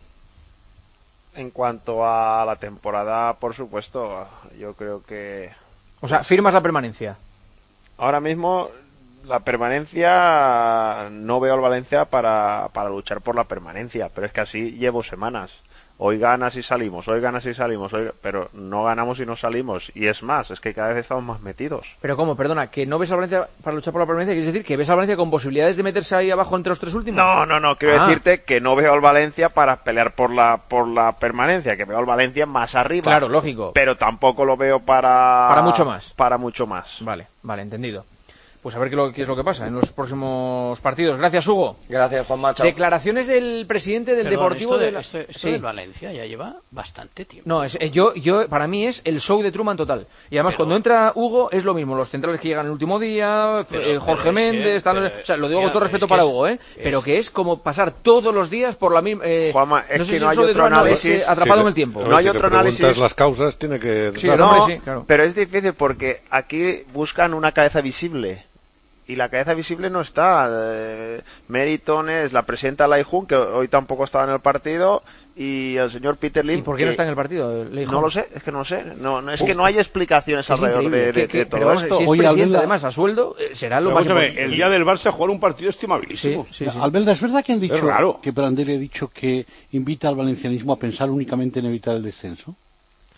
En cuanto a la temporada, por supuesto, yo creo que... O sea, ¿firmas la permanencia? Ahora mismo, la permanencia, no veo al Valencia para luchar por la permanencia, pero es que así llevo semanas. Hoy ganas y salimos, pero no ganamos y no salimos. Y es más, es que cada vez estamos más metidos. Pero ¿cómo? Perdona, ¿que no ves al Valencia para luchar por la permanencia? ¿Quieres decir que ves al Valencia con posibilidades de meterse ahí abajo entre los 3 últimos? No, quiero decirte que no veo al Valencia para pelear por la permanencia, que veo al Valencia más arriba. Claro, lógico. Pero tampoco lo veo para mucho más. Para mucho más. Vale, entendido. Pues a ver qué es lo que pasa en los próximos partidos. Gracias, Hugo. Gracias, Juanma. Chao. Declaraciones del presidente del Deportivo esto del Valencia ya lleva bastante tiempo. No, yo para mí es el show de Truman total. Y además cuando entra Hugo es lo mismo. Los centrales que llegan el último día, Jorge Méndez, o sea, lo digo con todo respeto para Hugo, pero que es como pasar todos los días por la misma... Juanma, es no sé que si no hay otro análisis... atrapado en el tiempo. No hay otro análisis... las causas, tiene que... Sí, claro. Pero es difícil porque aquí buscan una cabeza visible. Y la cabeza visible no está. Meriton es la presidenta Leijun, que hoy tampoco estaba en el partido, y el señor Peter Lim. ¿Y por qué no está en el partido, Leijun? No lo sé, es que no sé. Es que no hay explicaciones alrededor de todo esto. Si es presidente, además, a sueldo, será lo más importante. El día del Barça jugar un partido estimabilísimo. Sí. Albelda, ¿es verdad que han dicho que Prandelli ha dicho que invita al valencianismo a pensar únicamente en evitar el descenso?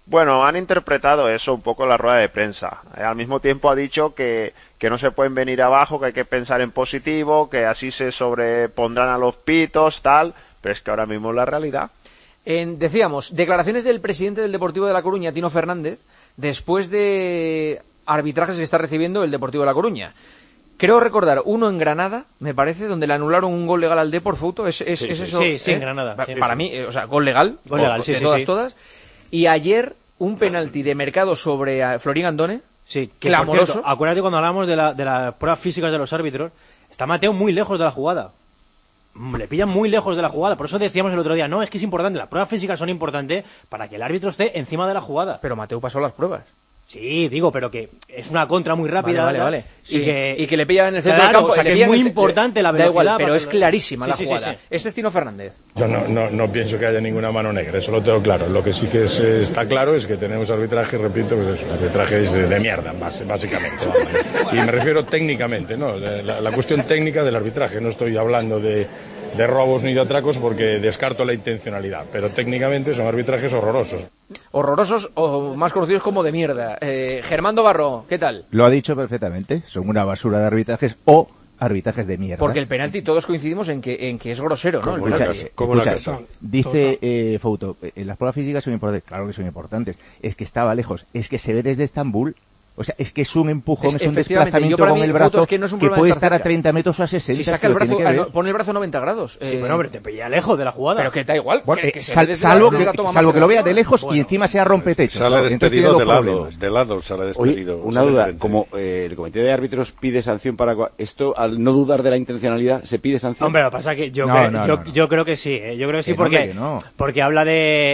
Bueno, han interpretado eso un poco en la rueda de prensa. Al mismo tiempo ha dicho que no se pueden venir abajo, que hay que pensar en positivo, que así se sobrepondrán a los pitos, tal, pero es que ahora mismo es la realidad. Decíamos, declaraciones del presidente del Deportivo de La Coruña, Tino Fernández, después de arbitrajes que está recibiendo el Deportivo de La Coruña. Creo recordar uno en Granada, me parece, donde le anularon un gol legal al Depor, Fouto. ¿Es eso? Sí, en Granada. Para mí, o sea, gol legal. Gol legal, todas. Y ayer, un penalti de Mercado sobre Florín Andone. Sí, que clamoroso. Por cierto, acuérdate cuando hablamos de las pruebas físicas de los árbitros, está Mateo muy lejos de la jugada. Le pillan muy lejos de la jugada. Por eso decíamos el otro día, no, es que es importante. Las pruebas físicas son importantes para que el árbitro esté encima de la jugada. Pero Mateo pasó las pruebas. Sí, digo, pero que es una contra muy rápida. Vale. Sí. Y que le pillan en el centro del campo. O sea, que es muy importante la velocidad. Da igual, pero es clarísima la jugada. Sí. Este es Tino Fernández. Yo no pienso que haya ninguna mano negra, eso lo tengo claro. Lo que sí que está claro es que tenemos arbitraje, repito, pues eso, arbitraje es de mierda, básicamente. Y me refiero técnicamente, ¿no? La cuestión técnica del arbitraje, no estoy hablando de robos ni de atracos porque descarto la intencionalidad, pero técnicamente son arbitrajes horrorosos. Horrorosos o más conocidos como de mierda. Germán Barro, ¿qué tal? Lo ha dicho perfectamente, son una basura de arbitrajes o arbitrajes de mierda. Porque el penalti todos coincidimos en que es grosero, ¿no? Dice Fouto, las pruebas físicas son importantes. Claro que son importantes. Es que estaba lejos, es que se ve desde Estambul. O sea, es que es un empujón, es un desplazamiento con el brazo que puede estar a 30 metros o a 60. Si saca el brazo, pone el brazo a 90 grados. Sí, bueno, hombre, te pilla lejos de la jugada. Pero que da igual. Bueno, salvo que lo vea de lejos y encima sea rompetecho. Sale despedido de lado, sale despedido. Oye, una duda, como el comité de árbitros pide sanción para esto, al no dudar de la intencionalidad, ¿se pide sanción? Hombre, lo que pasa es que yo creo que sí, yo creo que sí, porque habla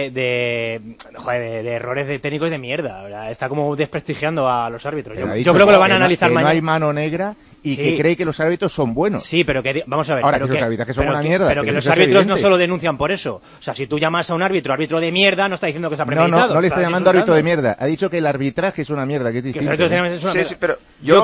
de errores de técnicos de mierda. Está como desprestigiando a los árbitros. Yo creo que lo van a analizar mañana. No hay mano negra y que cree que los árbitros son buenos. Sí, pero que vamos a ver. Ahora, que los arbitrajes son una mierda. Pero que los árbitros no solo denuncian por eso. O sea, si tú llamas a un árbitro de mierda, no está diciendo que está premeditado. No le está llamando árbitro de mierda. Ha dicho que el arbitraje es una mierda, que es distinto. Sí, pero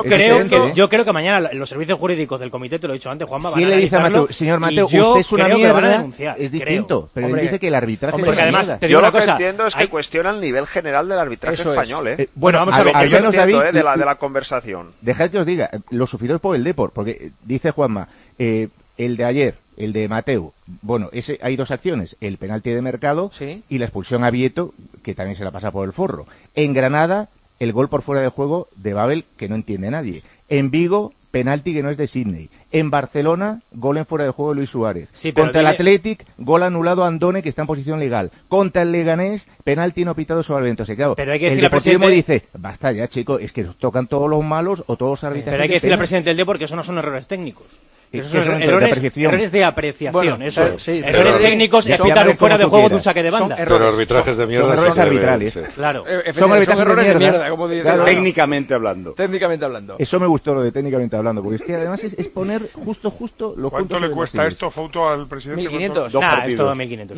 yo creo que mañana los servicios jurídicos del comité, te lo he dicho antes, Juanma, van a analizarlo. Señor Mateo, usted es una mierda, es distinto. Pero él dice que el arbitraje es una mierda. Yo lo que entiendo es que cuestiona el nivel general del arbitraje español. Bueno, vamos a ver. Al menos David, de la conversación. Dejad que os diga, los sufridos por el Depor, porque dice Juanma, el de ayer, el de Mateu, bueno, hay dos acciones, el penalti de Mercado y la expulsión a Vieto, que también se la pasa por el forro. En Granada, el gol por fuera de juego de Babel, que no entiende nadie. En Vigo, penalti que no es de Sydney. En Barcelona, gol en fuera de juego de Luis Suárez. Contra el Athletic, gol anulado a Andone, que está en posición legal. Contra el Leganés, penalti no pitado sobre Albentos. Claro, pero hay que el Deportivo dice, basta ya, chico, es que os tocan todos los malos o todos los arbitrajes. Pero hay que decirle al presidente del Depor que eso no son errores técnicos. Esos son errores de apreciación. Bueno, eso errores técnicos es pitar un fuera de juego de un saque de banda. Pero arbitrajes de mierda. Son errores arbitrales. Claro. Son errores de mierda, como dice. Técnicamente hablando. Eso me gustó, lo de técnicamente hablando, porque es que además es poner justo los puntos. ¿Cuánto le cuesta esto, Fouto, al presidente? 1.500. Es todo 1.500.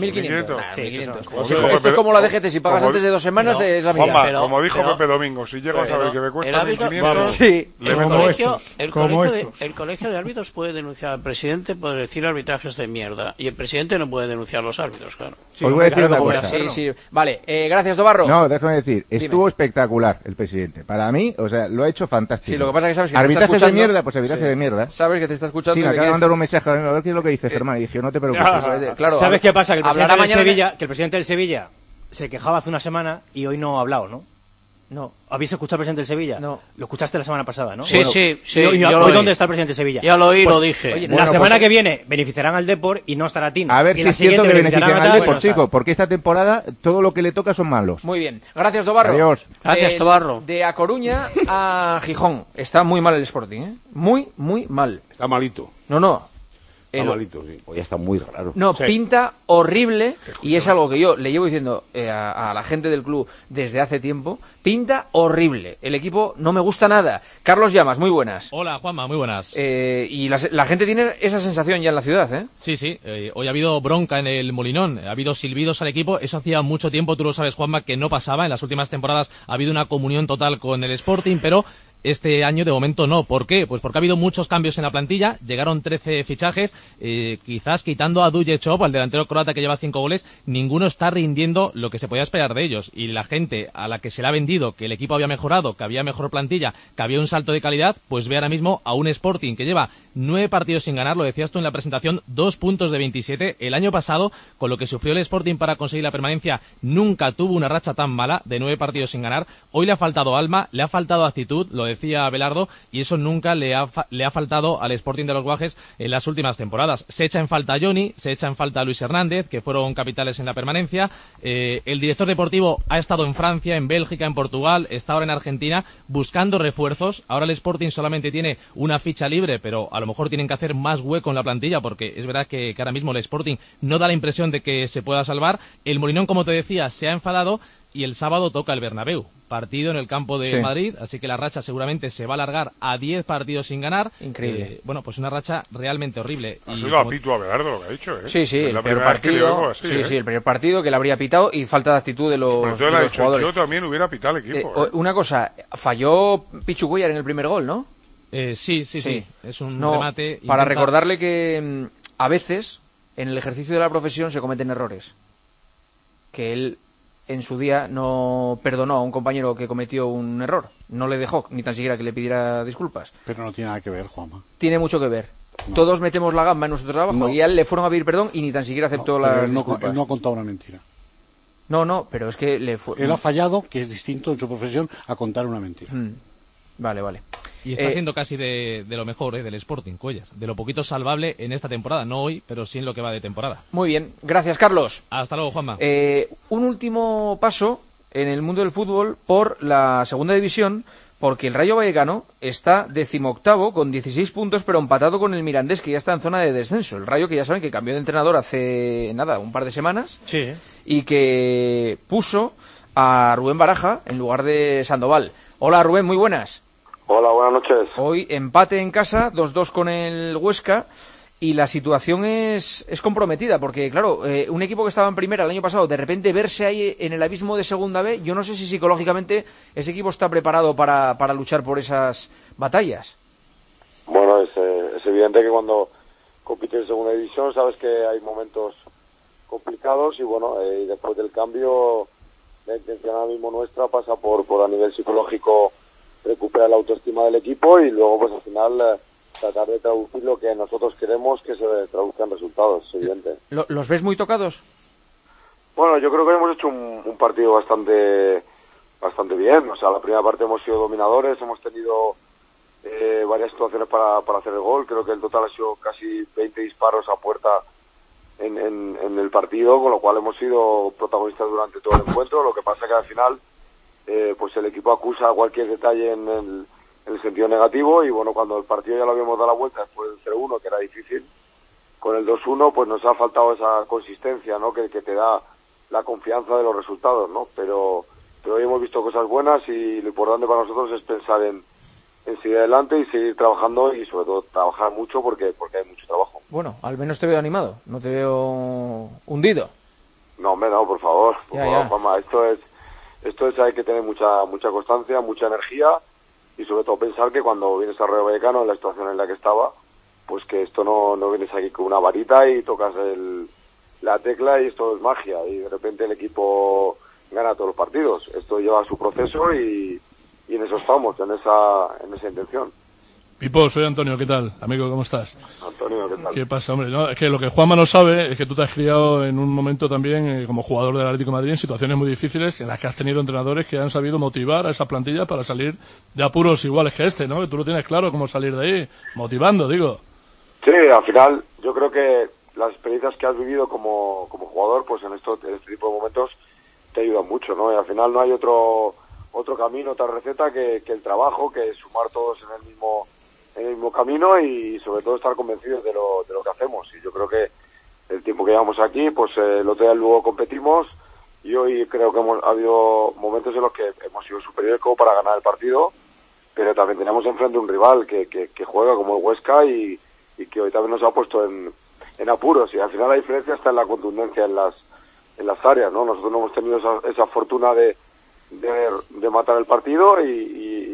1.500. Esto es como la DGT, si pagas antes de 2 semanas es la mitad. Como dijo Pepe Domingo, si llego a saber que me cuesta 1.500, el colegio de árbitros puede denunciar al presidente por decir arbitrajes de mierda y el presidente no puede denunciar a los árbitros, claro. Os voy a decir una cosa. Vale, gracias, Dobarro. No, déjame decir, estuvo espectacular el presidente. Para mí, o sea, lo ha hecho fantástico. Sí, lo que pasa es que sabes que arbitrajes de mierda, pues arbitraje de mierda. Sabes que te está escuchando. Sí, me acaba de mandar un mensaje a ver qué es lo que dice Germán y dije, no te preocupes. Claro, ¿sabes qué pasa? Que el presidente del Sevilla se quejaba hace una semana y hoy no ha hablado, ¿no? No. ¿Habéis escuchado al presidente del Sevilla? No. Lo escuchaste la semana pasada, ¿no? Sí. ¿Y hoy dónde está el presidente del Sevilla? Ya lo oí, lo dije. Oye, la semana que viene beneficiarán al Depor y no estará Tino. A ver si es cierto que beneficiarán al Depor, chico, porque esta temporada todo lo que le toca son malos. Muy bien. Gracias, Dobarro. Adiós. Gracias, Dobarro. De A Coruña a Gijón. Está muy mal el Sporting, ¿eh? Muy mal. Está malito. No. Está malito, sí. Hoy está muy raro. No, sí. Pinta horrible, y es algo que yo le llevo diciendo a la gente del club desde hace tiempo. Pinta horrible. El equipo no me gusta nada. Carlos Llamas, muy buenas. Hola, Juanma, muy buenas. Y la gente tiene esa sensación ya en la ciudad, ¿eh? Sí. Hoy ha habido bronca en el Molinón, ha habido silbidos al equipo. Eso hacía mucho tiempo, tú lo sabes, Juanma, que no pasaba. En las últimas temporadas ha habido una comunión total con el Sporting, pero este año de momento no. ¿Por qué? Pues porque ha habido muchos cambios en la plantilla, llegaron 13 fichajes, quizás quitando a Duječov, al delantero croata que lleva 5 goles, ninguno está rindiendo lo que se podía esperar de ellos, y la gente a la que se le ha vendido que el equipo había mejorado, que había mejor plantilla, que había un salto de calidad, pues ve ahora mismo a un Sporting que lleva 9 partidos sin ganar, lo decías tú en la presentación, 2 puntos de 27. El año pasado, con lo que sufrió el Sporting para conseguir la permanencia, nunca tuvo una racha tan mala de 9 partidos sin ganar. Hoy le ha faltado alma, le ha faltado actitud, lo decía Belardo, y eso nunca le ha faltado al Sporting de los Guajes en las últimas temporadas. Se echa en falta a Johnny, se echa en falta a Luis Hernández, que fueron capitales en la permanencia. El director deportivo ha estado en Francia, en Bélgica, en Portugal, está ahora en Argentina buscando refuerzos. Ahora el Sporting solamente tiene una ficha libre, pero a lo mejor tienen que hacer más hueco en la plantilla, porque es verdad que ahora mismo el Sporting no da la impresión de que se pueda salvar. El Molinón, como te decía, se ha enfadado, y el sábado toca el Bernabéu, partido en el campo de Madrid, así que la racha seguramente se va a alargar a 10 partidos sin ganar. Increíble. Bueno, pues una racha realmente horrible. Ha sido a pito a Belardo lo que ha dicho, ¿eh? Sí, el primer partido, así, el primer partido que le habría pitado, y falta de actitud de los jugadores. Yo también hubiera pitado el equipo. Una cosa, falló Pichu Cuéllar en el primer gol, ¿no? Sí. Es un remate. Para recordarle que a veces en el ejercicio de la profesión se cometen errores. Que él en su día no perdonó a un compañero que cometió un error. No le dejó ni tan siquiera que le pidiera disculpas. Pero no tiene nada que ver, Juanma. Tiene mucho que ver. No. Todos metemos la gamba en nuestro trabajo, y a él le fueron a pedir perdón y ni tan siquiera aceptó las disculpas. Él no ha contado una mentira. No, pero es que él ha fallado, que es distinto en su profesión a contar una mentira. Vale. Y está siendo casi de lo mejor del Sporting, Cuéllar. De lo poquito salvable en esta temporada. No hoy, pero sí en lo que va de temporada. Muy bien. Gracias, Carlos. Hasta luego, Juanma. Un último paso en el mundo del fútbol por la segunda división, porque el Rayo Vallecano está 18º con 16 puntos, pero empatado con el Mirandés, que ya está en zona de descenso. El Rayo, que ya saben que cambió de entrenador hace un par de semanas. Sí. Y que puso a Rubén Baraja en lugar de Sandoval. Hola, Rubén, muy buenas. Hola, buenas noches. Hoy empate en casa, 2-2 con el Huesca, y la situación es comprometida, porque claro, un equipo que estaba en primera el año pasado, de repente verse ahí en el abismo de segunda B, yo no sé si psicológicamente ese equipo está preparado para luchar por esas batallas. Bueno, es evidente que cuando compites en segunda división sabes que hay momentos complicados, y bueno, y después del cambio la intención ahora mismo nuestra pasa por a nivel psicológico recuperar la autoestima del equipo, y luego pues al final tratar de traducir lo que nosotros queremos que se traduzca en resultados, es evidente. ¿Los ves muy tocados? Bueno, yo creo que hemos hecho un partido bastante bien. O sea, la primera parte hemos sido dominadores, hemos tenido varias situaciones para hacer el gol. Creo que el total ha sido casi 20 disparos a puerta en el partido, con lo cual hemos sido protagonistas durante todo el encuentro. Lo que pasa que al final pues el equipo acusa cualquier detalle en el sentido negativo, y bueno, cuando el partido ya lo habíamos dado la vuelta después del 0-1, que era difícil, con el 2-1 pues nos ha faltado esa consistencia, ¿no? Que te da la confianza de los resultados, ¿no? Pero hoy hemos visto cosas buenas, y lo importante para nosotros es pensar en seguir adelante y seguir trabajando, y sobre todo trabajar mucho porque hay mucho trabajo. Bueno, al menos te veo animado, no te veo hundido. No, hombre, no, por favor, Juanma, esto es hay que tener mucha constancia, mucha energía, y sobre todo pensar que cuando vienes a Rayo Vallecano en la situación en la que estaba, pues que esto no vienes aquí con una varita y tocas la tecla y esto es magia, y de repente el equipo gana todos los partidos. Esto lleva su proceso, y en eso estamos, en esa intención. Pipo, soy Antonio, ¿qué tal? Amigo, ¿cómo estás? Antonio, ¿qué tal? ¿Qué pasa, hombre? No, es que lo que Juanma no sabe es que tú te has criado en un momento también como jugador del Atlético de Madrid en situaciones muy difíciles, en las que has tenido entrenadores que han sabido motivar a esa plantilla para salir de apuros iguales que este, ¿no? Que tú lo tienes claro cómo salir de ahí, motivando, digo. Sí, al final yo creo que las experiencias que has vivido como jugador, pues en este tipo de momentos te ayudan mucho, ¿no? Y al final no hay otro camino, otra receta que el trabajo, que sumar todos en el mismo camino, y sobre todo estar convencidos de lo que hacemos. Y yo creo que el tiempo que llevamos aquí, pues el otro día luego competimos, y hoy creo que ha habido momentos en los que hemos sido superiores como para ganar el partido, pero también tenemos enfrente un rival que juega como el Huesca, y que hoy también nos ha puesto en apuros, y al final la diferencia está en la contundencia en las áreas, ¿no? Nosotros no hemos tenido esa fortuna de matar el partido, y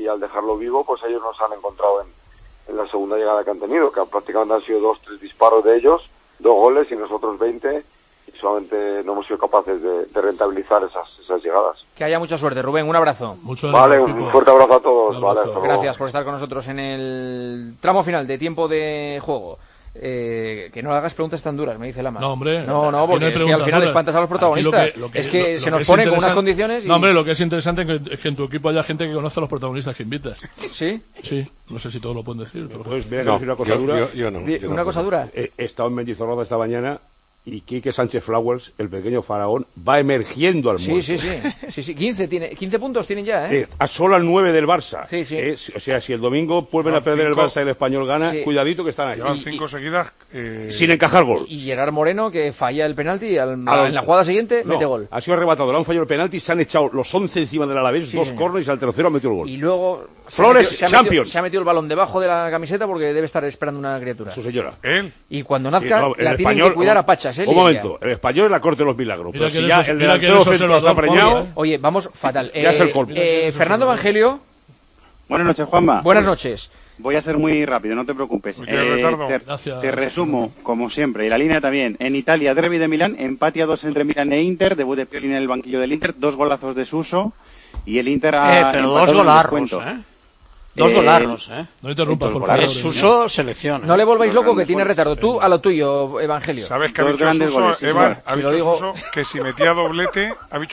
y al dejarlo vivo, pues ellos nos han encontrado en la segunda llegada que han tenido, que prácticamente han sido 2-3 disparos de ellos, 2 goles y nosotros 20, y solamente no hemos sido capaces de rentabilizar esas llegadas. Que haya mucha suerte, Rubén, un abrazo. Vale, un fuerte abrazo a todos. Vale, hasta luego. Gracias por estar con nosotros en el tramo final de tiempo de juego. Que no hagas preguntas tan duras, me dice Lama. No, hombre. No, porque es que al final espantas a los protagonistas. Es que se nos ponen con unas condiciones y... No, hombre, lo que es interesante es que en tu equipo haya gente que conoce a los protagonistas que invitas. ¿Sí? Sí. No sé si todos lo pueden decir. Pues mira, una cosa dura. Yo no. ¿Una cosa dura? He estado en Mendizorroza esta mañana y Quique Sánchez Flowers, el pequeño faraón, va emergiendo al mundo. Sí. 15 puntos tienen ya, a solo al 9 del Barça. Sí. O sea, si el domingo vuelven a perder el Barça y el Español gana, cuidadito que están ahí. Llevan 5 seguidas sin encajar gol. Y Gerard Moreno, que falla el penalti y en la jugada siguiente mete gol. Ha sido arrebatado, le han fallado el penalti, se han echado los 11 encima del Alavés, 2 córneres y al tercero ha metido el gol. Y luego Flores, Champions. Se ha metido el balón debajo de la camiseta porque debe estar esperando una criatura. Su señora. ¿Él? Y cuando nazca la tienen que cuidar a pachas, Un momento, el español es la corte de los milagros. Pero si ya el delantero centro está preñado... Oye, vamos fatal. Ya es el colmo. Fernando Evangelio. Buenas noches, Juanma. Buenas noches. Voy a ser muy rápido, no te preocupes. Te resumo, como siempre, y la línea también. En Italia, derbi de Milán, empate a 2 entre Milán e Inter, debut de Piolín en el banquillo del Inter, 2 golazos de Suso, y el Inter ha pero 2 golarros, 2 golarros, No interrumpas, por favor. Suso selecciona. No le volváis loco, que tiene retardo. Tú a lo tuyo, Evangelio. ¿Sabes que ha dicho Suso, Evan, ha dicho Suso que si metía doblete,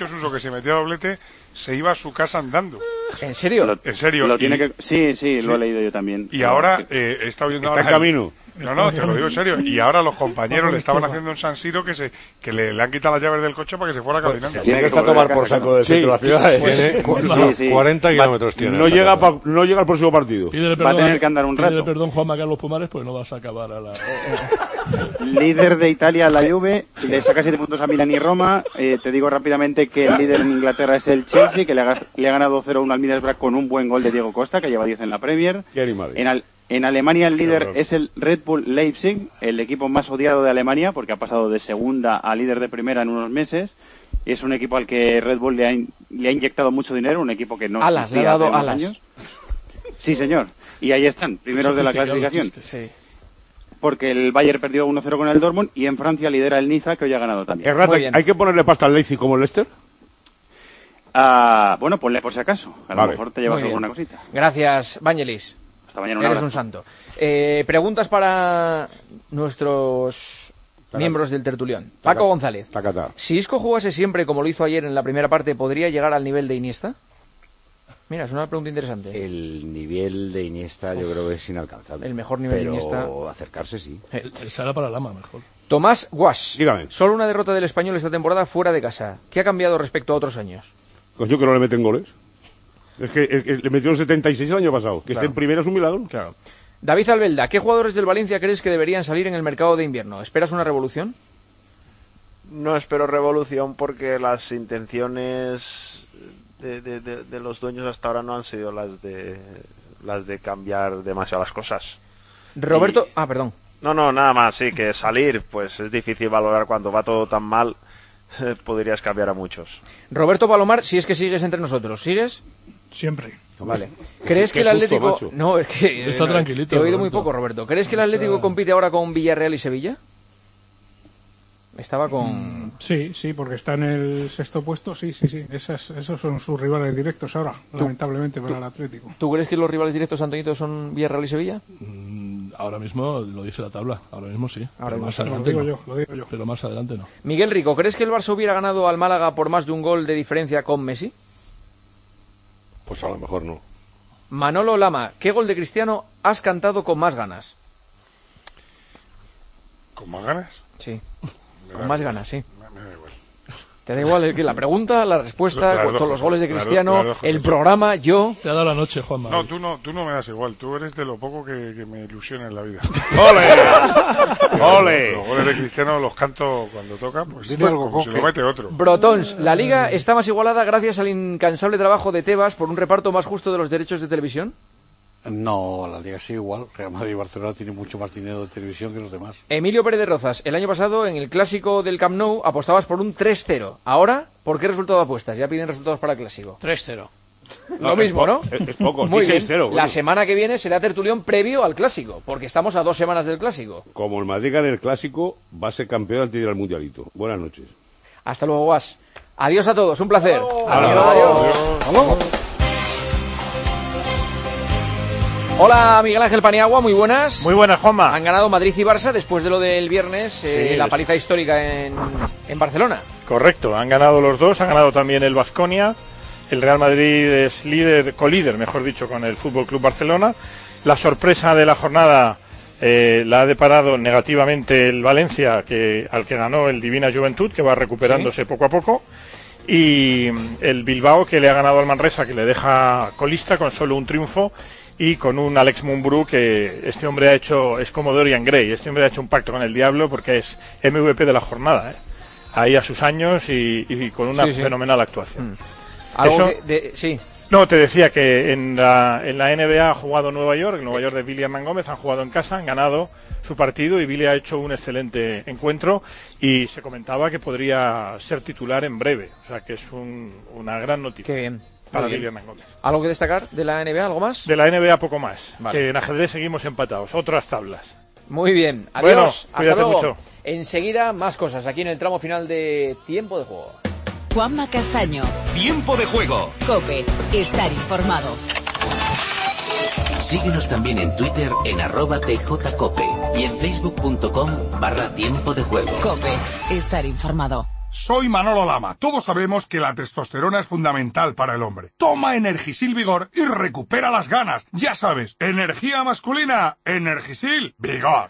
se iba a su casa andando? ¿En serio? ¿En serio? Sí, lo he leído yo también. Y ahora he estado viendo... Está en camino. No, te lo digo en serio. Y ahora los compañeros le estaban haciendo en San Siro que le han quitado las llaves del coche para que se fuera caminando. Tiene que estar a tomar por saco del centro de la ciudad. 40 kilómetros tiene. No llega al próximo partido. Va a tener que andar un rato. Pídele perdón, Juanma Carlos Pumares, pues no vas a acabar a la... Líder de Italia, la Juve, le saca 7 puntos a Milán y Roma. Te digo rápidamente que el líder en Inglaterra es el Chelsea, que le ha ganado 0-1 al Middlesbrough con un buen gol de Diego Costa, que lleva 10 en la Premier. En Alemania el líder es el Red Bull Leipzig, el equipo más odiado de Alemania, porque ha pasado de segunda a líder de primera en unos meses. Es un equipo al que Red Bull le ha inyectado mucho dinero, un equipo que no existía le ha dado hace unos alas. años. Sí, señor. Y ahí están, primeros de la clasificación. Sí. Porque el Bayern perdió 1-0 con el Dortmund y en Francia lidera el Niza, que hoy ha ganado también. ¿Hay que ponerle pasta al Leipzig como el Leicester? Bueno, ponle por si acaso. A lo mejor te llevas alguna cosita. Gracias, Vangelis. Hasta mañana. Eres un santo. Preguntas para nuestros miembros del tertulión. Paco González. Si Isco jugase siempre como lo hizo ayer en la primera parte, ¿podría llegar al nivel de Iniesta? Mira, es una pregunta interesante. El nivel de Iniesta yo creo que es inalcanzable. El mejor nivel de Iniesta. Pero acercarse sí. Será para Lama mejor. Tomás Guas. Dígame. Solo una derrota del Español esta temporada fuera de casa. ¿Qué ha cambiado respecto a otros años? Pues yo que no le meten goles. Es que le metieron 76 el año pasado. Que esté en primera es un milagro. Claro. David Albelda, ¿qué jugadores del Valencia crees que deberían salir en el mercado de invierno? ¿Esperas una revolución? No espero revolución porque las intenciones de los dueños hasta ahora no han sido las de cambiar demasiado las cosas. Roberto... perdón. No, nada más, sí, que salir, pues es difícil valorar cuando va todo tan mal. Podrías cambiar a muchos. Roberto Palomar, si es que sigues entre nosotros, ¿sigues? Siempre. Vale. ¿Crees que el Atlético... Susto, no, es que... Está tranquilito. Te he oído Roberto. muy poco, Roberto. ¿Crees que el Atlético compite ahora con Villarreal y Sevilla? Estaba con... Sí, porque está en el sexto puesto, sí. Esos son sus rivales directos ahora, lamentablemente para el Atlético. ¿Tú crees que los rivales directos, Antonito, son Villarreal y Sevilla? Ahora mismo lo dice la tabla, ahora mismo sí. Ahora pero mismo más sí. adelante Lo no. digo yo. Pero más adelante no. Miguel Rico, ¿crees que el Barça hubiera ganado al Málaga por más de un gol de diferencia con Messi? Pues a lo mejor no. Manolo Lama, ¿qué gol de Cristiano has cantado con más ganas? ¿Con más ganas? Sí, con más ganas, sí. Me da igual. Te da igual que la pregunta, la respuesta, todos los goles de Cristiano, el programa, yo... Te ha dado la noche, Juanma. No, tú no me das igual. Tú eres de lo poco que me ilusiona en la vida. ¡Ole! ¡Ole! Los goles de Cristiano los canto cuando toca, pues como si lo mete otro. Brotons, la Liga está más igualada gracias al incansable trabajo de Tebas por un reparto más justo de los derechos de televisión. No, la Liga sigue igual. Real Madrid y Barcelona tienen mucho más dinero de televisión que los demás. Emilio Pérez de Rozas, el año pasado en el clásico del Camp Nou apostabas por un 3-0. Ahora, ¿por qué resultado apuestas? Ya piden resultados para el clásico. 3-0. Lo mismo, ¿no? Es poco, Muy bien. 6-0. La semana que viene será tertulión previo al Clásico, porque estamos a 2 semanas del Clásico. Como el Madrid gane el Clásico, va a ser campeón antes de ir al Mundialito. Buenas noches. Hasta luego, Guas. Adiós a todos, un placer. Adiós. Adiós. Hola, Miguel Ángel Paniagua, muy buenas. Muy buenas, Juanma. Han ganado Madrid y Barça después de lo del viernes, la paliza histórica en Barcelona. Correcto, han ganado los dos, ha ganado también el Baskonia. El Real Madrid es colíder, mejor dicho, con el Fútbol Club Barcelona. La sorpresa de la jornada la ha deparado negativamente el Valencia, al que ganó el Divina Juventud, que va recuperándose poco a poco. Y el Bilbao, que le ha ganado al Manresa, que le deja colista con solo un triunfo. Y con un Alex Mumbrú que este hombre es como Dorian Gray, este hombre ha hecho un pacto con el diablo porque es MVP de la jornada, ahí a sus años y con una fenomenal actuación. Sí. No, te decía que en la NBA ha jugado Nueva York, el Nueva York de Billy Hernán Gómez, han jugado en casa, han ganado su partido y Billy ha hecho un excelente encuentro y se comentaba que podría ser titular en breve, o sea que es una gran noticia. Qué bien. Para Billy Hernán Gómez. ¿Algo que destacar de la NBA? ¿Algo más? De la NBA poco más. Vale. Que en ajedrez seguimos empatados. Otras tablas. Muy bien. Adiós. Bueno, hasta luego. mucho. Enseguida más cosas aquí en el tramo final de Tiempo de Juego. Juanma Castaño. Tiempo de Juego. COPE. Estar informado. Síguenos también en Twitter en @tjcope y en facebook.com/Tiempo de Juego. COPE. Estar informado. Soy Manolo Lama. Todos sabemos que la testosterona es fundamental para el hombre. Toma Energisil Vigor y recupera las ganas. Ya sabes, energía masculina, Energisil Vigor.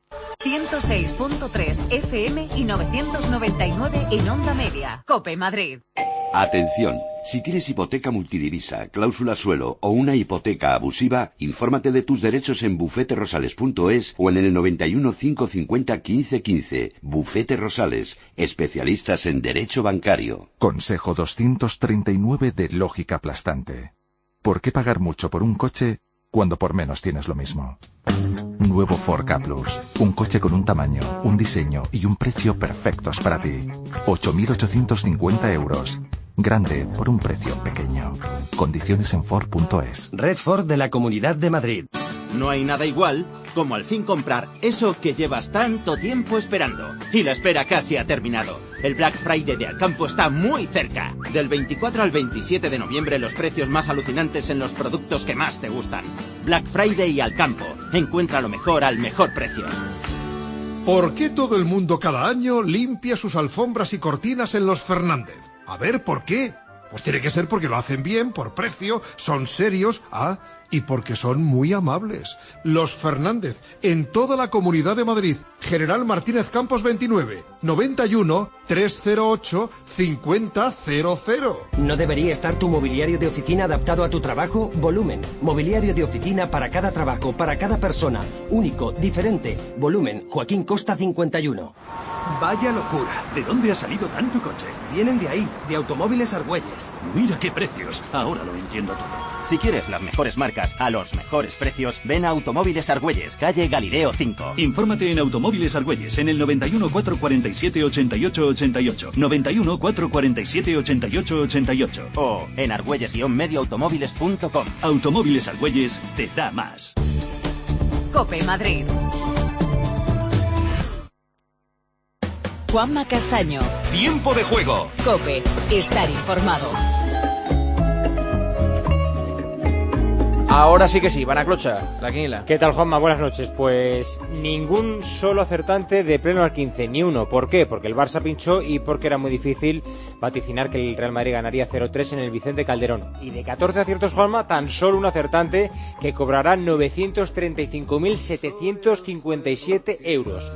106.3 FM y 999 en Onda Media. COPE Madrid. Atención, si tienes hipoteca multidivisa, cláusula suelo o una hipoteca abusiva, infórmate de tus derechos en bufeterosales.es o en el 91 550 15 15. Bufete Rosales, especialistas en derecho bancario. Consejo 239 de lógica aplastante. ¿Por qué pagar mucho por un coche cuando por menos tienes lo mismo? Nuevo Ford Ka Plus, un coche con un tamaño, un diseño y un precio perfectos para ti. 8.850 euros. Grande por un precio pequeño. Condiciones en Ford.es. Red Ford de la Comunidad de Madrid. No hay nada igual como al fin comprar eso que llevas tanto tiempo esperando. Y la espera casi ha terminado. El Black Friday de Alcampo está muy cerca. Del 24 al 27 de noviembre los precios más alucinantes en los productos que más te gustan. Black Friday y Alcampo. Encuentra lo mejor al mejor precio. ¿Por qué todo el mundo cada año limpia sus alfombras y cortinas en los Fernández? A ver, ¿por qué? Pues tiene que ser porque lo hacen bien, por precio, son serios, y porque son muy amables. Los Fernández, en toda la Comunidad de Madrid. General Martínez Campos 29, 91 308 5000. ¿No debería estar tu mobiliario de oficina adaptado a tu trabajo? Volumen. Mobiliario de oficina para cada trabajo, para cada persona. Único, diferente. Volumen. Joaquín Costa 51. Vaya locura. ¿De dónde ha salido tanto coche? Vienen de ahí, de Automóviles Argüelles. Mira qué precios. Ahora lo entiendo todo. Si quieres las mejores marcas a los mejores precios, ven a Automóviles Argüelles, calle Galileo 5. Infórmate en Automóviles Argüelles en el 91 447 88 88. 91 447 88 88. O en argüelles-medioautomóviles.com. Automóviles Argüelles te da más. COPE Madrid. Juanma Castaño. Tiempo de Juego. COPE. Estar informado. Ahora sí que sí, Van a Clocha, la quiniela. ¿Qué tal, Juanma? Buenas noches. Pues ningún solo acertante de pleno al 15, ni uno. ¿Por qué? Porque el Barça pinchó y porque era muy difícil vaticinar que el Real Madrid ganaría 0-3 en el Vicente Calderón. Y de 14 aciertos, Juanma, tan solo un acertante que cobrará 935.757 euros.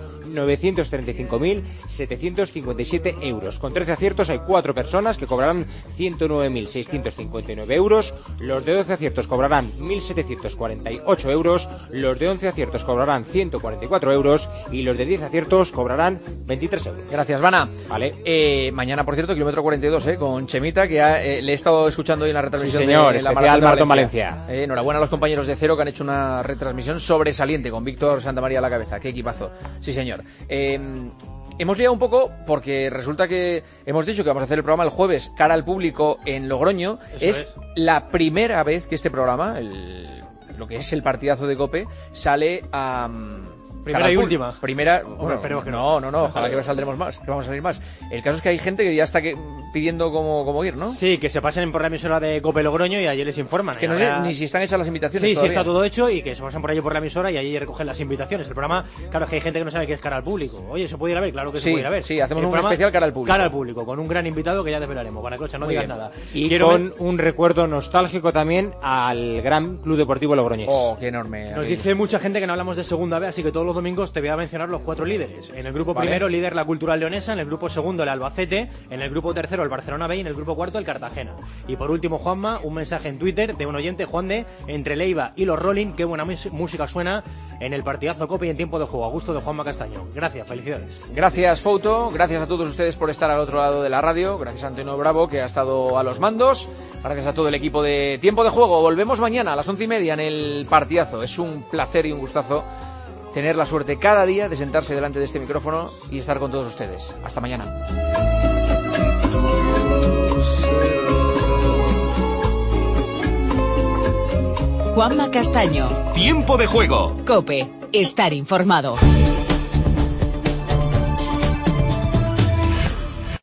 935.757 euros. Con 13 aciertos hay 4 personas que cobrarán 109.659 euros. Los de 12 aciertos cobrarán 1.748 euros. Los de 11 aciertos cobrarán 144 euros. Y los de 10 aciertos cobrarán 23 euros. Gracias, Vana. Vale. Mañana, por cierto, kilómetro 42, con Chemita, que le he estado escuchando hoy en la retransmisión. Sí, señor, de la Maratón Valencia. Enhorabuena a los compañeros de Cero que han hecho una retransmisión sobresaliente con Víctor Santamaría a la cabeza. Qué equipazo. Sí, señor. hemos liado un poco porque resulta que hemos dicho que vamos a hacer el programa el jueves cara al público en Logroño. Es la primera vez que este programa, lo que es el partidazo de COPE, sale a... Primera y última. Primera, bueno, esperemos que no, ojalá que saldremos más, que vamos a salir más. El caso es que hay gente que ya está pidiendo cómo ir, ¿no? Sí, que se pasen por la emisora de COPE Logroño y allí les informan. Que no sé ni si están hechas las invitaciones. Sí, todavía. Sí, está todo hecho y que se pasen por allí por la emisora y allí recogen las invitaciones. El programa, claro, es que hay gente que no sabe qué es cara al público. Oye, ¿se puede ir a ver? Claro que se puede ir a ver. Sí, hacemos un especial cara al público. Cara al público, con un gran invitado que ya desvelaremos. Baracocha, no digas nada. Y con un recuerdo nostálgico también al Gran Club Deportivo Logroñés. Oh, qué enorme. Nos dice mucha gente que no hablamos de segunda B, así que todos los domingos te voy a mencionar los 4 líderes. En el grupo primero, líder la Cultural Leonesa, en el grupo segundo, el Albacete, en el grupo tercero, el Barcelona B y en el grupo cuarto, el Cartagena. Y por último, Juanma, un mensaje en Twitter de un oyente, Juan de, entre Leiva y los Rolling, qué buena música suena en el partidazo COPE y en tiempo de juego. A gusto de Juanma Castaño. Gracias, felicidades. Gracias, Fouto, gracias a todos ustedes por estar al otro lado de la radio, gracias a Antonio Bravo, que ha estado a los mandos, gracias a todo el equipo de tiempo de juego. Volvemos mañana a las 11:30 en el partidazo. Es un placer y un gustazo tener la suerte cada día de sentarse delante de este micrófono y estar con todos ustedes. Hasta mañana. Juanma Castaño. Tiempo de juego. COPE. Estar informado.